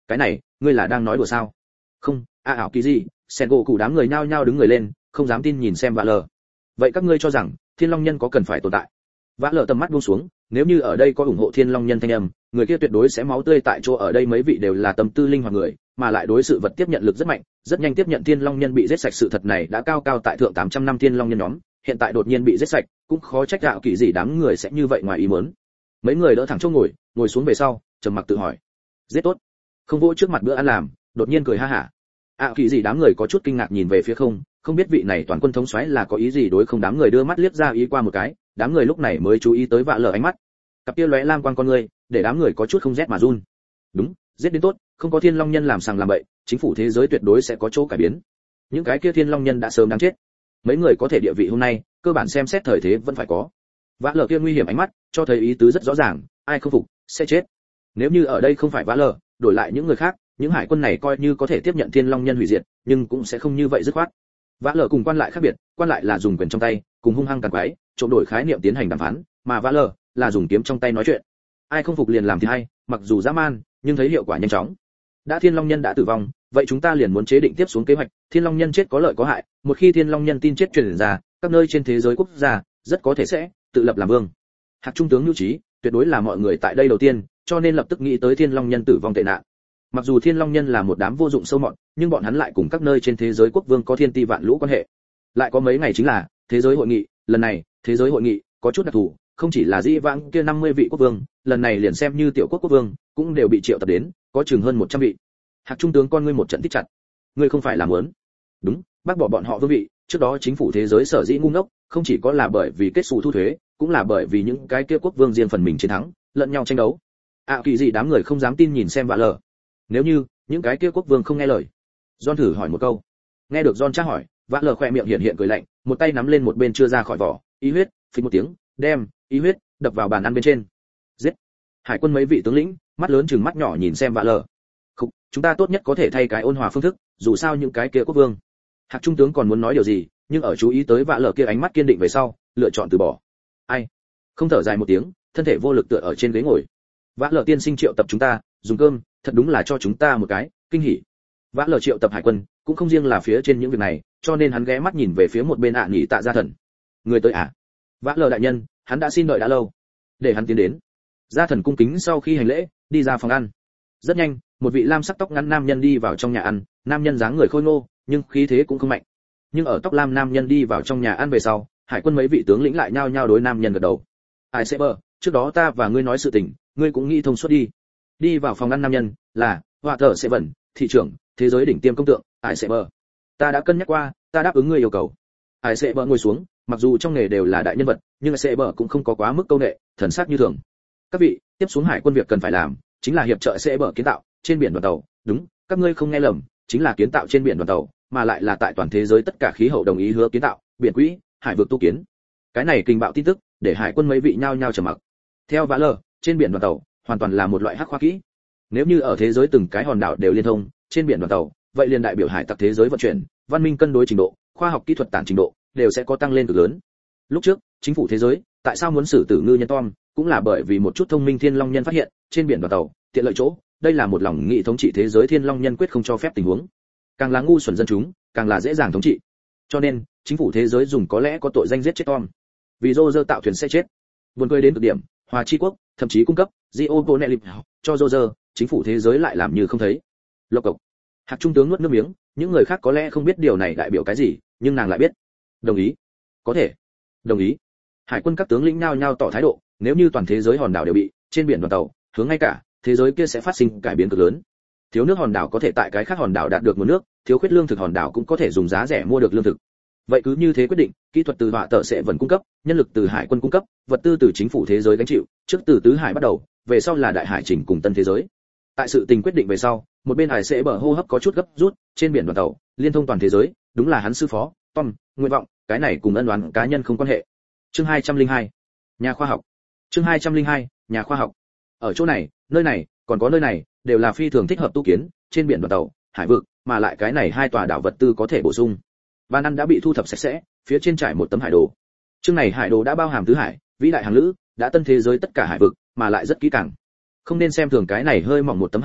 Cái này ngươi là đang nói đùa sao? Không, ảo kỳ gì? Sen gỗ cụ đám người nhao nhao đứng người lên, không dám tin nhìn xem vạ lờ. Vậy các ngươi cho rằng thiên long nhân có cần phải tồn tại? Vã lờ tầm mắt buông xuống, nếu như ở đây có ủng hộ thiên long nhân thanh âm, người kia tuyệt đối sẽ máu tươi tại chỗ. Ở đây mấy vị đều là tâm tư linh hoạt người, mà lại đối sự vật tiếp nhận lực rất mạnh, rất nhanh tiếp nhận thiên long nhân bị giết sạch sự thật này đã cao cao tại thượng 800 năm thiên long nhân nhóm, hiện tại đột nhiên bị giết sạch, cũng khó trách ảo kỳ gì đám người sẽ như vậy ngoài ý muốn. Mấy người đỡ thẳng chỗ ngồi xuống về sau, trầm mặc tự hỏi. Giết tốt. Không vỗ trước mặt bữa ăn làm, đột nhiên cười ha hả. ảo kỳ gì đám người có chút kinh ngạc nhìn về phía không biết vị này toàn quân thống soái là có ý gì đối không. Đám người đưa mắt liếc ra ý qua một cái, đám người lúc này mới chú ý tới vạ lờ ánh mắt. Cặp kia lóe lam quang con người, để đám người có chút không rét mà run. Đúng, giết đến tốt, không có thiên long nhân làm sằng làm bậy, chính phủ thế giới tuyệt đối sẽ có chỗ cải biến. Những cái kia thiên long nhân đã sớm đáng chết. Mấy người có thể địa vị hôm nay, cơ bản xem xét thời thế vẫn phải có. Vạ lờ kia nguy hiểm ánh mắt, cho thấy ý tứ rất rõ ràng, ai không phục sẽ chết. Nếu như ở đây không phải vạ lờ, đổi lại những người khác, những hải quân này coi như có thể tiếp nhận thiên long nhân hủy diệt, nhưng cũng sẽ không như vậy dứt khoát. Vã lờ cùng quan lại khác biệt, quan lại là dùng quyền trong tay, cùng hung hăng càn quái, trộm đổi khái niệm tiến hành đàm phán, mà vã lờ là dùng kiếm trong tay nói chuyện. Ai không phục liền làm thì hay, mặc dù dã man, nhưng thấy hiệu quả nhanh chóng. Đã thiên long nhân đã tử vong, vậy chúng ta liền muốn chế định tiếp xuống kế hoạch. Thiên long nhân chết có lợi có hại, một khi thiên long nhân tin chết truyền ra, các nơi trên thế giới quốc gia rất có thể sẽ tự lập làm vương. Hạc trung tướng Nhu Trí, tuyệt đối là mọi người tại đây đầu tiên, cho nên lập tức nghĩ tới thiên long nhân tử vong tệ nạn. Mặc dù thiên long nhân là một đám vô dụng sâu mọt, nhưng bọn hắn lại cùng các nơi trên thế giới quốc vương có thiên ti vạn lũ quan hệ. Lại có mấy ngày chính là thế giới hội nghị, lần này thế giới hội nghị có chút đặc thù, không chỉ là dĩ vãng kia 50 vị quốc vương, lần này liền xem như tiểu quốc quốc vương cũng đều bị triệu tập đến, có chừng hơn 100 vị. Hạc trung tướng con ngươi một trận thích chặt. Ngươi không phải là muốn? Đúng, bác bỏ bọn họ vương vị, trước đó chính phủ thế giới sở dĩ ngu ngốc, không chỉ có là bởi vì kết xù thu thuế, cũng là bởi vì những cái kia quốc vương riêng phần mình chiến thắng, lẫn nhau tranh đấu. Kỳ gì đám người không dám tin nhìn xem vạ lờ. Nếu như những cái kia quốc vương không nghe lời, John thử hỏi một câu. Nghe được John tra hỏi, vã lờ khoe miệng hiện cười lạnh, một tay nắm lên một bên chưa ra khỏi vỏ, ý huyết, phình một tiếng, đem ý huyết đập vào bàn ăn bên trên. Giết! Hải quân mấy vị tướng lĩnh, mắt lớn chừng mắt nhỏ nhìn xem vã lờ. Không, chúng ta tốt nhất có thể thay cái ôn hòa phương thức, dù sao những cái kia quốc vương. Hạc trung tướng còn muốn nói điều gì, nhưng ở chú ý tới vã lờ kia ánh mắt kiên định về sau, lựa chọn từ bỏ. Ai? Không thở dài một tiếng, thân thể vô lực tựa ở trên ghế ngồi. Vã lờ tiên sinh triệu tập chúng ta, dùng cơm, thật đúng là cho chúng ta một cái kinh hỉ. Vã lờ triệu tập hải quân cũng không riêng là phía trên những việc này, cho nên hắn ghé mắt nhìn về phía một bên nghỉ tạ gia thần. Người tới à? Vã lờ đại nhân, hắn đã xin đợi đã lâu. Để hắn tiến đến. Gia thần cung kính sau khi hành lễ, đi ra phòng ăn. Rất nhanh, một vị lam sắc tóc ngắn nam nhân đi vào trong nhà ăn, nam nhân dáng người khôi ngô, nhưng khí thế cũng không mạnh. Nhưng ở tóc lam nam nhân đi vào trong nhà ăn về sau, hải quân mấy vị tướng lĩnh lại nhao nhao đối nam nhân gật đầu. Ai sẽ bờ, trước đó ta và ngươi nói sự tình, ngươi cũng nghĩ thông suốt đi. Đi vào phòng ăn nam nhân là họa thợ sẽ vẩn thị trưởng thế giới đỉnh tiêm công tượng Ai sẽ bờ. Ta đã cân nhắc qua, ta đáp ứng ngươi yêu cầu. Ai sẽ bờ ngồi xuống, mặc dù trong nghề đều là đại nhân vật, nhưng Ai sẽ bờ cũng không có quá mức câu nệ, thần sắc như thường. Các vị, tiếp xuống hải quân việc cần phải làm chính là hiệp trợ sẽ bờ kiến tạo trên biển đoàn tàu. Đúng, các ngươi không nghe lầm, chính là kiến tạo trên biển đoàn tàu, mà lại là tại toàn thế giới tất cả khí hậu đồng ý hứa kiến tạo biển quỹ hải vực tu kiến. Cái này kinh bạo tin tức để hải quân mấy vị nhao nhao trầm mặc. Theo vã lờ, trên biển đoàn tàu hoàn toàn là một loại hắc khoa kỹ. Nếu như ở thế giới từng cái hòn đảo đều liên thông trên biển đoàn tàu, vậy liền đại biểu hải tặc thế giới vận chuyển, văn minh cân đối trình độ, khoa học kỹ thuật tản trình độ đều sẽ có tăng lên cực lớn. Lúc trước, chính phủ thế giới tại sao muốn xử tử ngư nhân Tom, cũng là bởi vì một chút thông minh thiên long nhân phát hiện trên biển đoàn tàu tiện lợi chỗ, đây là một lòng nghị thống trị thế giới thiên long nhân quyết không cho phép tình huống. Càng là ngu xuẩn dân chúng, càng là dễ dàng thống trị. Cho nên, chính phủ thế giới dùng có lẽ có tội danh giết chết Tom. Vì Roger tạo thuyền sẽ chết. Buồn cười đến cực điểm, Hòa Chi quốc thậm chí cung cấp Gioponelip cho Roger, chính phủ thế giới lại làm như không thấy. Lộc cộc. Hạc trung tướng nuốt nước miếng, những người khác có lẽ không biết điều này đại biểu cái gì, nhưng nàng lại biết. Đồng ý. Có thể. Đồng ý. Hải quân các tướng lĩnh nhao nhao tỏ thái độ, nếu như toàn thế giới hòn đảo đều bị trên biển đoàn tàu hướng ngay cả thế giới kia sẽ phát sinh cải biến cực lớn. Thiếu nước hòn đảo có thể tại cái khác hòn đảo đạt được nguồn nước, thiếu khuyết lương thực hòn đảo cũng có thể dùng giá rẻ mua được lương thực. Vậy cứ như thế quyết định, kỹ thuật từ họa tợ sẽ vẫn cung cấp, nhân lực từ hải quân cung cấp, vật tư từ chính phủ thế giới gánh chịu, trước từ tứ hải bắt đầu, về sau là đại hải chỉnh cùng tân thế giới. Tại sự tình quyết định về sau, một bên hải sẽ bờ hô hấp có chút gấp rút, trên biển đoàn tàu liên thông toàn thế giới, đúng là hắn sư phó Tom nguyện vọng, cái này cùng ân oán cá nhân không quan hệ. Chương 202, nhà khoa học. Chương 202, nhà khoa học. Ở chỗ này, nơi này, còn có nơi này, đều là phi thường thích hợp tu kiến trên biển đoàn tàu, hải vực, mà lại cái này hai tòa đảo vật tư có thể bổ sung. Bàn ăn đã bị thu thập sạch sẽ, phía trên trải một tấm hải đồ. Chương này hải đồ đã bao hàm tứ hải, vĩ đại hàng lữ, đã tân thế giới tất cả hải vực, mà lại rất kỹ càng. Không nên xem thường cái này hơi mỏng một tấm hải đồ,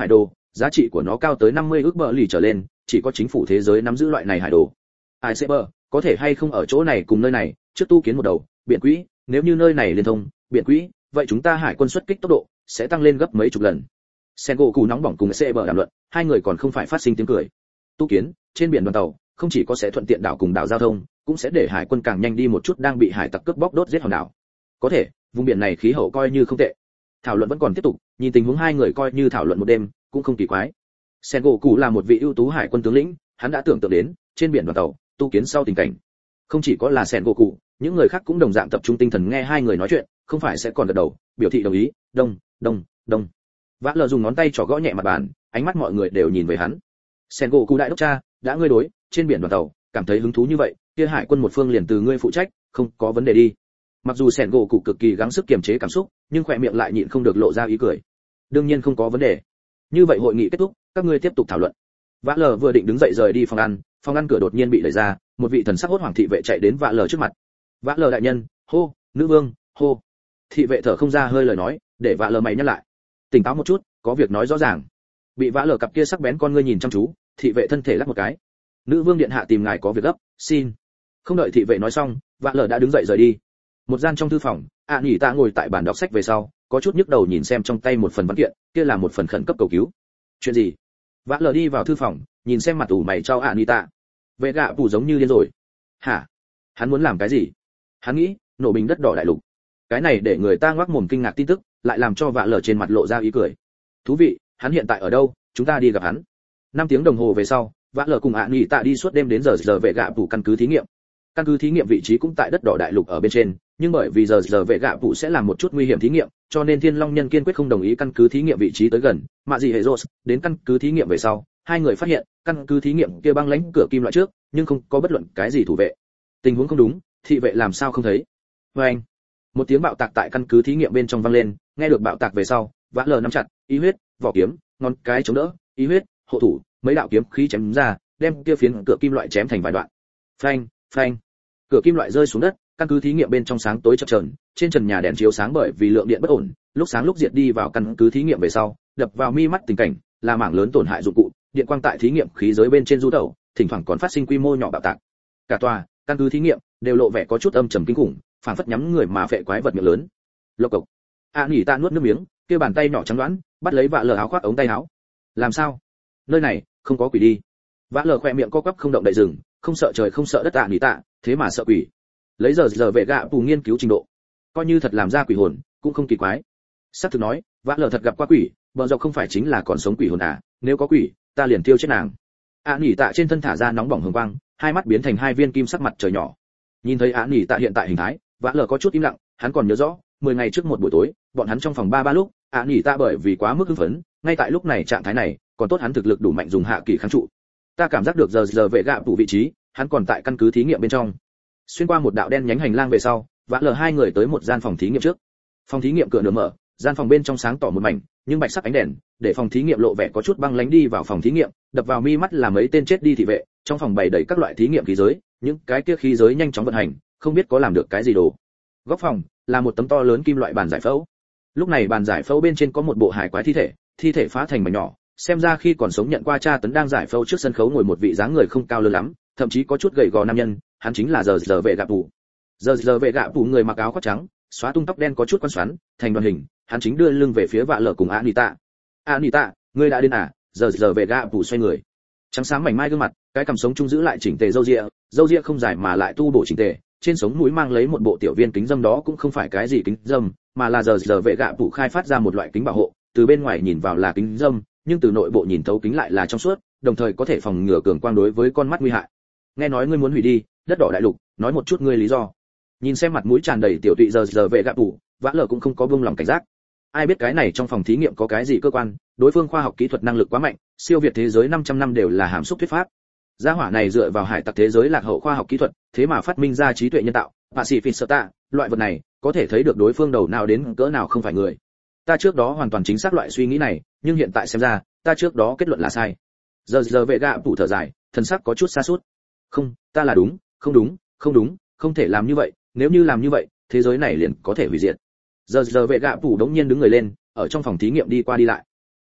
giá trị của nó cao tới 50 ức bờ lì trở lên, chỉ có chính phủ thế giới nắm giữ loại này hải đồ. Iceberg có thể hay không ở chỗ này cùng nơi này trước tu kiến một đầu biển quỹ, nếu như nơi này liên thông biển quỹ, vậy chúng ta hải quân xuất kích tốc độ sẽ tăng lên gấp mấy chục lần. Sengoku nóng bỏng cùng Iceberg đàm luận, hai người còn không phải phát sinh tiếng cười. Tu kiến trên biển đoàn tàu không chỉ có sẽ thuận tiện đảo cùng đảo giao thông, cũng sẽ để hải quân càng nhanh đi một chút đang bị hải tặc cướp bóc đốt giết hòn đảo. Có thể vùng biển này khí hậu coi như không tệ. Thảo luận vẫn còn tiếp tục, nhìn tình huống hai người coi như thảo luận một đêm cũng không kỳ quái. Sengoku là một vị ưu tú hải quân tướng lĩnh, hắn đã tưởng tượng đến trên biển đoàn tàu tu kiến sau tình cảnh. Không chỉ có là Sengoku, những người khác cũng đồng dạng tập trung tinh thần nghe hai người nói chuyện, không phải sẽ còn gật đầu biểu thị đồng ý. Đông đông đông. Vã lờ dùng ngón tay trỏ gõ nhẹ mặt bàn, ánh mắt mọi người đều nhìn về hắn. Sengoku đại đốc cha, đã ngươi đối trên biển đoàn tàu cảm thấy hứng thú như vậy, kia hải quân một phương liền từ ngươi phụ trách, không có vấn đề đi. Mặc dù Sengoku cực kỳ gắng sức kiềm chế cảm xúc, nhưng khỏe miệng lại nhịn không được lộ ra ý cười. Đương nhiên không có vấn đề. Như vậy hội nghị kết thúc, các ngươi tiếp tục thảo luận. Vã lờ vừa định đứng dậy rời đi phòng ăn cửa đột nhiên bị đẩy ra, một vị thần sắc hốt hoảng thị vệ chạy đến Vã lờ trước mặt. Vã lờ đại nhân, hô, nữ vương, hô. Thị vệ thở không ra hơi lời nói, để Vã lờ mày nhắc lại. Tỉnh táo một chút, có việc nói rõ ràng. Bị Vã lờ cặp kia sắc bén con ngươi nhìn chăm chú, thị vệ thân thể lắc một cái. Nữ vương điện hạ tìm ngài có việc gấp, xin. Không đợi thị vệ nói xong, Vã lờ đã đứng dậy rời đi. Một gian trong thư phòng, Nhĩ Tạ ngồi tại bàn đọc sách về sau, có chút nhức đầu nhìn xem trong tay một phần văn kiện, kia là một phần khẩn cấp cầu cứu. Chuyện gì? Vã lờ đi vào thư phòng, nhìn xem mặt ủ mày trao Nhĩ Tạ. Vệ gạ phủ giống như điên rồi. Hả? Hắn muốn làm cái gì? Hắn nghĩ, nổ bình đất đỏ đại lục. Cái này để người ta ngoác mồm kinh ngạc tin tức, lại làm cho Vã lờ trên mặt lộ ra ý cười. Thú vị, hắn hiện tại ở đâu? Chúng ta đi gặp hắn. 5 tiếng đồng hồ về sau, Vã lờ cùng Nhĩ Tạ đi suốt đêm đến giờ vệ gạ phủ căn cứ thí nghiệm. Căn cứ thí nghiệm vị trí cũng tại đất đỏ đại lục ở bên trên, nhưng bởi vì giờ vệ gạ phủ sẽ làm một chút nguy hiểm thí nghiệm, cho nên Thiên Long Nhân kiên quyết không đồng ý căn cứ thí nghiệm vị trí tới gần. Mạ gì hệ Rose đến căn cứ thí nghiệm về sau, hai người phát hiện căn cứ thí nghiệm kia băng lãnh cửa kim loại trước, nhưng không có bất luận cái gì thủ vệ. Tình huống không đúng, thị vệ làm sao không thấy? Anh, một tiếng bạo tạc tại căn cứ thí nghiệm bên trong vang lên, nghe được bạo tạc về sau, Vã lờ nắm chặt ý huyết, vỏ kiếm, ngón cái chống đỡ, ý huyết, hộ thủ, mấy đạo kiếm khí chém ra, đem kia phiến cửa kim loại chém thành vài đoạn. Phanh, phanh. Cửa kim loại rơi xuống đất, căn cứ thí nghiệm bên trong sáng tối chập chờn, trên trần nhà đèn chiếu sáng bởi vì lượng điện bất ổn, lúc sáng lúc diệt đi vào căn cứ thí nghiệm về sau, đập vào mi mắt tình cảnh là mảng lớn tổn hại dụng cụ, điện quang tại thí nghiệm khí giới bên trên du tẩu, thỉnh thoảng còn phát sinh quy mô nhỏ bạo tạc. Cả tòa căn cứ thí nghiệm đều lộ vẻ có chút âm trầm kinh khủng, phảng phất nhắm người mà phệ quái vật miệng lớn. Lộc cộc. Nhĩ Tạ nuốt nước miếng, kia bàn tay nhỏ trắng đoán, bắt lấy Vã lờ áo khoác ống tay áo. Làm sao? Nơi này không có quỷ đi. Vã lờ khỏe miệng co quắp không động đậy rừng, không sợ trời không sợ đất Nhĩ Tạ, thế mà sợ quỷ. Lấy giờ vệ gạ phủ nghiên cứu trình độ, coi như thật làm ra quỷ hồn cũng không kỳ quái. Sắp thực nói, Vã lờ thật gặp qua quỷ, bờ dọc không phải chính là còn sống quỷ hồn à? Nếu có quỷ, ta liền tiêu chết nàng. Nhĩ Tạ trên thân thả ra nóng bỏng hừng quang, hai mắt biến thành hai viên kim sắc mặt trời nhỏ. Nhìn thấy Nhĩ Tạ hiện tại hình thái, Vã lờ có chút im lặng, hắn còn nhớ rõ, 10 ngày trước một buổi tối, bọn hắn trong phòng ba lúc, Nhĩ Tạ bởi vì quá mức hưng phấn, ngay tại lúc này trạng thái này, còn tốt hắn thực lực đủ mạnh dùng hạ kỳ kháng trụ. Ta cảm giác được giờ vệ gạ phủ vị trí, hắn còn tại căn cứ thí nghiệm bên trong. Xuyên qua một đạo đen nhánh hành lang về sau, Vã lờ hai người tới một gian phòng thí nghiệm trước. Phòng thí nghiệm cửa nửa mở, gian phòng bên trong sáng tỏ một mảnh, nhưng bạch sắc ánh đèn, để phòng thí nghiệm lộ vẻ có chút băng lãnh. Đi vào phòng thí nghiệm, đập vào mi mắt là mấy tên chết đi thị vệ, trong phòng bày đầy các loại thí nghiệm khí giới, những cái kia khí giới nhanh chóng vận hành, không biết có làm được cái gì đồ. Góc phòng là một tấm to lớn kim loại bàn giải phẫu. Lúc này bàn giải phẫu bên trên có một bộ hải quái thi thể phá thành mảnh nhỏ, xem ra khi còn sống nhận qua tra tấn. Đang giải phẫu trước sân khấu ngồi một vị dáng người không cao lớn lắm, thậm chí có chút gầy gò nam nhân, hắn chính là giờ vệ gạ phủ. Giờ vệ gạ phủ người mặc áo khoác trắng, xóa tung tóc đen có chút quan xoắn, thành đoàn hình, hắn chính đưa lưng về phía Vã lờ cùng Nhĩ Tạ. Nhĩ Tạ, ngươi đã đến à? Giờ vệ gạ phủ xoay người, trắng sáng mảnh mai gương mặt, cái cằm sống trung giữ lại chỉnh tề râu ria không dài mà lại tu bổ chỉnh tề, trên sống mũi mang lấy một bộ tiểu viên kính dâm, đó cũng không phải cái gì kính dâm, mà là giờ vệ gạ phủ khai phát ra một loại kính bảo hộ, từ bên ngoài nhìn vào là kính dâm, nhưng từ nội bộ nhìn thấu kính lại là trong suốt, đồng thời có thể phòng ngừa cường quang đối với con mắt nguy hại. Nghe nói ngươi muốn hủy đi đất đỏ đại lục, nói một chút ngươi lý do. Nhìn xem mặt mũi tràn đầy tiểu tụy giờ vệ gạ phủ, Vã lờ cũng không có buông lòng cảnh giác. Ai biết cái này trong phòng thí nghiệm có cái gì cơ quan, đối phương khoa học kỹ thuật năng lực quá mạnh, siêu việt thế giới 500 năm đều là hàm xúc thuyết pháp. Gia hỏa này dựa vào hải tặc thế giới lạc hậu khoa học kỹ thuật, thế mà phát minh ra trí tuệ nhân tạo, Pacific, loại vật này, có thể thấy được đối phương đầu nào đến cỡ nào không phải người. Ta trước đó hoàn toàn chính xác loại suy nghĩ này, nhưng hiện tại xem ra, ta trước đó kết luận là sai. Giờ vệ gạ phủ thở dài, thần sắc có chút sa sút. Không, ta là đúng, không thể làm như vậy, nếu như làm như vậy, thế giới này liền có thể hủy diệt. Giờ vệ gạ phủ đống nhiên đứng người lên, ở trong phòng thí nghiệm đi qua đi lại.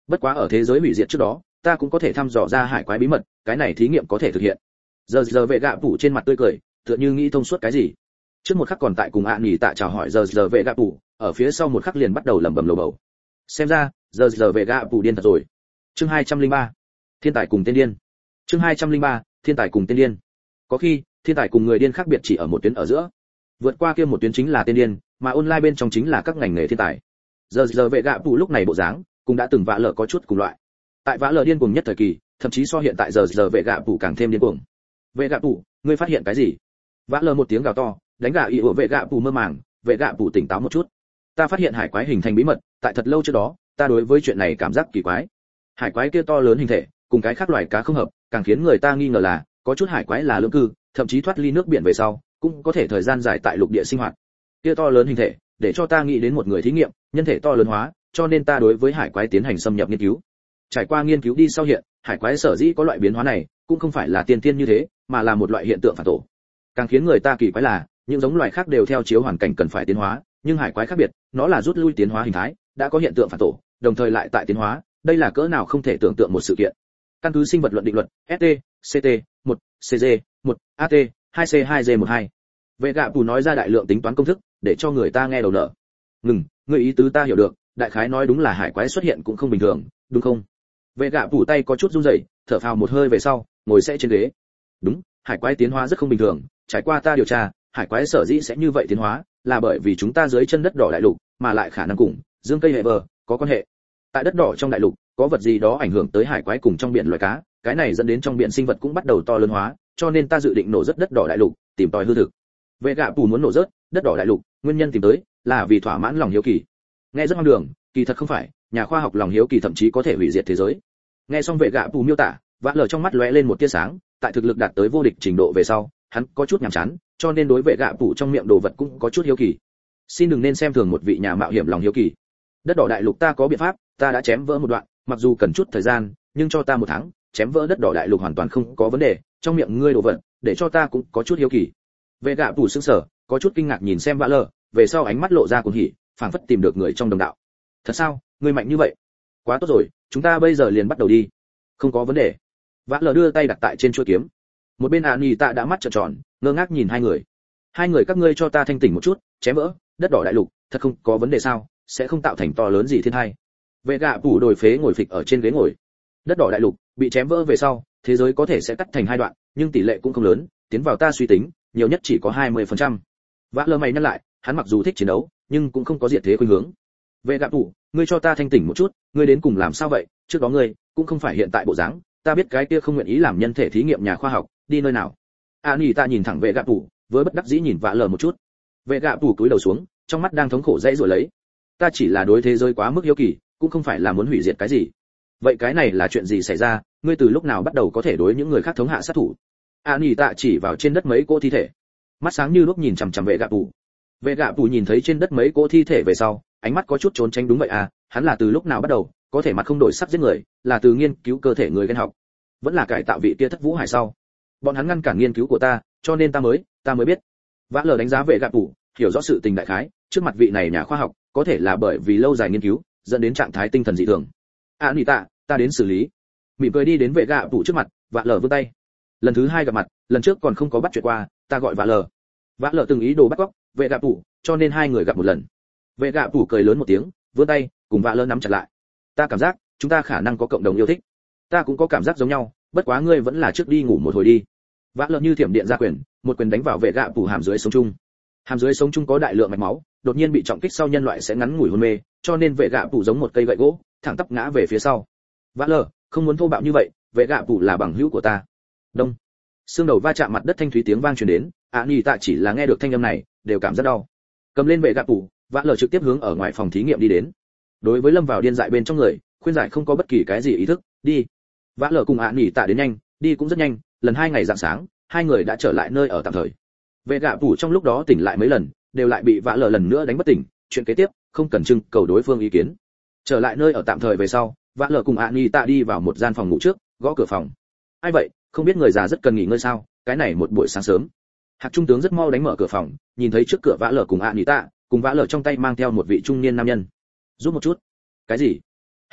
Bất quá ở thế giới hủy diệt trước đó, ta cũng có thể thăm dò ra hải quái bí mật, cái này thí nghiệm có thể thực hiện. Giờ vệ gạ phủ trên mặt tươi cười, tựa như nghĩ thông suốt cái gì. Trước một khắc còn tại cùng nhỉ tạ chào hỏi giờ vệ gạ phủ, ở phía sau một khắc liền bắt đầu lẩm bẩm lầu bầu. Xem ra, giờ vệ gạ phủ điên thật rồi. Chương 203. Thiên tài cùng tên điên. Chương 203. Thiên tài cùng tên điên. Có khi, thiên tài cùng người điên khác biệt chỉ ở một tuyến ở giữa. Vượt qua kia một tuyến chính là tên điên, mà online bên trong chính là các ngành nghề thiên tài. Giờ vệ gạ phủ lúc này bộ dáng, cũng đã từng vã lờ có chút cùng loại. Tại vã lờ điên cuồng nhất thời kỳ, thậm chí so hiện tại giờ vệ gạ phủ càng thêm điên cuồng. Vệ gạ phủ, ngươi phát hiện cái gì? Vã lờ một tiếng gào to, đánh gà ỉ của vệ gạ phủ mơ màng, vệ gạ phủ tỉnh táo một chút. Ta phát hiện hải quái hình thành bí mật, tại thật lâu trước đó, ta đối với chuyện này cảm giác kỳ quái. Hải quái kia to lớn hình thể, cùng cái khác loài cá không hợp, càng khiến người ta nghi ngờ là có chút hải quái là lưỡng cư, thậm chí thoát ly nước biển về sau, cũng có thể thời gian dài tại lục địa sinh hoạt. Kia to lớn hình thể, để cho ta nghĩ đến một người thí nghiệm, nhân thể to lớn hóa, cho nên ta đối với hải quái tiến hành xâm nhập nghiên cứu. Trải qua nghiên cứu đi sau hiện, hải quái sở dĩ có loại biến hóa này, cũng không phải là tiên tiên như thế, mà là một loại hiện tượng phản tổ. Càng khiến người ta kỳ quái là, những giống loài khác đều theo chiếu hoàn cảnh cần phải tiến hóa, nhưng hải quái khác biệt, nó là rút lui tiến hóa hình thái, đã có hiện tượng phản tổ, đồng thời lại tại tiến hóa, đây là cỡ nào không thể tưởng tượng một sự kiện. Căn cứ sinh vật luận định luật, ST, CT, 1, CG, 1, AT, 2C, 2G, 12. Vệ gạ phủ nói ra đại lượng tính toán công thức, để cho người ta nghe đầu nở. Người ý tứ ta hiểu được, đại khái nói đúng là hải quái xuất hiện cũng không bình thường, đúng không? Vệ gạ phủ tay có chút run rẩy, thở phào một hơi về sau, ngồi sẽ trên ghế. Đúng, hải quái tiến hóa rất không bình thường, trải qua ta điều tra, hải quái sở dĩ sẽ như vậy tiến hóa, là bởi vì chúng ta dưới chân đất đỏ đại lục, mà lại khả năng cùng dương cây hệ bờ có quan hệ. Tại đất đỏ trong đại lục, có vật gì đó ảnh hưởng tới hải quái cùng trong biển loài cá, cái này dẫn đến trong biển sinh vật cũng bắt đầu to lớn hóa, cho nên ta dự định nổ rất đất đỏ đại lục, tìm tòi hư thực. Vệ gạ phủ muốn nổ rớt đất đỏ đại lục, nguyên nhân tìm tới là vì thỏa mãn lòng hiếu kỳ. Nghe rất hoang đường, kỳ thật không phải, nhà khoa học lòng hiếu kỳ thậm chí có thể hủy diệt thế giới. Nghe xong vệ gạ phủ miêu tả, vã lờ trong mắt lóe lên một tia sáng, tại thực lực đạt tới vô địch trình độ về sau, hắn có chút nhàm chán, cho nên đối vệ gạ phủ trong miệng đồ vật cũng có chút hiếu kỳ. Xin đừng nên xem thường một vị nhà mạo hiểm lòng hiếu kỳ. Đất đỏ đại lục ta có biện pháp, ta đã chém vỡ một đoạn, mặc dù cần chút thời gian, nhưng cho ta một tháng, chém vỡ đất đỏ đại lục hoàn toàn không có vấn đề. Trong miệng ngươi đồ vật, để cho ta cũng có chút hiếu kỳ. Vệ gạ phủ sững sờ, có chút kinh ngạc nhìn xem vã lờ, về sau ánh mắt lộ ra cuồng hỉ, phảng phất tìm được người trong đồng đạo. Thật sao, ngươi mạnh như vậy? Quá tốt rồi, chúng ta bây giờ liền bắt đầu đi. Không có vấn đề. Vã lờ đưa tay đặt tại trên chuôi kiếm. Một bên nhỉ tạ đã mắt trợn tròn, ngơ ngác nhìn hai người. Hai người các ngươi cho ta thanh tỉnh một chút, chém vỡ đất đỏ đại lục, thật không có vấn đề sao? Sẽ không tạo thành to lớn gì thiên tai. Vệ gạ phủ đồi phế ngồi phịch ở trên ghế ngồi. Đất đỏ đại lục bị chém vỡ về sau, thế giới có thể sẽ cắt thành hai đoạn, nhưng tỷ lệ cũng không lớn, tiến vào ta suy tính, nhiều nhất chỉ có 20%. Vã lờ mày nhăn lại, hắn mặc dù thích chiến đấu, nhưng cũng không có diệt thế khuynh hướng. Vệ gạ phủ, ngươi cho ta thanh tỉnh một chút, ngươi đến cùng làm sao vậy? Trước đó ngươi cũng không phải hiện tại bộ dáng, ta biết cái kia không nguyện ý làm nhân thể thí nghiệm nhà khoa học, đi nơi nào? Nhỉ ta nhìn thẳng vệ gạ phủ, với bất đắc dĩ nhìn vã lờ một chút. Vệ gạ phủ cúi đầu xuống, trong mắt đang thống khổ dãy rồi lấy. Ta chỉ là đối thế giới quá mức hiếu kỳ, cũng không phải là muốn hủy diệt cái gì. Vậy cái này là chuyện gì xảy ra? Ngươi từ lúc nào bắt đầu có thể đối những người khác thống hạ sát thủ? Nhỉ tạ chỉ vào trên đất mấy cỗ thi thể, mắt sáng như lúc nhìn chằm chằm vệ gạ phủ. Vệ gạ phủ nhìn thấy trên đất mấy cỗ thi thể về sau, ánh mắt có chút trốn tránh. Đúng vậy à, hắn là từ lúc nào bắt đầu có thể mặt không đổi sắc giết người, là từ nghiên cứu cơ thể người gen học, vẫn là cải tạo vị kia Thất Vũ Hải sau. Bọn hắn ngăn cản nghiên cứu của ta, cho nên ta mới biết. Vã lờ đánh giá vệ gạ phủ, hiểu rõ sự tình đại khái, trước mặt vị này nhà khoa học, có thể là bởi vì lâu dài nghiên cứu, dẫn đến trạng thái tinh thần dị thường. Nhỉ tạ, ta đến xử lý. Mỉm cười đi đến vệ gạ phủ trước mặt, vã lờ vươn tay. Lần thứ hai gặp mặt, lần trước còn không có bắt chuyện qua, ta gọi vã lờ. Vã lờ từng ý đồ bắt cóc vệ gạ phủ, cho nên hai người gặp một lần. Vệ gạ phủ cười lớn một tiếng, vươn tay, cùng vã lờ nắm chặt lại. Ta cảm giác chúng ta khả năng có cộng đồng yêu thích. Ta cũng có cảm giác giống nhau, bất quá ngươi vẫn là trước đi ngủ một hồi đi. Vã lờ như thiểm điện ra quyền, một quyền đánh vào vệ gạ phủ hàm dưới sống chung. Hàm dưới sống chung có đại lượng mạch máu, đột nhiên bị trọng kích sau nhân loại sẽ ngắn ngủi hôn mê, cho nên vệ gạ phủ giống một cây gậy gỗ, thẳng tắp ngã về phía sau. Vã lờ, không muốn thô bạo như vậy, vệ gạ phủ là bằng hữu của ta. Đông. Xương đầu va chạm mặt đất thanh thúy tiếng vang truyền đến, nhỉ tạ chỉ là nghe được thanh âm này, đều cảm giác đau. Cầm lên vệ gạ phủ, vã lờ trực tiếp hướng ở ngoài phòng thí nghiệm đi đến. Đối với lâm vào điên dại bên trong người, khuyên giải không có bất kỳ cái gì ý thức, đi. Vã lờ cùng nhỉ tạ đến nhanh, đi cũng rất nhanh, lần 2 ngày rạng sáng, hai người đã trở lại nơi ở tạm thời. Vệ gạ phủ trong lúc đó tỉnh lại mấy lần, đều lại bị vã lờ lần nữa đánh bất tỉnh, chuyện kế tiếp không cần trưng cầu đối phương ý kiến. Trở lại nơi ở tạm thời về sau, vã lờ cùng nhỉ tạ đi vào một gian phòng ngủ trước, gõ cửa phòng. Ai vậy, không biết người già rất cần nghỉ ngơi sao? Cái này một buổi sáng sớm. Hạc trung tướng rất mau đánh mở cửa phòng, nhìn thấy trước cửa vã lờ cùng nhỉ tạ, cùng vã lờ trong tay mang theo một vị trung niên nam nhân. Giúp một chút. Cái gì?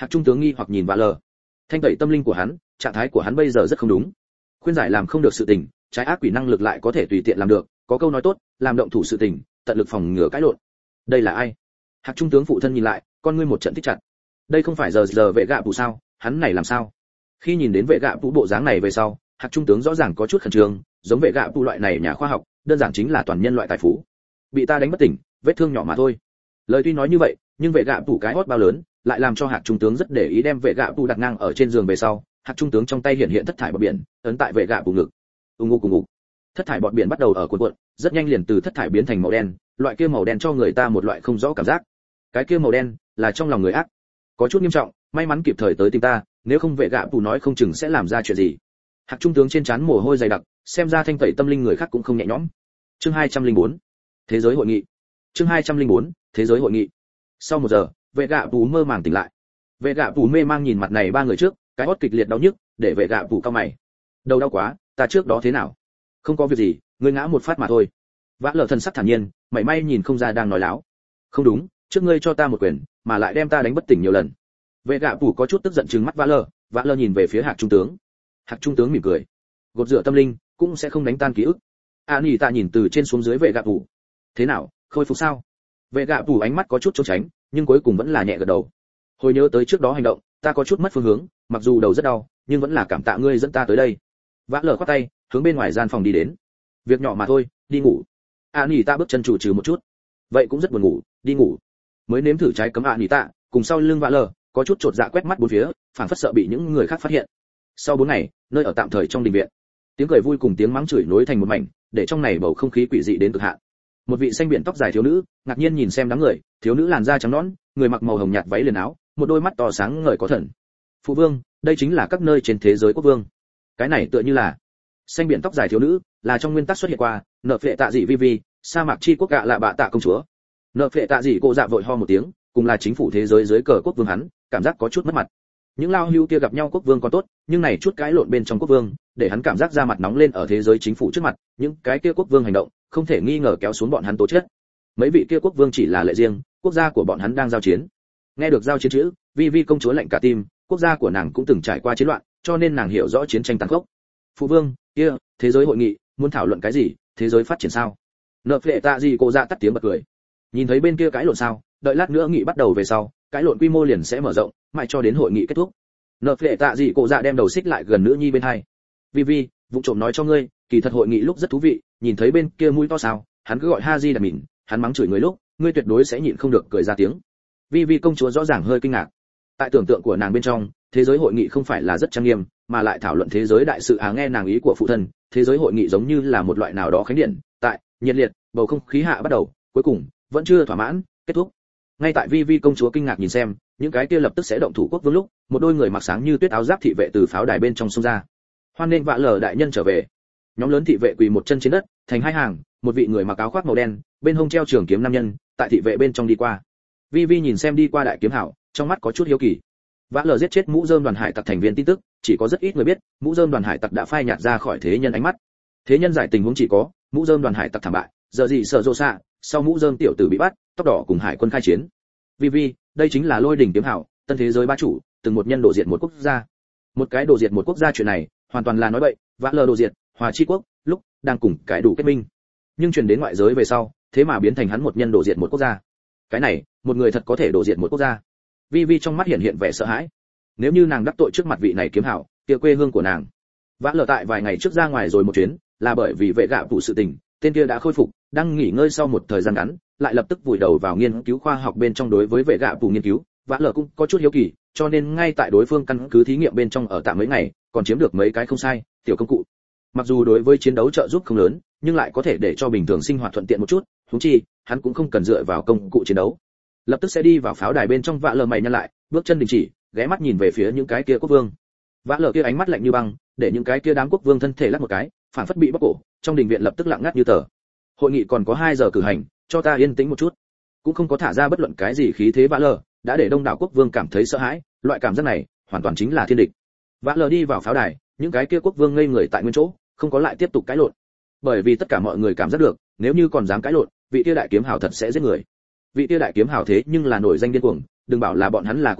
Hạc trung tướng nghi hoặc nhìn vạ lờ. Thanh tẩy tâm linh của hắn, trạng thái của hắn bây giờ rất không đúng. Khuyên giải làm không được sự tình, trái ác quỷ năng lực lại có thể tùy tiện làm được, có câu nói tốt, làm động thủ sự tình, tận lực phòng ngừa cãi lộn. Đây là ai? Hạc trung tướng phụ thân nhìn lại, con ngươi một trận thích chặt. Đây không phải giờ vệ gạ phụ sao? Hắn này làm sao? Khi nhìn đến vệ gạ phụ bộ dáng này về sau, Hạc trung tướng rõ ràng có chút khẩn trương, giống vệ gạ phụ loại này nhà khoa học, đơn giản chính là toàn nhân loại tài phú. Bị ta đánh bất tỉnh, vết thương nhỏ mà thôi. Lời tuy nói như vậy, nhưng vệ gạ phụ cái hót bao lớn, lại làm cho Hạc trung tướng rất để ý đem vệ gạ phụ đặt ngang ở trên giường về sau. Hạc trung tướng trong tay hiện hiện thất thải bọt biển, ấn tại vệ gạ phụ ngực. Ung. Thất thải bọt biển bắt đầu ở cuộn, rất nhanh liền từ thất thải biến thành màu đen, loại kia màu đen cho người ta một loại không rõ cảm giác. Cái kia màu đen là trong lòng người ác. Có chút nghiêm trọng, may mắn kịp thời tới tìm ta, nếu không vệ gạ phụ nói không chừng sẽ làm ra chuyện gì. Hạc trung tướng trên trán mồ hôi dày đặc, xem ra thanh tẩy tâm linh người khác cũng không nhẹ nhõm. Chương 204. Thế giới hội nghị. Chương 204. Thế giới hội nghị. Sau 1 giờ, vệ gạ phụ mơ màng tỉnh lại. Vệ gạ phụ mê mang nhìn mặt này 3 người trước, cái hót kịch liệt đau nhức, để vệ gạ phụ cau mày. Đầu đau quá, ta trước đó thế nào? Không có việc gì, ngươi ngã một phát mà thôi. Vã lờ thần sắc thản nhiên, mảy may nhìn không ra đang nói láo. Không đúng, trước ngươi cho ta một quyền, mà lại đem ta đánh bất tỉnh nhiều lần. Vệ gạ phụ có chút tức giận trừng mắt Vã lờ nhìn về phía Hạc trung tướng. Hạc trung tướng mỉm cười. Gột rửa tâm linh, cũng sẽ không đánh tan ký ức. Nỉ tạ nhìn từ trên xuống dưới vệ gạ phụ. Thế nào, khôi phục sao? Vệ gạ phụ ánh mắt có chút trốn tránh, nhưng cuối cùng vẫn là nhẹ gật đầu. Hồi nhớ tới trước đó hành động, ta có chút mất phương hướng, mặc dù đầu rất đau, nhưng vẫn là cảm tạ ngươi dẫn ta tới đây. Vã lờ khoát tay, hướng bên ngoài gian phòng đi đến. Việc nhỏ mà thôi, đi ngủ. Nỉ tạ bước chân chủ trừ một chút. Vậy cũng rất buồn ngủ, đi ngủ. Mới nếm thử trái cấm Nỉ tạ, cùng sau lưng Vã lờ, có chút chột dạ quét mắt bốn phía, phảng phất sợ bị những người khác phát hiện. Sau 4 ngày, nơi ở tạm thời trong đình viện, tiếng cười vui cùng tiếng mắng chửi nối thành một mảnh, để trong này bầu không khí quỷ dị đến cực hạn. Một vị xanh biển tóc dài thiếu nữ, ngạc nhiên nhìn xem đám người, thiếu nữ làn da trắng nõn, người mặc màu hồng nhạt váy liền áo, một đôi mắt to sáng ngời có thần. Phụ vương, đây chính là các nơi trên thế giới quốc vương. Cái này tựa như là xanh biển tóc dài thiếu nữ, là trong nguyên tắc xuất hiện qua, nợ phệ tạ dị vi, sa mạc chi quốc gạ lạ bạ tạ công chúa. Nợ phệ tạ dị cô dạ vội ho một tiếng, cùng là chính phủ thế giới dưới cờ quốc vương hắn, cảm giác có chút mất mặt. Những lao hưu kia gặp nhau quốc vương còn tốt, nhưng này chút cái lộn bên trong quốc vương, để hắn cảm giác da mặt nóng lên ở thế giới chính phủ trước mặt, những cái kia quốc vương hành động, không thể nghi ngờ kéo xuống bọn hắn tố chất. Mấy vị kia quốc vương chỉ là lệ riêng, quốc gia của bọn hắn đang giao chiến. Nghe được giao chiến chữ, Vi công chúa lạnh cả tim, quốc gia của nàng cũng từng trải qua chiến loạn, cho nên nàng hiểu rõ chiến tranh tàn khốc. Phụ vương, kia, thế giới hội nghị, muốn thảo luận cái gì, thế giới phát triển sao? Nợ phệ tạ gì cô dạ tắt tiếng bật cười. Nhìn thấy bên kia cái lộn sao, đợi lát nữa nghị bắt đầu về sau, cái lộn quy mô liền sẽ mở rộng, mãi cho đến hội nghị kết thúc. Nợ phệ tạ gì cô dạ đem đầu xích lại gần nữ nhi bên hai. Vi, vụ trộm nói cho ngươi, kỳ thật hội nghị lúc rất thú vị, nhìn thấy bên kia mũi to sao, hắn cứ gọi Haji là mỉn, hắn mắng chửi người lúc, ngươi tuyệt đối sẽ nhịn không được cười ra tiếng. Vi công chúa rõ ràng hơi kinh ngạc. Tại tưởng tượng của nàng bên trong, thế giới hội nghị không phải là rất trang nghiêm, mà lại thảo luận thế giới đại sự nghe nàng ý của phụ thân, thế giới hội nghị giống như là một loại nào đó khánh điện, tại nhiệt liệt, bầu không khí hạ bắt đầu, cuối cùng vẫn chưa thỏa mãn, kết thúc. Ngay tại Vi công chúa kinh ngạc nhìn xem, những cái kia lập tức sẽ động thủ quốc vương lúc, một đôi người mặc sáng như tuyết áo giáp thị vệ từ pháo đài bên trong xông ra. Hoan nên Vạ lờ đại nhân trở về. Nhóm lớn thị vệ quỳ một chân trên đất, thành hai hàng, một vị người mặc áo khoác màu đen, bên hông treo trường kiếm nam nhân, tại thị vệ bên trong đi qua. Vi nhìn xem đi qua đại kiếm hảo, trong mắt có chút hiếu kỳ. Vã lờ giết chết mũ rơm đoàn hải tặc thành viên tin tức, chỉ có rất ít người biết, mũ rơm đoàn hải tặc đã phai nhạt ra khỏi thế nhân ánh mắt. Thế nhân giải tình huống chỉ có, mũ rơm đoàn hải tặc thảm bại, giờ gì sợ rô xạ, sau mũ rơm tiểu tử bị bắt, tóc đỏ cùng hải quân khai chiến. Vi, đây chính là lôi đỉnh kiếm hảo, tân thế giới bá chủ, từng một nhân đổ diệt một quốc gia. Một cái đổ diệt một quốc gia chuyện này, hoàn toàn là nói bậy, Vã lờ đổ diệt, Hòa Chi quốc, lúc đang cùng cái đủ kết minh. Nhưng truyền đến ngoại giới về sau, thế mà biến thành hắn một nhân đổ diệt một quốc gia. Cái này, một người thật có thể đổ diệt một quốc gia. Vi trong mắt hiện vẻ sợ hãi. Nếu như nàng đắc tội trước mặt vị này kiếm hảo, kia quê hương của nàng. Vã lờ tại vài ngày trước ra ngoài rồi một chuyến, là bởi vì vệ gạ phụ sự tình, tên kia đã khôi phục, đang nghỉ ngơi sau một thời gian ngắn, lại lập tức vùi đầu vào nghiên cứu khoa học bên trong đối với vệ gạ phụ nghiên cứu. Vã lờ cũng có chút hiếu kỳ, cho nên ngay tại đối phương căn cứ thí nghiệm bên trong ở tạm mấy ngày, còn chiếm được mấy cái không sai tiểu công cụ. Mặc dù đối với chiến đấu trợ giúp không lớn, nhưng lại có thể để cho bình thường sinh hoạt thuận tiện một chút, huống chi hắn cũng không cần dựa vào công cụ chiến đấu. Lập tức sẽ đi vào pháo đài bên trong. Vã lờ mày nhăn lại, bước chân đình chỉ, ghé mắt nhìn về phía những cái kia quốc vương. Vã lờ kia ánh mắt lạnh như băng, để những cái kia đám quốc vương thân thể lắc một cái, phản phất bị bóc cổ, trong đình viện lập tức lặng ngắt như tờ. Hội nghị còn có 2 giờ cử hành, cho ta yên tĩnh một chút. Cũng không có thả ra bất luận cái gì khí thế. Vã lờ đã để đông đảo quốc vương cảm thấy sợ hãi, loại cảm giác này hoàn toàn chính là thiên địch. Vã lờ đi vào pháo đài, những cái kia quốc vương ngây người tại nguyên chỗ, không có lại tiếp tục cãi lộn, bởi vì tất cả mọi người cảm giác được, nếu như còn dám cãi lộn, vị kia đại kiếm hào thật sẽ giết người. Vị kia đại kiếm hào thế nhưng là nổi danh điên cuồng, đừng bảo là bọn hắn là quốc vương,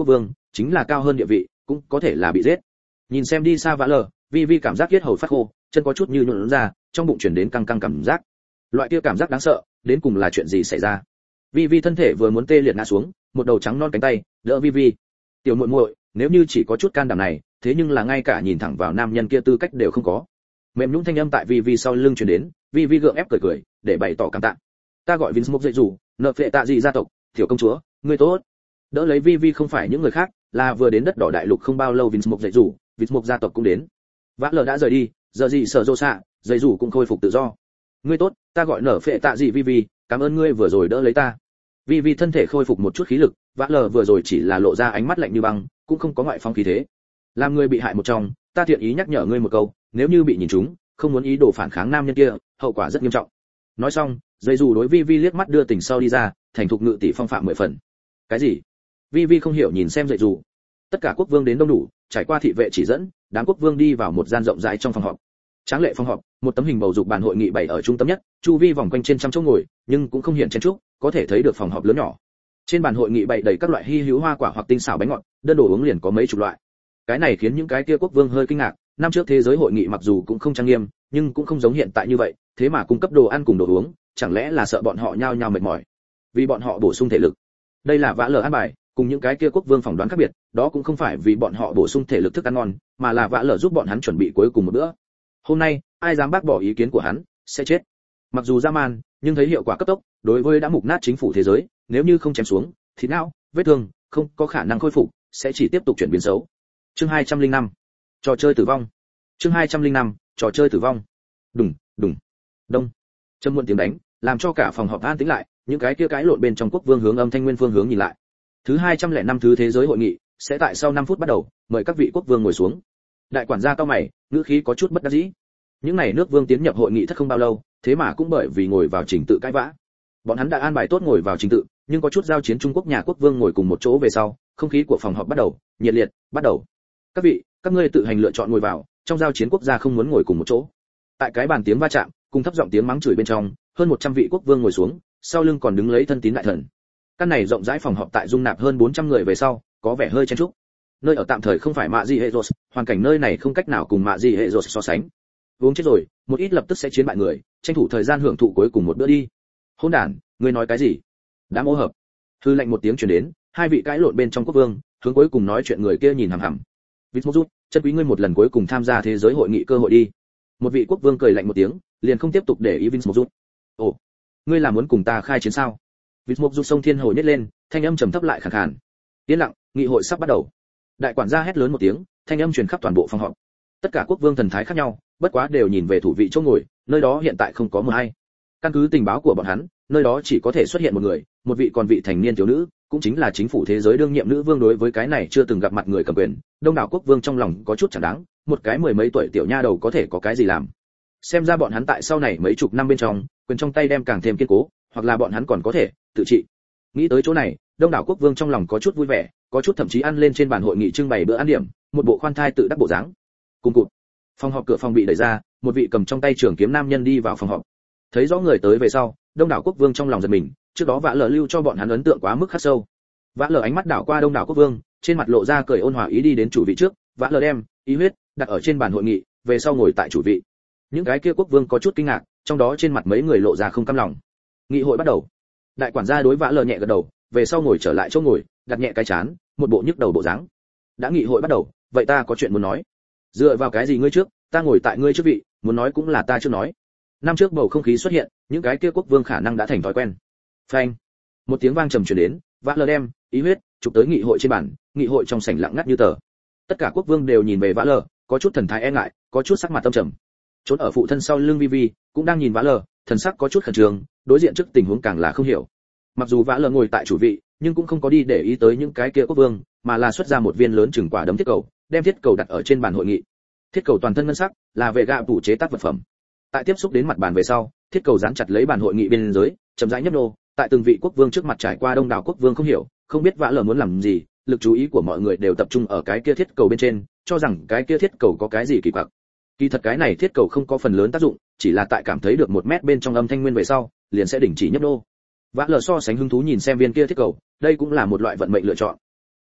chính là cao hơn địa vị cũng có thể là bị giết. Nhìn xem đi xa vã lờ, vi vi cảm giác yết hầu phát khô, chân có chút như nhũn ra, trong bụng chuyển đến căng căng cảm giác. Loại kia cảm giác đáng sợ, đến cùng là chuyện gì xảy ra? Vi vi thân thể vừa muốn tê liệt ngã xuống, một đầu trắng non cánh tay đỡ vi vi. Tiểu muội muội, nếu như chỉ có chút can đảm này, thế nhưng là ngay cả nhìn thẳng vào nam nhân kia tư cách đều không có. Mềm nhũn thanh âm tại vi vi sau lưng truyền đến, vi vi gượng ép cười cười, để bày tỏ cảm tạ. Ta gọi Vince Mục dậy rủ, nợ phệ tạ gì gia tộc, tiểu công chúa, ngươi tốt. Đỡ lấy vi vi không phải những người khác, là vừa đến đất đỏ đại lục không bao lâu Vince Mục dậy rủ, Vince Mục gia tộc cũng đến. Vã lờ đã rời đi, giờ gì sở rô xạ, dậy rủ cũng khôi phục tự do. Ngươi tốt, ta gọi nở phệ tạ gì vi vi, cảm ơn ngươi vừa rồi đỡ lấy ta. Vi vi thân thể khôi phục một chút khí lực, vã lờ vừa rồi chỉ là lộ ra ánh mắt lạnh như băng, cũng không có ngoại phong khí thế. Làm người bị hại một trong, ta thiện ý nhắc nhở ngươi một câu, nếu như bị nhìn trúng, không muốn ý đồ phản kháng nam nhân kia, hậu quả rất nghiêm trọng. Nói xong, dây dù đối vi vi liếc mắt đưa tình sau đi ra, thành thục ngự tỷ phong phạm 10 phần. Cái gì? Vi vi không hiểu nhìn xem dây dù. Tất cả quốc vương đến đông đủ, trải qua thị vệ chỉ dẫn, đám quốc vương đi vào một gian rộng rãi trong phòng họp. Tráng lệ phòng họp, một tấm hình bầu dục bàn hội nghị bày ở trung tâm nhất, chu vi vòng quanh trên trăm chỗ ngồi, nhưng cũng không hiện chen trúc, có thể thấy được phòng họp lớn nhỏ. Trên bàn hội nghị bày đầy các loại hy hữu hoa quả hoặc tinh xảo bánh ngọt, đơn đồ uống liền có mấy chục loại. Cái này khiến những cái kia quốc vương hơi kinh ngạc, năm trước thế giới hội nghị mặc dù cũng không trang nghiêm, nhưng cũng không giống hiện tại như vậy, thế mà cung cấp đồ ăn cùng đồ uống, chẳng lẽ là sợ bọn họ nhao nhao mệt mỏi, vì bọn họ bổ sung thể lực. Đây là vã lờ an bài, cùng những cái kia quốc vương phỏng đoán khác biệt, đó cũng không phải vì bọn họ bổ sung thể lực thức ăn ngon, mà là vã lờ giúp bọn hắn chuẩn bị cuối cùng một bữa. Hôm nay, ai dám bác bỏ ý kiến của hắn, sẽ chết. Mặc dù ra man, nhưng thấy hiệu quả cấp tốc, đối với đã mục nát chính phủ thế giới, nếu như không chém xuống, thì não, vết thương, không có khả năng khôi phục, sẽ chỉ tiếp tục chuyển biến xấu. Chương 205. Trò chơi tử vong. Chương 205. Trò chơi tử vong. Đùng, đùng, đông. Châm muộn tiếng đánh, làm cho cả phòng họp an tĩnh lại, những cái kia cái lộn bên trong quốc vương hướng âm thanh nguyên phương hướng nhìn lại. Thứ 205 thứ thế giới hội nghị sẽ tại sau 5 phút bắt đầu, mời các vị quốc vương ngồi xuống. Đại quản gia cao mày, ngữ khí có chút bất đắc dĩ. Những này nước vương tiến nhập hội nghị thất không bao lâu, thế mà cũng bởi vì ngồi vào trình tự cãi vã. Bọn hắn đã an bài tốt ngồi vào trình tự, nhưng có chút giao chiến Trung Quốc nhà quốc vương ngồi cùng một chỗ về sau, không khí của phòng họp bắt đầu nhiệt liệt, bắt đầu. Các vị, các ngươi tự hành lựa chọn ngồi vào, trong giao chiến quốc gia không muốn ngồi cùng một chỗ. Tại cái bàn tiếng va chạm, cùng thấp giọng tiếng mắng chửi bên trong, hơn 100 vị quốc vương ngồi xuống, sau lưng còn đứng lấy thân tín đại thần. Căn này rộng rãi phòng họp tại dung nạp hơn 400 người về sau, có vẻ hơi chen chúc. Nơi ở tạm thời không phải Mạ Di Hệ Rột, hoàn cảnh nơi này không cách nào cùng Mạ Di Hệ Rột so sánh. Uống chết rồi, một ít lập tức sẽ chiến bại người, tranh thủ thời gian hưởng thụ cuối cùng một bữa đi. Hỗn đản, ngươi nói cái gì? Đã mô hợp. Hư lệnh một tiếng truyền đến, hai vị cãi lộn bên trong quốc vương, hướng cuối cùng nói chuyện người kia nhìn hằm hằm. Vít Mộc Rút, chân quý ngươi một lần cuối cùng tham gia thế giới hội nghị cơ hội đi. Một vị quốc vương cười lạnh một tiếng, liền không tiếp tục để ý Vít Mộc Rút. Ồ, ngươi là muốn cùng ta khai chiến sao? Vít Mộc Rút sông thiên hồi nhếch lên, thanh âm trầm thấp lại khàn khàn. Yên lặng, nghị hội sắp bắt đầu. Đại quản gia hét lớn một tiếng, thanh âm truyền khắp toàn bộ phòng họp. Tất cả quốc vương thần thái khác nhau, bất quá đều nhìn về thủ vị chỗ ngồi, nơi đó hiện tại không có mờ hay. Căn cứ tình báo của bọn hắn, nơi đó chỉ có thể xuất hiện một người, một vị còn vị thành niên thiếu nữ, cũng chính là chính phủ thế giới đương nhiệm nữ vương. Đối với cái này chưa từng gặp mặt người cầm quyền, đông đảo quốc vương trong lòng có chút chẳng đáng, một cái mười mấy tuổi tiểu nha đầu có thể có cái gì làm. Xem ra bọn hắn tại sau này mấy chục năm bên trong, quyền trong tay đem càng thêm kiên cố, hoặc là bọn hắn còn có thể tự trị. Nghĩ tới chỗ này, đông đảo quốc vương trong lòng có chút vui vẻ, có chút thậm chí ăn lên trên bàn hội nghị trưng bày bữa ăn điểm, một bộ khoan thai tự đắc bộ dáng. Cùng cụt, phòng họp cửa phòng bị đẩy ra, một vị cầm trong tay trường kiếm nam nhân đi vào phòng họp. Thấy rõ người tới về sau, đông đảo quốc vương trong lòng giật mình, trước đó vã lờ lưu cho bọn hắn ấn tượng quá mức khắc sâu. Vã lờ ánh mắt đảo qua đông đảo quốc vương, trên mặt lộ ra cười ôn hòa ý đi đến chủ vị trước, vã lờ đem ý huyết đặt ở trên bàn hội nghị, về sau ngồi tại chủ vị. Những cái kia quốc vương có chút kinh ngạc, trong đó trên mặt mấy người lộ ra không cam lòng. Nghị hội bắt đầu. Đại quản gia đối vã lờ nhẹ gật đầu, về sau ngồi trở lại chỗ ngồi, đặt nhẹ cái chán, một bộ nhức đầu bộ dáng. Đã nghị hội bắt đầu, vậy ta có chuyện muốn nói. Dựa vào cái gì ngươi trước, ta ngồi tại ngươi trước vị, muốn nói cũng là ta trước nói. Năm trước bầu không khí xuất hiện, những cái kia quốc vương khả năng đã thành thói quen. Phanh, một tiếng vang trầm truyền đến, vã lờ đem ý huyết chụp tới nghị hội trên bàn, nghị hội trong sảnh lặng ngắt như tờ. Tất cả quốc vương đều nhìn về vã lờ, có chút thần thái e ngại, có chút sắc mặt tâm trầm. Trốn ở phụ thân sau lưng vi vi cũng đang nhìn vã lờ, thần sắc có chút khẩn trương, đối diện trước tình huống càng là không hiểu. Mặc dù vã lờ ngồi tại chủ vị, nhưng cũng không có đi để ý tới những cái kia quốc vương, mà là xuất ra một viên lớn chừng quả đấm thiết cầu, đem thiết cầu đặt ở trên bàn hội nghị. Thiết cầu toàn thân ngân sắc, là vệ gạ tủ chế tác vật phẩm. Tại tiếp xúc đến mặt bàn về sau, thiết cầu dán chặt lấy bàn hội nghị bên dưới, chậm rãi nhấp nô, tại từng vị quốc vương trước mặt trải qua đông đảo quốc vương không hiểu, không biết vã lờ muốn làm gì, lực chú ý của mọi người đều tập trung ở cái kia thiết cầu bên trên, cho rằng cái kia thiết cầu có cái gì kỳ quặc. Kỳ thật cái này thiết cầu không có phần lớn tác dụng, chỉ là tại cảm thấy được 1 mét bên trong âm thanh nguyên về sau, liền sẽ đình chỉ nhấp nô. Vã lờ so sánh hứng thú nhìn xem viên kia thiết cầu, đây cũng là một loại vận mệnh lựa chọn.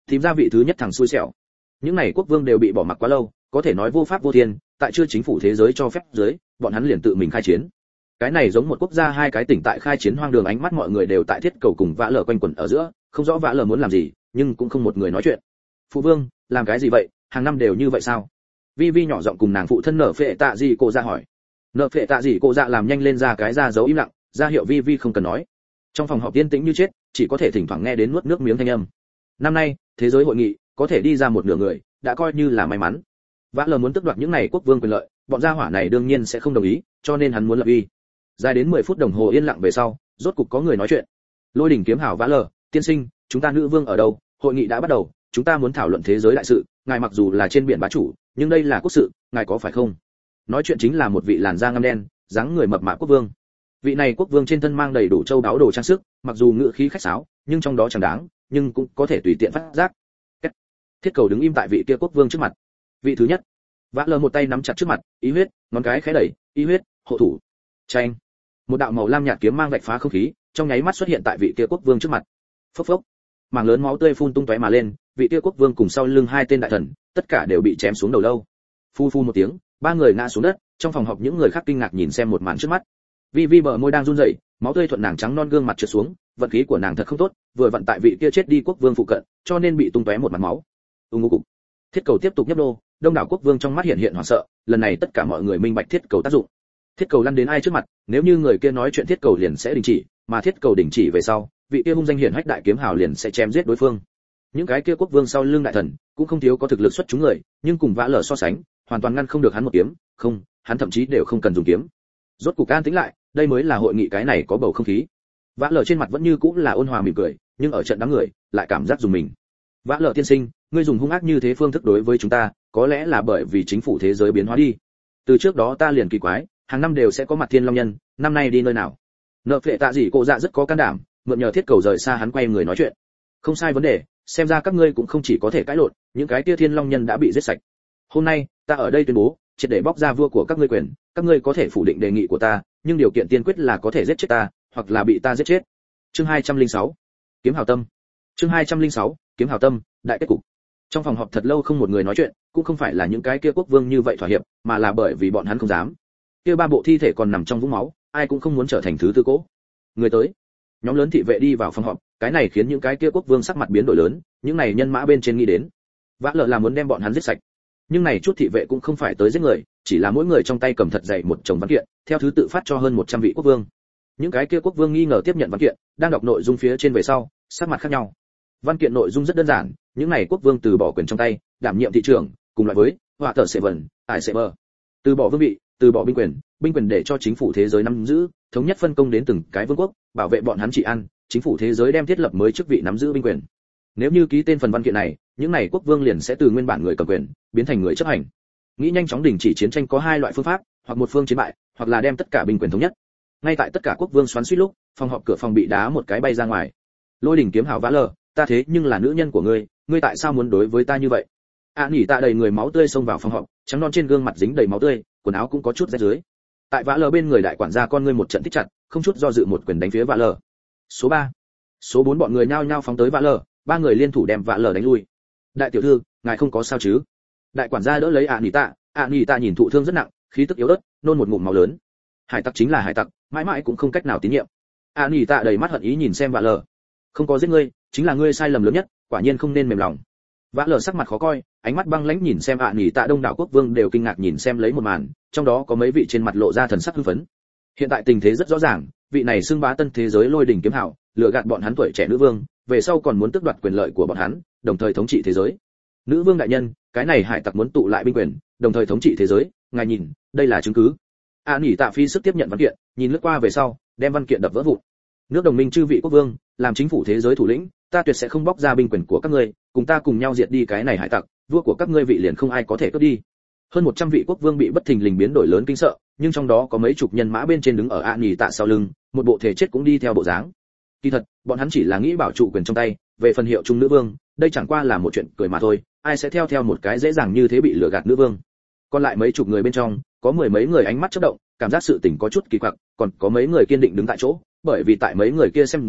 Tìm ra vị thứ nhất thằng xui xẻo. Những này quốc vương đều bị bỏ mặc quá lâu, có thể nói vô pháp vô thiên, tại chưa chính phủ thế giới cho phép dưới, bọn hắn liền tự mình khai chiến. Cái này giống một quốc gia hai cái tỉnh tại khai chiến hoang đường, ánh mắt mọi người đều tại thiết cầu cùng vã lờ quanh quẩn ở giữa, không rõ vã lờ muốn làm gì, nhưng cũng không một người nói chuyện. Phụ vương, làm cái gì vậy, hàng năm đều như vậy sao? Vi Vi nhỏ giọng cùng nàng phụ thân Nở Phệ Tạ Dị cô ra hỏi. Nở Phệ Tạ Dị cô dạ làm nhanh lên ra cái ra dấu im lặng, ra hiệu Vi Vi không cần nói. Trong phòng họp yên tĩnh như chết, chỉ có thể thỉnh thoảng nghe đến nuốt nước miếng thanh âm. Năm nay, thế giới hội nghị có thể đi ra một nửa người, đã coi như là may mắn. Vã lờ muốn tước đoạt những này quốc vương quyền lợi, bọn gia hỏa này đương nhiên sẽ không đồng ý, cho nên hắn muốn lập uy. Dài đến 10 phút đồng hồ yên lặng về sau, rốt cục có người nói chuyện. Lôi đỉnh kiếm hào Vã lờ, tiên sinh, chúng ta nữ vương ở đâu? Hội nghị đã bắt đầu, chúng ta muốn thảo luận thế giới đại sự, ngài mặc dù là trên biển bá chủ, nhưng đây là quốc sự, ngài có phải không? Nói chuyện chính là một vị làn da ngăm đen, dáng người mập mạp quốc vương. Vị này quốc vương trên thân mang đầy đủ châu báu đồ trang sức, mặc dù ngữ khí khách sáo, nhưng trong đó chẳng đáng, nhưng cũng có thể tùy tiện phát giác. Thiết cầu đứng im tại vị kia quốc vương trước mặt. Vị thứ nhất. Vã lờ một tay nắm chặt trước mặt, ý huyết, ngón cái khẽ đẩy, ý huyết, hộ thủ. Chanh. Một đạo màu lam nhạt kiếm mang vạch phá không khí, trong nháy mắt xuất hiện tại vị kia quốc vương trước mặt. Phốc phốc. Mảng lớn máu tươi phun tung tóe mà lên, vị kia quốc vương cùng sau lưng hai tên đại thần, tất cả đều bị chém xuống đầu lâu. Phu phu một tiếng, ba người ngã xuống đất, trong phòng họp những người khác kinh ngạc nhìn xem một màn trước mắt. Vi Vi bờ môi đang run rẩy, máu tươi thuận nàng trắng non gương mặt trượt xuống, vận khí của nàng thật không tốt, vừa vận tại vị kia chết đi quốc vương phụ cận, cho nên bị tung tóe một mặt máu. Ngô cục. Thiết cầu tiếp tục nhấp đô, đông đảo quốc vương trong mắt hiện hiện hoảng sợ, lần này tất cả mọi người minh bạch thiết cầu tác dụng. Thiết cầu lăn đến ai trước mặt, nếu như người kia nói chuyện thiết cầu liền sẽ đình chỉ, mà thiết cầu đình chỉ về sau, vị kia hung danh hiển hách đại kiếm hào liền sẽ chém giết đối phương. Những cái kia quốc vương sau lưng đại thần cũng không thiếu có thực lực xuất chúng người, nhưng cùng Vã lờ so sánh, hoàn toàn ngăn không được hắn một kiếm, không, hắn thậm chí đều không cần dùng kiếm. Rốt cục an tĩnh lại, đây mới là hội nghị cái này có bầu không khí. Vã lờ trên mặt vẫn như cũng là ôn hòa mỉm cười, nhưng ở trận đám người lại cảm giác dùng mình. Vã lờ tiên sinh, ngươi dùng hung ác như thế phương thức đối với chúng ta, có lẽ là bởi vì chính phủ thế giới biến hóa đi. Từ trước đó ta liền kỳ quái, hàng năm đều sẽ có mặt thiên long nhân, năm nay đi nơi nào? Nợ Phệ Tạ Dị cô dạ rất có can đảm, mượn nhờ thiết cầu rời xa hắn quay người nói chuyện. Không sai vấn đề, xem ra các ngươi cũng không chỉ có thể cãi lộn, những cái kia thiên long nhân đã bị giết sạch. Hôm nay, ta ở đây tuyên bố, triệt để bóc ra vua của các ngươi quyền, các ngươi có thể phủ định đề nghị của ta, nhưng điều kiện tiên quyết là có thể giết chết ta, hoặc là bị ta giết chết. Chương 206. Kiếm hào tâm. Chương 206. Kiếm hào tâm, đại kết cục. Trong phòng họp thật lâu không một người nói chuyện, cũng không phải là những cái kia quốc vương như vậy thỏa hiệp, mà là bởi vì bọn hắn không dám. Kia ba bộ thi thể còn nằm trong vũng máu, ai cũng không muốn trở thành thứ tư cố. Người tới. Nhóm lớn thị vệ đi vào phòng họp, cái này khiến những cái kia quốc vương sắc mặt biến đổi lớn, những này nhân mã bên trên nghĩ đến, Vã lờ là muốn đem bọn hắn giết sạch. Nhưng này chút thị vệ cũng không phải tới giết người, chỉ là mỗi người trong tay cầm thật dày một chồng văn kiện, theo thứ tự phát cho hơn 100 vị quốc vương. Những cái kia quốc vương nghi ngờ tiếp nhận văn kiện, đang đọc nội dung phía trên về sau, sắc mặt khác nhau. Văn kiện nội dung rất đơn giản, những này quốc vương từ bỏ quyền trong tay, đảm nhiệm thị trưởng, cùng loại với họa tờ sẽ vần, ải sẽ bờ. Từ bỏ vương vị, từ bỏ binh quyền để cho chính phủ thế giới nắm giữ, thống nhất phân công đến từng cái vương quốc, bảo vệ bọn hắn trị an, chính phủ thế giới đem thiết lập mới chức vị nắm giữ binh quyền. Nếu như ký tên phần văn kiện này, những này quốc vương liền sẽ từ nguyên bản người cầm quyền biến thành người chấp hành. Nghĩ nhanh chóng đình chỉ chiến tranh có hai loại phương pháp, hoặc một phương chiến bại, hoặc là đem tất cả binh quyền thống nhất. Ngay tại tất cả quốc vương xoắn xuýt lúc, phòng họp cửa phòng bị đá một cái bay ra ngoài. Lôi đỉnh kiếm hào Vã lờ, ta thế nhưng là nữ nhân của ngươi, ngươi tại sao muốn đối với ta như vậy? Nhỉ tạ đầy người máu tươi xông vào phòng họp, trắng non trên gương mặt dính đầy máu tươi, quần áo cũng có chút rách dưới. Tại Vã lờ bên người đại quản gia con ngươi một trận thích chặt, không chút do dự một quyền đánh phía Vã lờ. Số 3, số 4 bọn người nhao nhao phóng tới Vã lờ, ba người liên thủ đem Vã lờ đánh lui. Đại tiểu thư, ngài không có sao chứ? Đại quản gia đỡ lấy Nhỉ tạ nhìn thụ thương rất nặng, khí tức yếu ớt, nôn một ngụm máu lớn. Hải tặc chính là hải tặc, mãi mãi cũng không cách nào tín nhiệm. Nhỉ tạ đầy mắt hận ý nhìn xem Vã lờ. Không có giết ngươi, chính là ngươi sai lầm lớn nhất, quả nhiên không nên mềm lòng. Vã lờ sắc mặt khó coi, ánh mắt băng lãnh nhìn xem Nhỉ tạ, đông đảo quốc vương đều kinh ngạc nhìn xem lấy một màn, trong đó có mấy vị trên mặt lộ ra thần sắc hưng phấn. Hiện tại tình thế rất rõ ràng, vị này xưng bá tân thế giới lôi đỉnh kiếm hào, lừa gạt bọn hắn tuổi trẻ nữ vương, về sau còn muốn tước đoạt quyền lợi của bọn hắn, đồng thời thống trị thế giới. Nữ vương đại nhân, cái này hải tặc muốn tụ lại binh quyền, đồng thời thống trị thế giới, ngài nhìn, đây là chứng cứ. Nhỉ tạ phi sức tiếp nhận văn kiện, nhìn lướt qua về sau, đem văn kiện đập vỡ vụn. Nước đồng minh chư vị quốc vương, làm chính phủ thế giới thủ lĩnh, ta tuyệt sẽ không bóc ra binh quyền của các ngươi, cùng ta cùng nhau diệt đi cái này hải tặc, vua của các ngươi vị liền không ai có thể cướp đi. Hơn 100 vị quốc vương bị bất thình lình biến đổi lớn kinh sợ, nhưng trong đó có mấy chục nhân mã bên trên đứng ở Nhỉ tạ sau lưng, một bộ thể chết cũng đi theo bộ dáng. Kỳ thật, bọn hắn chỉ là nghĩ bảo trụ quyền trong tay, về phần hiệu trung nữ vương, đây chẳng qua là một chuyện cười mà thôi, ai sẽ theo một cái dễ dàng như thế bị lừa gạt nữ vương. Còn lại mấy chục người bên trong, có mười mấy người ánh mắt chớp động, cảm giác sự tình có chút kỳ quặc, còn có mấy người kiên định đứng tại chỗ, bởi vì tại mấy người kia xem ra,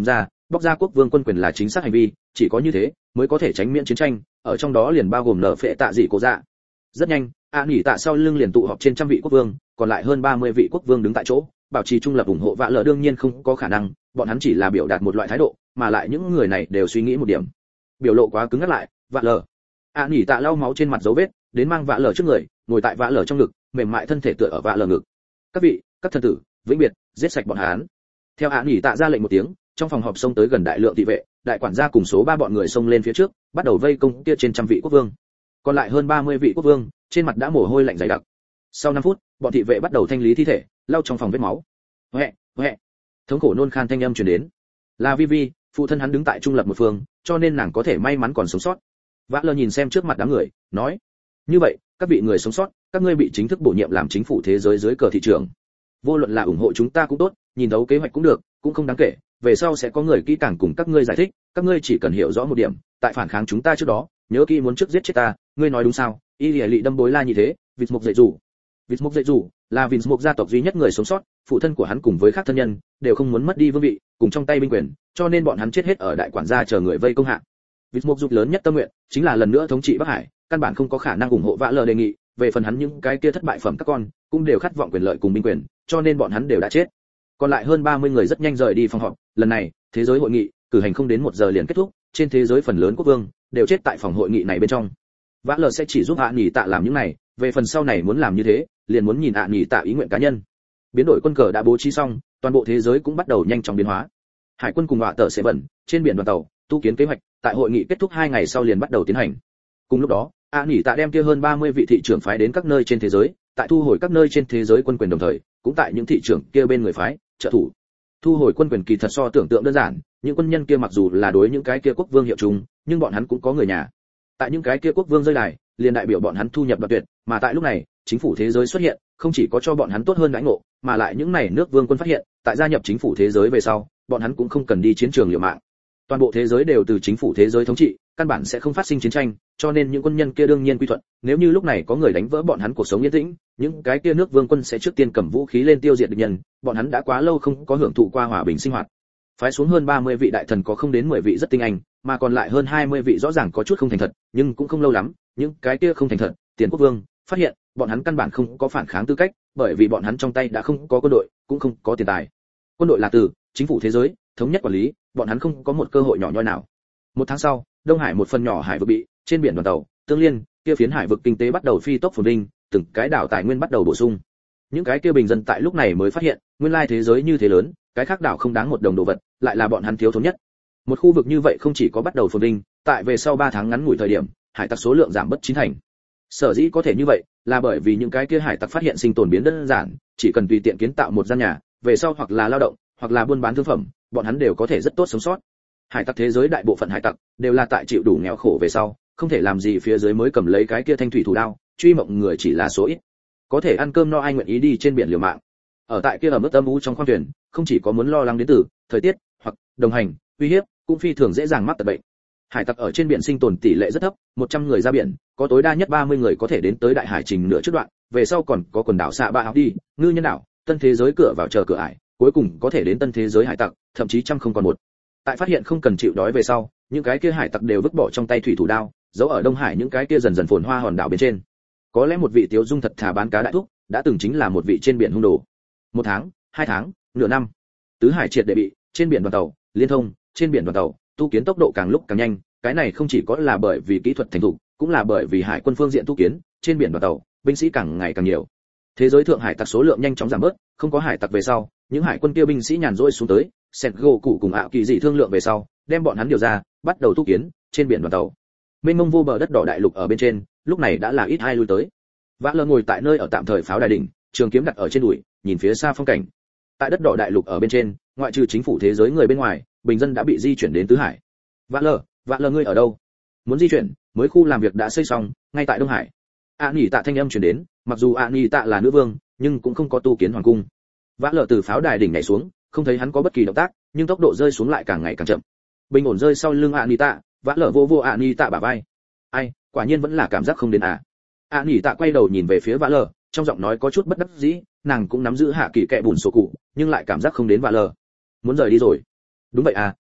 bóc ra quốc vương quân quyền là chính xác hành vi, chỉ có như thế mới có thể tránh miễn chiến tranh, ở trong đó liền bao gồm nợ phệ tạ dị cổ dạ. Rất nhanh, nghỉ tạ sau lưng liền tụ họp trên trăm vị quốc vương, còn lại hơn 30 vị quốc vương đứng tại chỗ, bảo trì trung lập ủng hộ vạ lờ đương nhiên không có khả năng, bọn hắn chỉ là biểu đạt một loại thái độ, mà lại những người này đều suy nghĩ một điểm. Biểu lộ quá cứng ngắt lại, vạ lờ. nghỉ tạ lau máu trên mặt dấu vết, đến mang vạ lờ trước người, ngồi tại vạ lờ trong ngực, mềm mại thân thể tựa ở vạ lờ ngực. Các vị, các thần tử, vĩnh biệt, giết sạch bọn hắn. Theo nghỉ tạ ra lệnh một tiếng, trong phòng họp xông tới gần đại lượng thị vệ, đại quản gia cùng số 3 bọn người xông lên phía trước, bắt đầu vây công kia trên trăm vị quốc vương. Còn lại hơn 30 vị quốc vương, trên mặt đã mồ hôi lạnh dày đặc. Sau 5 phút, bọn thị vệ bắt đầu thanh lý thi thể, lau trong phòng vết máu. Hoẹ, hoẹ. Thống khổ nôn khan thanh âm truyền đến. Là Vivi, phụ thân hắn đứng tại trung lập một phương, cho nên nàng có thể may mắn còn sống sót. Vã lơ nhìn xem trước mặt đám người, nói: "Như vậy, các vị người sống sót, các ngươi bị chính thức bổ nhiệm làm chính phủ thế giới dưới cờ thị trường. Vô luận là ủng hộ chúng ta cũng tốt, nhìn thấu kế hoạch cũng được, cũng không đáng kể, về sau sẽ có người kỹ càng cùng các ngươi giải thích, các ngươi chỉ cần hiểu rõ một điểm, tại phản kháng chúng ta trước đó, nhớ kỹ muốn trước giết chết ta, ngươi nói đúng sao?" Y Lệ Lị đâm bối la như thế, Vịt Mục dạy dụ. Vịt Mục dạy dụ là Vịt Mục gia tộc duy nhất người sống sót, phụ thân của hắn cùng với các thân nhân đều không muốn mất đi vương vị, cùng trong tay binh quyền, cho nên bọn hắn chết hết ở đại quản gia chờ người vây công hạ. Vịt Mục dục lớn nhất tâm nguyện chính là lần nữa thống trị Bắc Hải, căn bản không có khả năng ủng hộ vã lờ đề nghị, về phần hắn những cái kia thất bại phẩm các con, cũng đều khát vọng quyền lợi cùng binh quyền, cho nên bọn hắn đều đã chết. Còn lại hơn 30 người rất nhanh rời đi phòng họp, lần này, thế giới hội nghị cử hành không đến 1 giờ liền kết thúc, trên thế giới phần lớn quốc vương đều chết tại phòng hội nghị này bên trong. Vã lờ sẽ chỉ giúp nghỉ tạ làm những này, về phần sau này muốn làm như thế, liền muốn nhìn nghỉ tạ ý nguyện cá nhân. Biến đổi quân cờ đã bố trí xong, toàn bộ thế giới cũng bắt đầu nhanh chóng biến hóa. Hải quân cùng họa tờ sẽ bẩn trên biển đoàn tàu, tu kiến kế hoạch, tại hội nghị kết thúc 2 ngày sau liền bắt đầu tiến hành. Cùng lúc đó, nghỉ tạ đem kia hơn 30 vị thị trưởng phái đến các nơi trên thế giới, tại thu hồi các nơi trên thế giới quân quyền đồng thời, cũng tại những thị trưởng kia bên người phái trợ thủ. Thu hồi quân quyền kỳ thật so tưởng tượng đơn giản, những quân nhân kia mặc dù là đối những cái kia quốc vương hiệu chung, nhưng bọn hắn cũng có người nhà. Tại những cái kia quốc vương rơi đài, liền đại biểu bọn hắn thu nhập đoạt tuyệt, mà tại lúc này, chính phủ thế giới xuất hiện, không chỉ có cho bọn hắn tốt hơn đãi ngộ, mà lại những này nước vương quân phát hiện, tại gia nhập chính phủ thế giới về sau, bọn hắn cũng không cần đi chiến trường liều mạng. Toàn bộ thế giới đều từ chính phủ thế giới thống trị, căn bản sẽ không phát sinh chiến tranh, cho nên những quân nhân kia đương nhiên quy thuận, nếu như lúc này có người đánh vỡ bọn hắn cuộc sống yên tĩnh, những cái kia nước vương quân sẽ trước tiên cầm vũ khí lên tiêu diệt địch nhân, bọn hắn đã quá lâu không có hưởng thụ qua hòa bình sinh hoạt. Phái xuống hơn 30 vị đại thần có không đến 10 vị rất tinh anh, mà còn lại hơn 20 vị rõ ràng có chút không thành thật, nhưng cũng không lâu lắm, những cái kia không thành thật, tiền quốc vương phát hiện, bọn hắn căn bản không có phản kháng tư cách, bởi vì bọn hắn trong tay đã không có quân đội, cũng không có tiền tài. Quân đội là từ chính phủ thế giới thống nhất quản lý, bọn hắn không có một cơ hội nhỏ nhoi nào. 1 tháng sau, Đông Hải một phần nhỏ hải vực bị trên biển đoàn tàu Tương Liên, kia phiến hải vực kinh tế bắt đầu phi tốc phồn vinh, từng cái đảo tài nguyên bắt đầu bổ sung. Những cái kia bình dân tại lúc này mới phát hiện, nguyên lai thế giới như thế lớn, cái khác đảo không đáng một đồng đồ vật, lại là bọn hắn thiếu thốn nhất. Một khu vực như vậy không chỉ có bắt đầu phồn vinh, tại về sau 3 tháng ngắn ngủi thời điểm, hải tặc số lượng giảm bất 9 thành. Sở dĩ có thể như vậy, là bởi vì những cái kia hải tặc phát hiện sinh tồn biến đơn giản, chỉ cần tùy tiện kiến tạo một gian nhà, về sau hoặc là lao động, hoặc là buôn bán thương phẩm, bọn hắn đều có thể rất tốt sống sót. Hải tặc thế giới đại bộ phận hải tặc đều là tại chịu đủ nghèo khổ về sau, không thể làm gì phía dưới mới cầm lấy cái kia thanh thủy thủ đao, truy mộng người chỉ là số ít. Có thể ăn cơm no ai nguyện ý đi trên biển liều mạng. Ở tại kia ở mức âm u trong khoang thuyền, không chỉ có muốn lo lắng đến từ thời tiết hoặc đồng hành, uy hiếp, cũng phi thường dễ dàng mắc tật bệnh. Hải tặc ở trên biển sinh tồn tỷ lệ rất thấp, 100 người ra biển, có tối đa nhất 30 người có thể đến tới đại hải trình nửa trước đoạn, về sau còn có quần đảo xạ ba học đi, ngư nhân đảo, tân thế giới cửa vào chờ cửa ải, cuối cùng có thể đến tân thế giới hải tặc, thậm chí trăm không còn một. Tại phát hiện không cần chịu đói về sau, những cái kia hải tặc đều vứt bỏ trong tay thủy thủ đao, giấu ở Đông Hải những cái kia dần dần phồn hoa hòn đảo bên trên. Có lẽ một vị Tiếu Dung thật thà bán cá đại thúc, đã từng chính là một vị trên biển hung đồ. 1 tháng, 2 tháng, nửa năm, tứ hải triệt để bị trên biển đoàn tàu liên thông, trên biển đoàn tàu tu kiến tốc độ càng lúc càng nhanh, cái này không chỉ có là bởi vì kỹ thuật thành thục, cũng là bởi vì hải quân phương diện tu kiến, trên biển đoàn tàu binh sĩ càng ngày càng nhiều. Thế giới thượng hải tặc số lượng nhanh chóng giảm bớt, không có hải tặc về sau, những hải quân kia binh sĩ nhàn rỗi xuống tới, Sẹt gỗ cụ cùng Ảo Kỳ Dị thương lượng về sau, đem bọn hắn điều ra, bắt đầu tu kiến trên biển đoàn tàu. Mênh mông vô bờ đất đỏ đại lục ở bên trên, lúc này đã là ít ai lui tới. Vã Lơ ngồi tại nơi ở tạm thời pháo đài đỉnh, trường kiếm đặt ở trên đùi, nhìn phía xa phong cảnh. Tại đất đỏ đại lục ở bên trên, ngoại trừ chính phủ thế giới người bên ngoài, bình dân đã bị di chuyển đến tứ hải. Vã Lơ ngươi ở đâu? Muốn di chuyển, mới khu làm việc đã xây xong, ngay tại Đông Hải. Nhỉ Tạ thanh âm truyền đến, mặc dù Nhỉ Tạ là nữ vương, nhưng cũng không có tu kiến hoàng cung. Vã Lơ từ pháo đài đỉnh nhảy xuống, không thấy hắn có bất kỳ động tác, nhưng tốc độ rơi xuống lại càng ngày càng chậm. Bình ổn rơi sau lưng Nhỉ Tạ, Vã Lơ vô Nhỉ Tạ bả vai. Ai, quả nhiên vẫn là cảm giác không đến à. Nhỉ Tạ quay đầu nhìn về phía Vã Lơ, trong giọng nói có chút bất đắc dĩ, nàng cũng nắm giữ hạ kỳ kệ bùn sổ cụ, nhưng lại cảm giác không đến Vã Lơ. Muốn rời đi rồi. Đúng vậy à,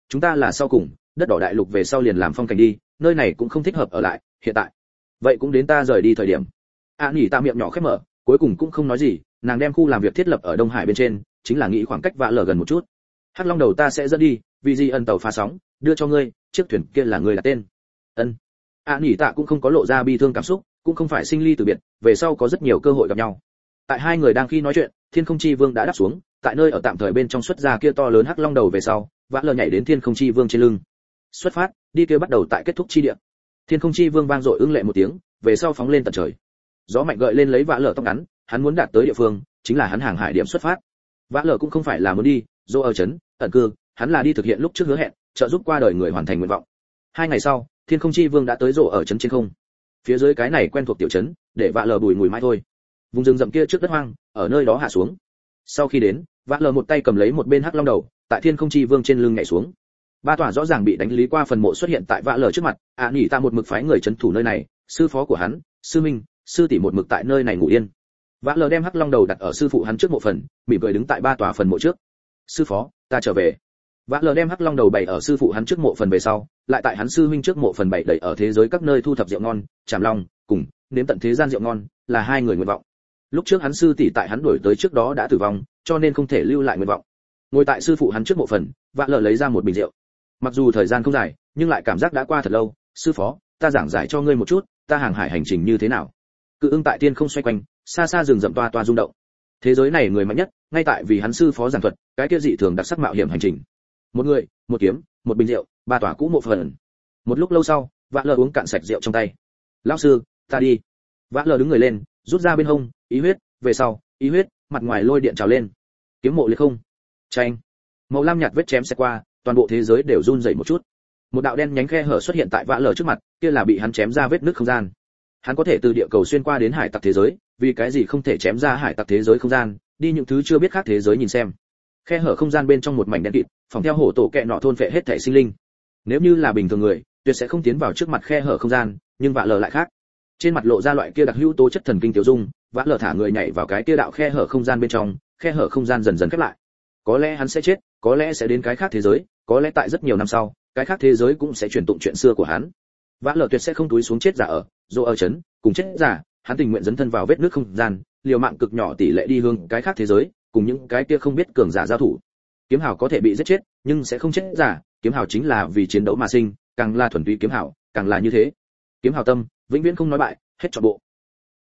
chúng ta là sau cùng, đất đỏ đại lục về sau liền làm phong cảnh đi, nơi này cũng không thích hợp ở lại, hiện tại. Vậy cũng đến ta rời đi thời điểm. Nhỉ ta miệng nhỏ khép mở, cuối cùng cũng không nói gì, nàng đem khu làm việc thiết lập ở Đông Hải bên trên, chính là nghĩ khoảng cách vạ lở gần một chút. Hắc Long đầu ta sẽ dẫn đi, vì gì ân tàu phá sóng, đưa cho ngươi, chiếc thuyền kia là ngươi đặt tên. Ân. Nhỉ tạ cũng không có lộ ra bi thương cảm xúc, cũng không phải sinh ly từ biệt, về sau có rất nhiều cơ hội gặp nhau. Tại hai người đang khi nói chuyện, Thiên Không Chi Vương đã đáp xuống, tại nơi ở tạm thời bên trong xuất ra kia to lớn Hắc Long đầu về sau, vã lờ nhảy đến Thiên Không Chi Vương trên lưng. Xuất phát, đi kia bắt đầu tại kết thúc chi địa. Thiên Không Chi Vương vang dội ưng lệ một tiếng, về sau phóng lên tận trời. Gió mạnh gợi lên lấy vã lờ tóc ngắn, hắn muốn đạt tới địa phương, chính là hắn hàng hải điểm xuất phát. Vã lờ cũng không phải là muốn đi, dô ở trấn, ẩn cư, hắn là đi thực hiện lúc trước hứa hẹn, trợ giúp qua đời người hoàn thành nguyện vọng. 2 ngày sau, Thiên Không Chi Vương đã tới rộ ở trấn trên không. Phía dưới cái này quen thuộc tiểu trấn, để vã lờ bùi ngùi mãi thôi. Vùng rừng rậm kia trước đất hoang, ở nơi đó hạ xuống. Sau khi đến, vã lờ một tay cầm lấy một bên Hắc Long đầu, tại Thiên Không Chi Vương trên lưng nhảy xuống. Ba tòa rõ ràng bị đánh lý qua phần mộ xuất hiện tại vã lờ trước mặt. Nhỉ ta một mực phái người trấn thủ nơi này, sư phó của hắn, sư minh, sư tỷ một mực tại nơi này ngủ yên. Vã lờ đem Hắc Long đầu đặt ở sư phụ hắn trước mộ phần, mỉm cười đứng tại ba tòa phần mộ trước. Sư phó, ta trở về. Vã lờ đem Hắc Long đầu bày ở sư phụ hắn trước mộ phần về sau, lại tại hắn sư huynh trước mộ phần bày đẩy ở thế giới các nơi thu thập rượu ngon, chảm long, cùng nếm tận thế gian rượu ngon, là hai người nguyện vọng. Lúc trước hắn sư tỷ tại hắn đuổi tới trước đó đã tử vong, cho nên không thể lưu lại nguyện vọng. Ngồi tại sư phụ hắn trước mộ phần, Vã lờ lấy ra một bình rượu. Mặc dù thời gian không dài, nhưng lại cảm giác đã qua thật lâu. Sư phó, ta giảng giải cho ngươi một chút, ta hàng hải hành trình như thế nào. Cự ưng tại tiên không xoay quanh, xa xa rừng rậm toa toa rung động. Thế giới này người mạnh nhất, ngay tại vì hắn sư phó giảng thuật, cái kia dị thường đặc sắc mạo hiểm hành trình. Một người, một kiếm, một bình rượu, ba tòa cũ mộ phần. Một lúc lâu sau, Vã lờ uống cạn sạch rượu trong tay. Lão sư, ta đi. Vã lờ đứng người lên, rút ra bên hông, ý huyết, về sau, ý huyết, mặt ngoài lôi điện trào lên. Kiếm mộ liệt không. Chanh. Màu lam nhạt vết chém sẽ qua, toàn bộ thế giới đều run rẩy một chút. Một đạo đen nhánh khe hở xuất hiện tại Vã lờ trước mặt, kia là bị hắn chém ra vết nứt không gian. Hắn có thể từ địa cầu xuyên qua đến hải tặc thế giới, vì cái gì không thể chém ra hải tặc thế giới không gian, đi những thứ chưa biết khác thế giới nhìn xem. Khe hở không gian bên trong một mảnh đen kịt, phòng theo hổ tổ kẹ nọ thôn phệ hết thảy sinh linh. Nếu như là bình thường người, tuyệt sẽ không tiến vào trước mặt khe hở không gian, nhưng Vã lờ lại khác. Trên mặt lộ ra loại kia đặc hữu tố chất thần kinh tiểu dung, Vã lờ thả người nhảy vào cái kia đạo khe hở không gian bên trong, khe hở không gian dần dần khép lại. Có lẽ hắn sẽ chết, có lẽ sẽ đến cái khác thế giới, có lẽ tại rất nhiều năm sau, cái khác thế giới cũng sẽ truyền tụng chuyện xưa của hắn. Vã lờ tuyệt sẽ không túi xuống chết giả ở, dù ở chấn, cùng chết giả, hắn tình nguyện dấn thân vào vết nước không gian, liều mạng cực nhỏ tỷ lệ đi hướng cái khác thế giới, cùng những cái kia không biết cường giả giao thủ. Kiếm hào có thể bị giết chết, nhưng sẽ không chết giả, kiếm hào chính là vì chiến đấu mà sinh, càng là thuần túy kiếm hào, càng là như thế. Kiếm hào tâm, vĩnh viễn không nói bại, hết trọn bộ.